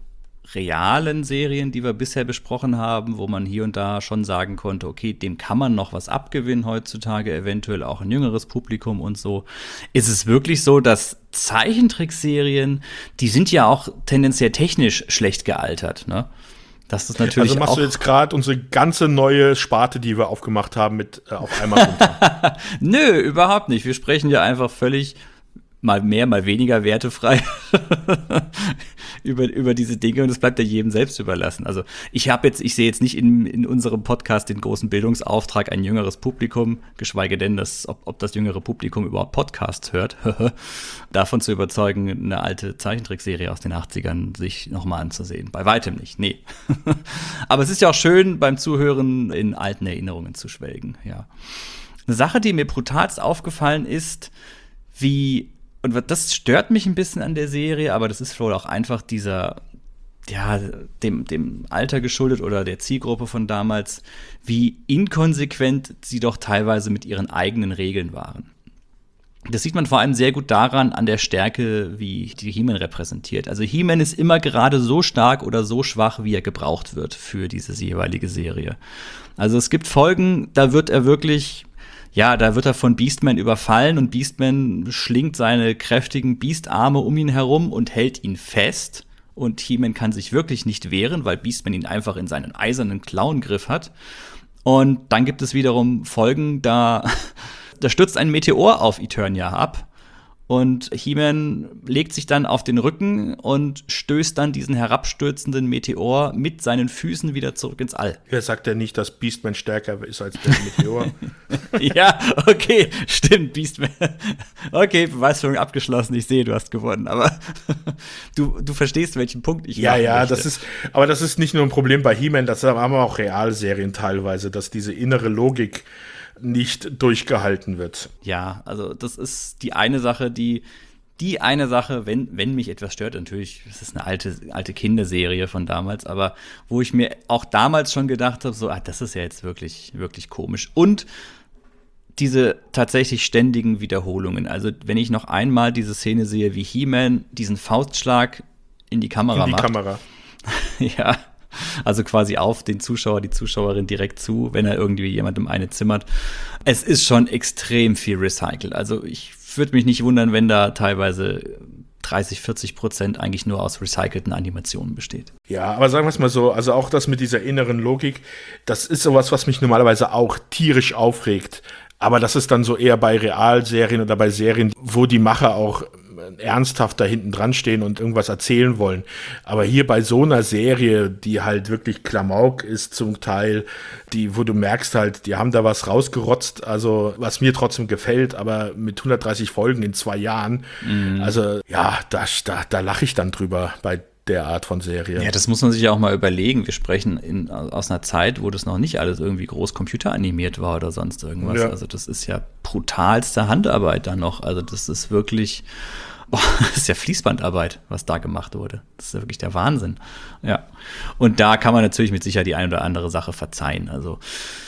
realen Serien, die wir bisher besprochen haben, wo man hier und da schon sagen konnte, okay, dem kann man noch was abgewinnen heutzutage, eventuell auch ein jüngeres Publikum und so, ist es wirklich so, dass Zeichentrickserien, die sind ja auch tendenziell technisch schlecht gealtert, ne? Das ist natürlich also machst auch du jetzt gerade unsere ganze neue Sparte, die wir aufgemacht haben, mit äh, auf einmal runter? Nö, überhaupt nicht. Wir sprechen ja einfach völlig mal mehr, mal weniger wertefrei über, über diese Dinge und es bleibt ja jedem selbst überlassen. Also ich habe jetzt, ich sehe jetzt nicht in, in unserem Podcast den großen Bildungsauftrag, ein jüngeres Publikum, geschweige denn, dass, ob, ob das jüngere Publikum überhaupt Podcasts hört, davon zu überzeugen, eine alte Zeichentrickserie aus den achtzigern sich nochmal anzusehen. Bei weitem nicht, nee. Aber es ist ja auch schön, beim Zuhören in alten Erinnerungen zu schwelgen, ja. Eine Sache, die mir brutalst aufgefallen ist, wie und das stört mich ein bisschen an der Serie, aber das ist wohl auch einfach dieser, ja, dem, dem Alter geschuldet oder der Zielgruppe von damals, wie inkonsequent sie doch teilweise mit ihren eigenen Regeln waren. Das sieht man vor allem sehr gut daran, an der Stärke, wie die He-Man repräsentiert. Also He-Man ist immer gerade so stark oder so schwach, wie er gebraucht wird für diese jeweilige Serie. Also es gibt Folgen, da wird er wirklich Ja, da wird er von Beastman überfallen und Beastman schlingt seine kräftigen Beastarme um ihn herum und hält ihn fest. Und He-Man kann sich wirklich nicht wehren, weil Beastman ihn einfach in seinen eisernen Klauengriff hat. Und dann gibt es wiederum Folgen, da, da stürzt ein Meteor auf Eternia ab. Und He-Man legt sich dann auf den Rücken und stößt dann diesen herabstürzenden Meteor mit seinen Füßen wieder zurück ins All. Wer sagt denn nicht, dass Beastman stärker ist als der Meteor? Ja, okay, stimmt, Beastman. Okay, Beweisführung abgeschlossen, ich sehe, du hast gewonnen. Aber du, du verstehst, welchen Punkt ich Ja, machen ja, möchte. das ist, aber das ist nicht nur ein Problem bei He-Man, das haben wir auch Realserien teilweise, dass diese innere Logik nicht durchgehalten wird. Ja, also das ist die eine Sache, die die eine Sache, wenn wenn mich etwas stört, natürlich, das ist eine alte alte Kinderserie von damals, aber wo ich mir auch damals schon gedacht habe, so, ah, das ist ja jetzt wirklich wirklich komisch und diese tatsächlich ständigen Wiederholungen. Also wenn ich noch einmal diese Szene sehe, wie He-Man diesen Faustschlag in die Kamera In die macht. Kamera. Ja. Also quasi auf den Zuschauer, die Zuschauerin direkt zu, wenn er irgendwie jemandem eine zimmert. Es ist schon extrem viel recycelt. Also ich würde mich nicht wundern, wenn da teilweise dreißig, vierzig Prozent eigentlich nur aus recycelten Animationen besteht. Ja, aber sagen wir es mal so, also auch das mit dieser inneren Logik, das ist sowas, was mich normalerweise auch tierisch aufregt. Aber das ist dann so eher bei Realserien oder bei Serien, wo die Macher auch ernsthaft da hinten dran stehen und irgendwas erzählen wollen. Aber hier bei so einer Serie, die halt wirklich Klamauk ist zum Teil, die, wo du merkst halt, die haben da was rausgerotzt, also was mir trotzdem gefällt, aber mit hundertdreißig Folgen in zwei Jahren, mhm. also ja, da, da, da lache ich dann drüber bei der Art von Serie. Ja, das muss man sich ja auch mal überlegen. Wir sprechen in, aus einer Zeit, wo das noch nicht alles irgendwie groß computeranimiert war oder sonst irgendwas. Ja. Also das ist ja brutalste Handarbeit dann noch. Also das ist wirklich, boah, das ist ja Fließbandarbeit, was da gemacht wurde. Das ist ja wirklich der Wahnsinn. Ja. Und da kann man natürlich mit Sicherheit die eine oder andere Sache verzeihen. Also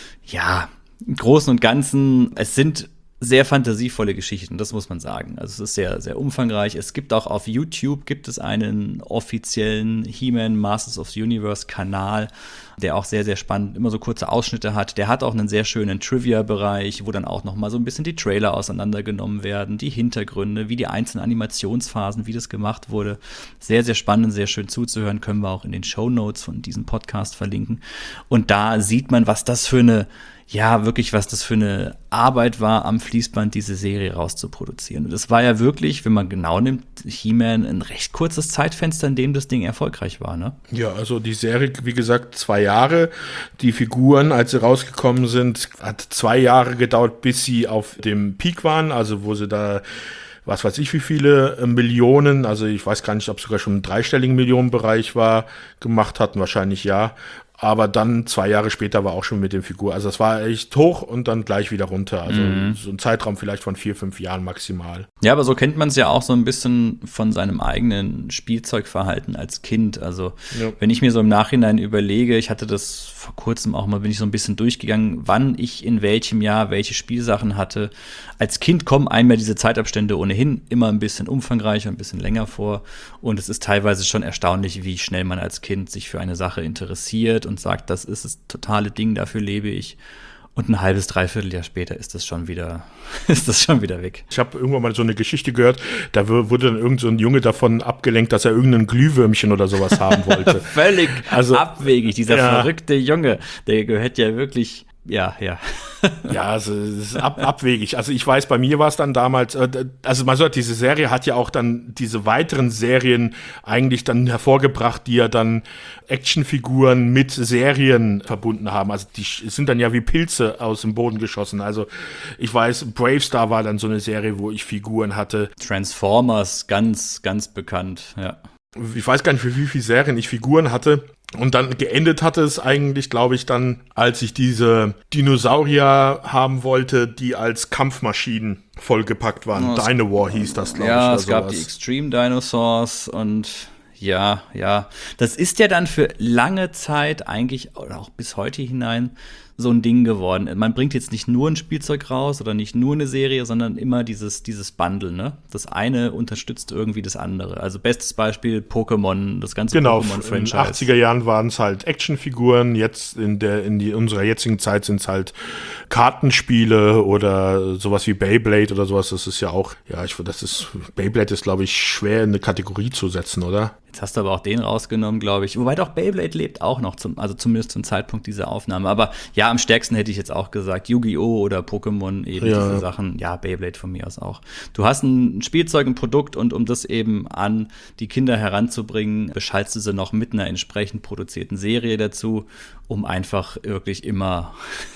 ja, im Großen und Ganzen, es sind sehr fantasievolle Geschichten, das muss man sagen. Also es ist sehr, sehr umfangreich. Es gibt auch auf YouTube gibt es einen offiziellen He-Man Masters of the Universe Kanal, der auch sehr, sehr spannend immer so kurze Ausschnitte hat. Der hat auch einen sehr schönen Trivia-Bereich, wo dann auch noch mal so ein bisschen die Trailer auseinandergenommen werden, die Hintergründe, wie die einzelnen Animationsphasen, wie das gemacht wurde. Sehr, sehr spannend, sehr schön zuzuhören, können wir auch in den Shownotes von diesem Podcast verlinken. Und da sieht man, was das für eine Ja, wirklich, was das für eine Arbeit war, am Fließband diese Serie rauszuproduzieren. Und das war ja wirklich, wenn man genau nimmt, He-Man ein recht kurzes Zeitfenster, in dem das Ding erfolgreich war, ne? Ja, also die Serie, wie gesagt, zwei Jahre. Die Figuren, als sie rausgekommen sind, hat zwei Jahre gedauert, bis sie auf dem Peak waren, also wo sie da was weiß ich wie viele äh, Millionen, also ich weiß gar nicht, ob es sogar schon im dreistelligen Millionenbereich war, gemacht hatten, wahrscheinlich ja. Aber dann zwei Jahre später war auch schon mit dem Figur. Also es war echt hoch und dann gleich wieder runter. Also mhm. so ein Zeitraum vielleicht von vier, fünf Jahren maximal. Ja, aber so kennt man es ja auch so ein bisschen von seinem eigenen Spielzeugverhalten als Kind. Also ja. wenn ich mir so im Nachhinein überlege, ich hatte das vor kurzem auch mal, bin ich so ein bisschen durchgegangen, wann ich in welchem Jahr welche Spielsachen hatte. Als Kind kommen einem ja diese Zeitabstände ohnehin immer ein bisschen umfangreicher, ein bisschen länger vor. Und es ist teilweise schon erstaunlich, wie schnell man als Kind sich für eine Sache interessiert und sagt, das ist das totale Ding, dafür lebe ich. Und ein halbes, dreiviertel Jahr später ist das schon wieder, ist das schon wieder weg. Ich habe irgendwann mal so eine Geschichte gehört, da wurde dann irgend so ein Junge davon abgelenkt, dass er irgendein Glühwürmchen oder sowas haben wollte. Völlig also, abwegig, dieser ja. verrückte Junge, der gehört ja wirklich, ja, ja. Ja, also es ist ab, abwegig. Also ich weiß, bei mir war es dann damals, äh, also man sagt, diese Serie hat ja auch dann diese weiteren Serien eigentlich dann hervorgebracht, die ja dann Actionfiguren mit Serien verbunden haben. Also die sind dann ja wie Pilze aus dem Boden geschossen. Also ich weiß, Bravestar war dann so eine Serie, wo ich Figuren hatte. Transformers, ganz, ganz bekannt, ja. Ich weiß gar nicht, für wie viele Serien ich Figuren hatte. Und dann geendet hatte es eigentlich, glaube ich, dann, als ich diese Dinosaurier haben wollte, die als Kampfmaschinen vollgepackt waren. Oh, Dinowar hieß das, glaube ja, ich. Ja, es gab sowas. Die Extreme Dinosaurs und ja, ja. Das ist ja dann für lange Zeit eigentlich, oder auch bis heute hinein, so ein Ding geworden. Man bringt jetzt nicht nur ein Spielzeug raus oder nicht nur eine Serie, sondern immer dieses, dieses Bundle, ne? Das eine unterstützt irgendwie das andere. Also bestes Beispiel Pokémon, das ganze genau, Pokémon-Franchise. In den achtziger Jahren waren es halt Actionfiguren, jetzt in der in die, unserer jetzigen Zeit sind es halt Kartenspiele oder sowas wie Beyblade oder sowas. Das ist ja auch, ja, ich das ist, Beyblade ist, glaube ich, schwer in eine Kategorie zu setzen, oder? Jetzt hast du aber auch den rausgenommen, glaube ich. Wobei doch Beyblade lebt auch noch, zum, also zumindest zum Zeitpunkt dieser Aufnahme. Aber ja, am stärksten hätte ich jetzt auch gesagt, Yu-Gi-Oh! Oder Pokémon, eben ja. diese Sachen. Ja, Beyblade von mir aus auch. Du hast ein Spielzeug, ein Produkt und um das eben an die Kinder heranzubringen, beschallst du sie noch mit einer entsprechend produzierten Serie dazu, um einfach wirklich immer,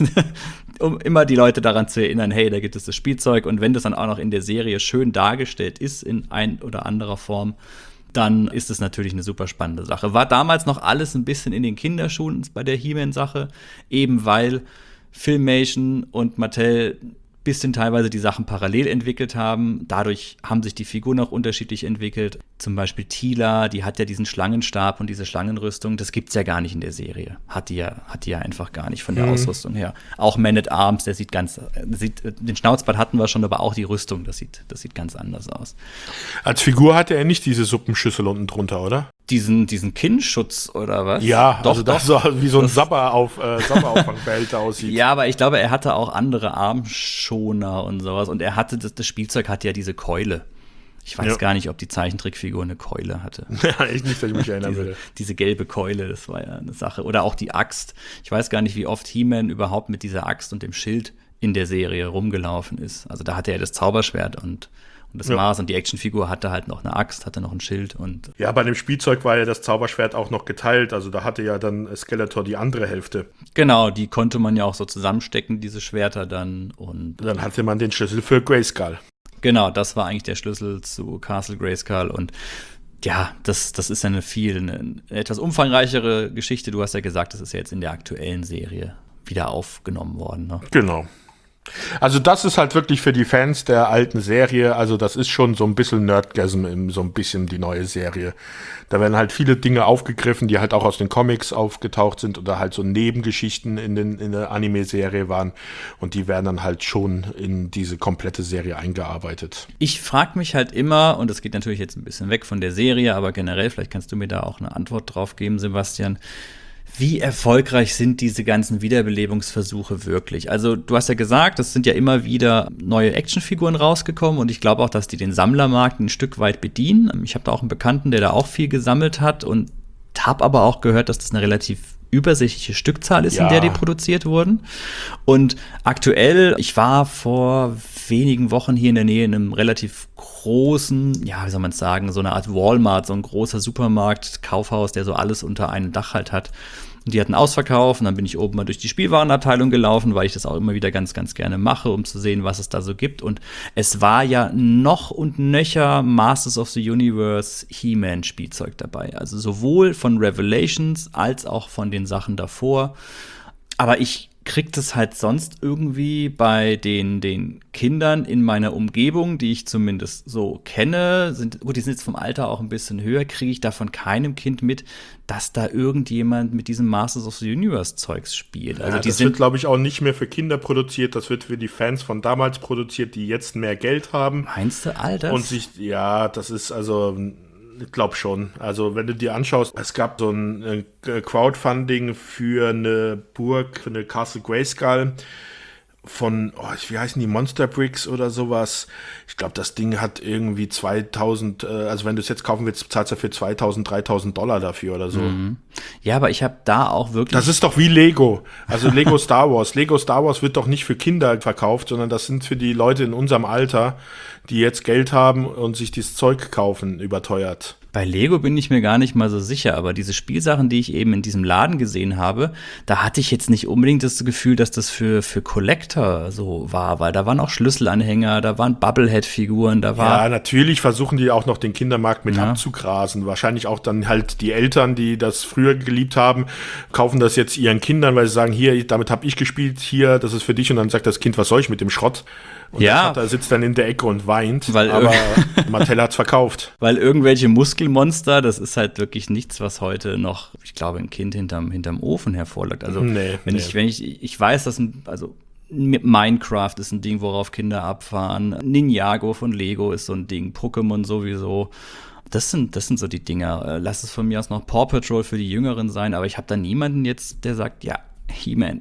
um immer die Leute daran zu erinnern, hey, da gibt es das Spielzeug. Und wenn das dann auch noch in der Serie schön dargestellt ist, in ein oder anderer Form, dann ist es natürlich eine super spannende Sache. War damals noch alles ein bisschen in den Kinderschuhen bei der He-Man-Sache, eben weil Filmation und Mattel bisschen teilweise die Sachen parallel entwickelt haben. Dadurch haben sich die Figuren auch unterschiedlich entwickelt. Zum Beispiel Teela, die hat ja diesen Schlangenstab und diese Schlangenrüstung. Das gibt's ja gar nicht in der Serie. Hat die ja, hat die ja einfach gar nicht von der mhm. Ausrüstung her. Auch Man at Arms, der sieht ganz, sieht, den Schnauzbart hatten wir schon, aber auch die Rüstung, das sieht, das sieht ganz anders aus. Als Figur hatte er nicht diese Suppenschüssel unten drunter, oder? Diesen, diesen Kinnschutz oder was? Ja, doch, also das doch. so wie so ein Sapper auf, äh, Sapperauffangbehälter aussieht. Ja, aber ich glaube, er hatte auch andere Armschoner und sowas. Und er hatte, das, das Spielzeug hatte ja diese Keule. Ich weiß ja. gar nicht, ob die Zeichentrickfigur eine Keule hatte. Ja, ich nicht, dass ich mich erinnern diese, will. Diese gelbe Keule, das war ja eine Sache. Oder auch die Axt. Ich weiß gar nicht, wie oft He-Man überhaupt mit dieser Axt und dem Schild in der Serie rumgelaufen ist. Also da hatte er das Zauberschwert und Und das Ja. war's. Und die Actionfigur hatte halt noch eine Axt, hatte noch ein Schild und Ja, bei dem Spielzeug war ja das Zauberschwert auch noch geteilt. Also da hatte ja dann Skeletor die andere Hälfte. genau, die konnte man ja auch so zusammenstecken, diese Schwerter dann. Und Dann hatte man den Schlüssel für Grayskull. genau, das war eigentlich der Schlüssel zu Castle Grayskull. Und ja, das, das ist ja eine viel, eine, eine etwas umfangreichere Geschichte. Du hast ja gesagt, das ist ja jetzt in der aktuellen Serie wieder aufgenommen worden. Ne? Genau. Also das ist halt wirklich für die Fans der alten Serie, also das ist schon so ein bisschen Nerdgasm, im, so ein bisschen die neue Serie. Da werden halt viele Dinge aufgegriffen, die halt auch aus den Comics aufgetaucht sind oder halt so Nebengeschichten in, den, in der Anime-Serie waren und die werden dann halt schon in diese komplette Serie eingearbeitet. Ich frage mich halt immer, und das geht natürlich jetzt ein bisschen weg von der Serie, aber generell, vielleicht kannst du mir da auch eine Antwort drauf geben, Sebastian. Wie erfolgreich sind diese ganzen Wiederbelebungsversuche wirklich? Also du hast ja gesagt, es sind ja immer wieder neue Actionfiguren rausgekommen und ich glaube auch, dass die den Sammlermarkt ein Stück weit bedienen. Ich habe da auch einen Bekannten, der da auch viel gesammelt hat und habe aber auch gehört, dass das eine relativ übersichtliche Stückzahl ist, Ja. in der die produziert wurden. Und aktuell, ich war vor wenigen Wochen hier in der Nähe in einem relativ großen, ja, wie soll man es sagen, so eine Art Walmart, so ein großer Supermarkt, Kaufhaus, der so alles unter einem Dach halt hat. Und die hatten Ausverkauf und dann bin ich oben mal durch die Spielwarenabteilung gelaufen, weil ich das auch immer wieder ganz, ganz gerne mache, um zu sehen, was es da so gibt. Und es war ja noch und nöcher Masters of the Universe He-Man-Spielzeug dabei. Also sowohl von Revelations als auch von den Sachen davor. Aber ich krieg das halt sonst irgendwie bei den, den Kindern in meiner Umgebung, die ich zumindest so kenne, sind, gut, die sind jetzt vom Alter auch ein bisschen höher, kriege ich da von keinem Kind mit, dass da irgendjemand mit diesem Masters of the Universe Zeugs spielt. Also Ja, die das sind, wird, glaube ich, auch nicht mehr für Kinder produziert, das wird für die Fans von damals produziert, die jetzt mehr Geld haben. Meinst du all das? Und sich, ja, das ist also, ich glaube schon. Also, wenn du dir anschaust, es gab so ein äh, Crowdfunding für eine Burg, für eine Castle Grayskull von, oh, wie heißen die, Monster Bricks oder sowas. Ich glaube, das Ding hat irgendwie zweitausend, äh, also wenn du es jetzt kaufen willst, zahlst du für zweitausend, dreitausend Dollar dafür oder so. Mhm. Ja, aber ich habe da auch wirklich. Das ist doch wie Lego. Also Lego Star Wars. Lego Star Wars wird doch nicht für Kinder verkauft, sondern das sind für die Leute in unserem Alter, die jetzt Geld haben und sich dieses Zeug kaufen, überteuert. Bei Lego bin ich mir gar nicht mal so sicher, aber diese Spielsachen, die ich eben in diesem Laden gesehen habe, da hatte ich jetzt nicht unbedingt das Gefühl, dass das für, für Collector so war, weil da waren auch Schlüsselanhänger, da waren Bubblehead-Figuren, da war. Ja, natürlich versuchen die auch noch den Kindermarkt mit Ja. abzugrasen. Wahrscheinlich auch dann halt die Eltern, die das früher geliebt haben, kaufen das jetzt ihren Kindern, weil sie sagen, hier, damit habe ich gespielt, hier, das ist für dich. Und dann sagt das Kind, was soll ich mit dem Schrott? Und Ja. der Vater sitzt dann in der Ecke und weint, Weil aber irg- Mattel hat's verkauft. Weil irgendwelche Muskelmonster, das ist halt wirklich nichts, was heute noch, ich glaube, ein Kind hinterm, hinterm Ofen hervorlockt. Also, Nee, wenn nee. ich, wenn ich, ich weiß, dass ein, also Minecraft ist ein Ding, worauf Kinder abfahren. Ninjago von Lego ist so ein Ding. Pokémon sowieso. Das sind, das sind so die Dinger. Äh, Lass es von mir aus noch Paw Patrol für die Jüngeren sein, aber ich habe da niemanden jetzt, der sagt, ja, He-Man.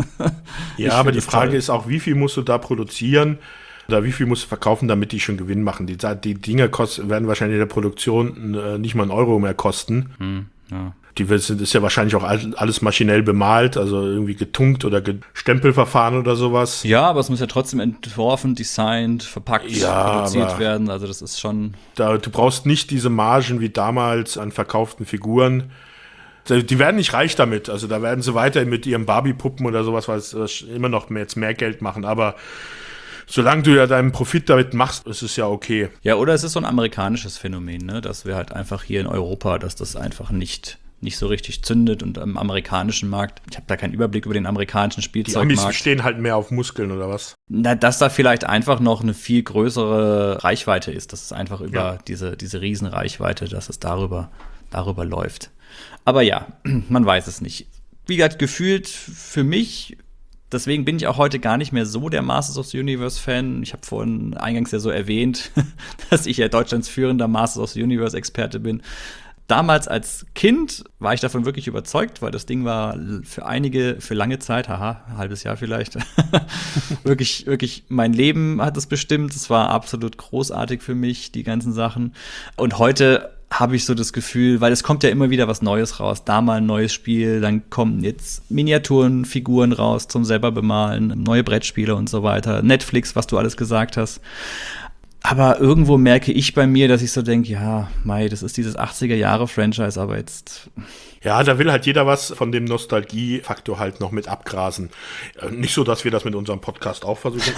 Ich Ja, aber find die das Frage toll. ist auch, wie viel musst du da produzieren oder wie viel musst du verkaufen, damit die schon Gewinn machen? Die, die Dinger kosten, werden wahrscheinlich in der Produktion äh, nicht mal einen Euro mehr kosten. Hm, ja. Die sind, ist ja wahrscheinlich auch all- alles maschinell bemalt, also irgendwie getunkt oder Stempelverfahren oder sowas. Ja, aber es muss ja trotzdem entworfen, designt, verpackt, Ja, produziert aber- werden. Also das ist schon. Da, du brauchst nicht diese Margen wie damals an verkauften Figuren. Die werden nicht reich damit. Also da werden sie weiter mit ihren Barbie-Puppen oder sowas, weil es immer noch mehr, jetzt mehr Geld machen. Aber solange du ja deinen Profit damit machst, ist es ja okay. Ja, oder es ist so ein amerikanisches Phänomen, ne? Dass wir halt einfach hier in Europa, dass das einfach nicht, nicht so richtig zündet und im amerikanischen Markt, ich habe da keinen Überblick über den amerikanischen Die Amis Spielzeugmarkt, stehen halt mehr auf Muskeln oder was? na, dass da vielleicht einfach noch eine viel größere Reichweite ist, dass es einfach über Ja. diese, diese Riesenreichweite, dass es darüber, darüber läuft. Aber ja, man weiß es nicht. Wie gesagt, gefühlt für mich, deswegen bin ich auch heute gar nicht mehr so der Masters of the Universe-Fan. Ich habe vorhin eingangs ja so erwähnt, dass ich ja Deutschlands führender Masters of the Universe-Experte bin. Damals als Kind war ich davon wirklich überzeugt, weil das Ding war für einige, für lange Zeit, haha, ein halbes Jahr vielleicht, wirklich, wirklich mein Leben hat es bestimmt. Es war absolut großartig für mich, die ganzen Sachen. Und heute habe ich so das Gefühl, weil es kommt ja immer wieder was Neues raus, da mal ein neues Spiel, dann kommen jetzt Miniaturen, Figuren raus zum selber bemalen, neue Brettspiele und so weiter, Netflix, was du alles gesagt hast. Aber irgendwo merke ich bei mir, dass ich so denke, ja, mei, das ist dieses achtziger-Jahre-Franchise, aber jetzt... Ja, da will halt jeder was von dem Nostalgie-Faktor halt noch mit abgrasen. Nicht so, dass wir das mit unserem Podcast auch versuchen.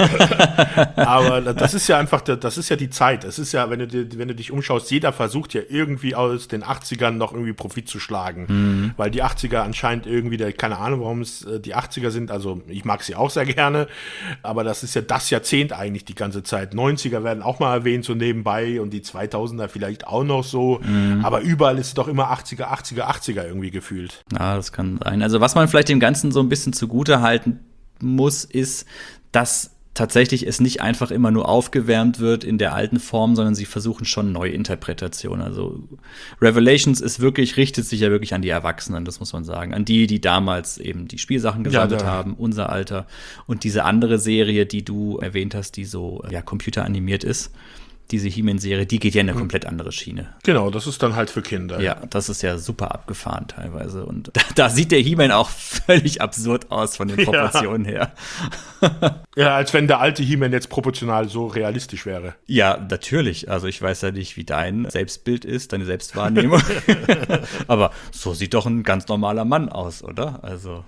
Aber das ist ja einfach, das ist ja die Zeit. Es ist ja, wenn du, wenn du dich umschaust, jeder versucht ja irgendwie aus den achtzigern noch irgendwie Profit zu schlagen. Mhm. Weil die achtziger anscheinend irgendwie, der, keine Ahnung, warum es die achtziger sind. Also ich mag sie auch sehr gerne. Aber das ist ja das Jahrzehnt eigentlich die ganze Zeit. neunziger werden auch mal erwähnt, so nebenbei. Und die zweitausender vielleicht auch noch so. Mhm. Aber überall ist es doch immer achtziger, achtziger, achtziger irgendwie gefühlt. Ja, das kann sein. Also was man vielleicht dem Ganzen so ein bisschen zugute halten muss, ist, dass tatsächlich es nicht einfach immer nur aufgewärmt wird in der alten Form, sondern sie versuchen schon Neuinterpretationen. Also Revelations ist wirklich, richtet sich ja wirklich an die Erwachsenen, das muss man sagen. An die, die damals eben die Spielsachen gesammelt ja, haben, unser Alter. Und diese andere Serie, die du erwähnt hast, die so ja, computeranimiert ist, diese He-Man-Serie, die geht ja in eine komplett andere Schiene. Genau, das ist dann halt für Kinder. Ja, das ist ja super abgefahren teilweise. Und da, da sieht der He-Man auch völlig absurd aus von den Proportionen ja. her. Ja, als wenn der alte He-Man jetzt proportional so realistisch wäre. Ja, natürlich. Also ich weiß ja nicht, wie dein Selbstbild ist, deine Selbstwahrnehmung. Aber so sieht doch ein ganz normaler Mann aus, oder? Also,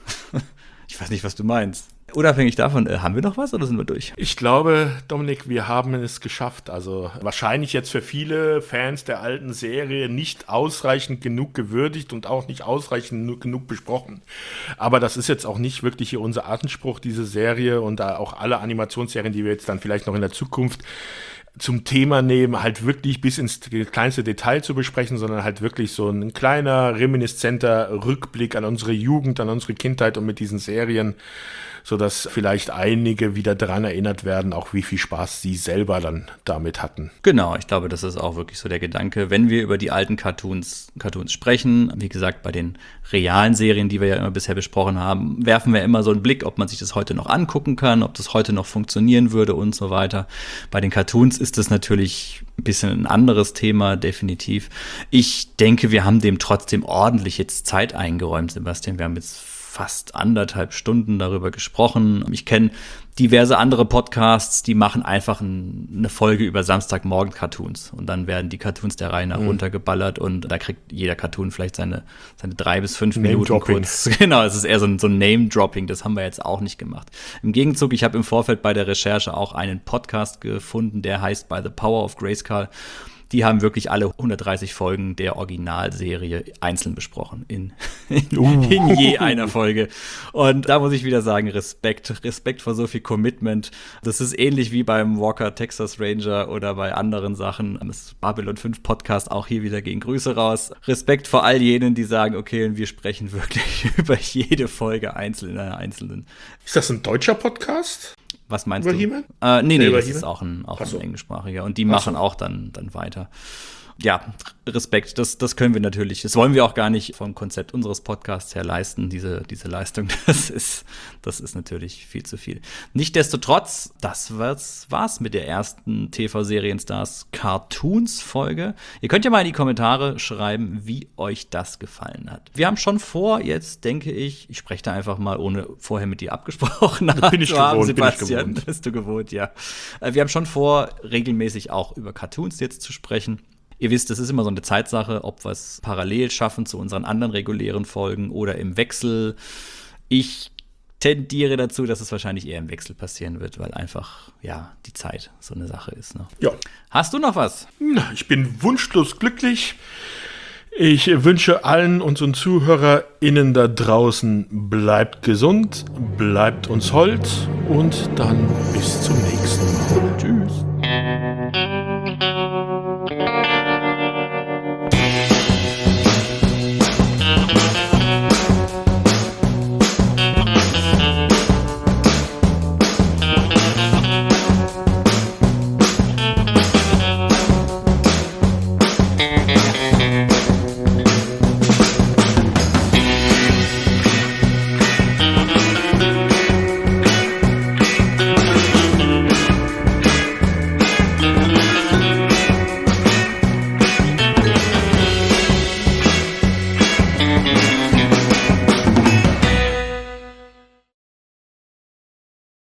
ich weiß nicht, was du meinst. Unabhängig davon, äh, haben wir noch was oder sind wir durch? Ich glaube, Dominik, wir haben es geschafft. Also wahrscheinlich jetzt für viele Fans der alten Serie nicht ausreichend genug gewürdigt und auch nicht ausreichend genug besprochen. Aber das ist jetzt auch nicht wirklich hier unser Anspruch, diese Serie und auch alle Animationsserien, die wir jetzt dann vielleicht noch in der Zukunft zum Thema nehmen, halt wirklich bis ins kleinste Detail zu besprechen, sondern halt wirklich so ein kleiner, reminiszenter Rückblick an unsere Jugend, an unsere Kindheit und mit diesen Serien, sodass vielleicht einige wieder daran erinnert werden, auch wie viel Spaß sie selber dann damit hatten. Genau, ich glaube, das ist auch wirklich so der Gedanke, wenn wir über die alten Cartoons, Cartoons sprechen, wie gesagt, bei den realen Serien, die wir ja immer bisher besprochen haben, werfen wir immer so einen Blick, ob man sich das heute noch angucken kann, ob das heute noch funktionieren würde und so weiter. Bei den Cartoons ist das natürlich ein bisschen ein anderes Thema, definitiv. Ich denke, wir haben dem trotzdem ordentlich jetzt Zeit eingeräumt, Sebastian. Wir haben jetzt fast anderthalb Stunden darüber gesprochen. Ich kenne diverse andere Podcasts, die machen einfach ein, eine Folge über Samstagmorgen-Cartoons. Und dann werden die Cartoons der Reihe nach mhm. runtergeballert und da kriegt jeder Cartoon vielleicht seine, seine drei bis fünf Minuten kurz. Genau, es ist eher so ein, so ein Name-Dropping, das haben wir jetzt auch nicht gemacht. Im Gegenzug, ich habe im Vorfeld bei der Recherche auch einen Podcast gefunden, der heißt By the Power of Grayskull. Die haben wirklich alle hundertdreißig Folgen der Originalserie einzeln besprochen, in, in, uh. in je einer Folge. Und da muss ich wieder sagen, Respekt, Respekt vor so viel Commitment. Das ist ähnlich wie beim Walker Texas Ranger oder bei anderen Sachen. Das Babylon fünf Podcast, auch hier wieder gehen Grüße raus. Respekt vor all jenen, die sagen, okay, wir sprechen wirklich über jede Folge einzeln in einer einzelnen. Ist das ein deutscher Podcast? Was meinst über du? He-Man? Äh, nee, nee, über das He-Man? ist auch ein, auch so. ein englischsprachiger. Und die machen so. auch dann, dann weiter. Ja, Respekt, das, das können wir natürlich, das wollen wir auch gar nicht vom Konzept unseres Podcasts her leisten, diese, diese Leistung, das ist, das ist natürlich viel zu viel. Nichtsdestotrotz, das war's, war's mit der ersten T V-Serienstars Cartoons-Folge. Ihr könnt ja mal in die Kommentare schreiben, wie euch das gefallen hat. Wir haben schon vor, jetzt denke ich, ich spreche da einfach mal, ohne vorher mit dir abgesprochen bin ich zu haben, gewohnt, Sebastian, bin ich gewohnt. bist du gewohnt, ja. Wir haben schon vor, regelmäßig auch über Cartoons jetzt zu sprechen. Ihr wisst, es ist immer so eine Zeitsache, ob wir es parallel schaffen zu unseren anderen regulären Folgen oder im Wechsel. Ich tendiere dazu, dass es wahrscheinlich eher im Wechsel passieren wird, weil einfach, ja, die Zeit so eine Sache ist. Ne? Ja. Hast du noch was? Ich bin wunschlos glücklich. Ich wünsche allen unseren ZuhörerInnen da draußen, bleibt gesund, bleibt uns hold und dann bis zum nächsten Mal.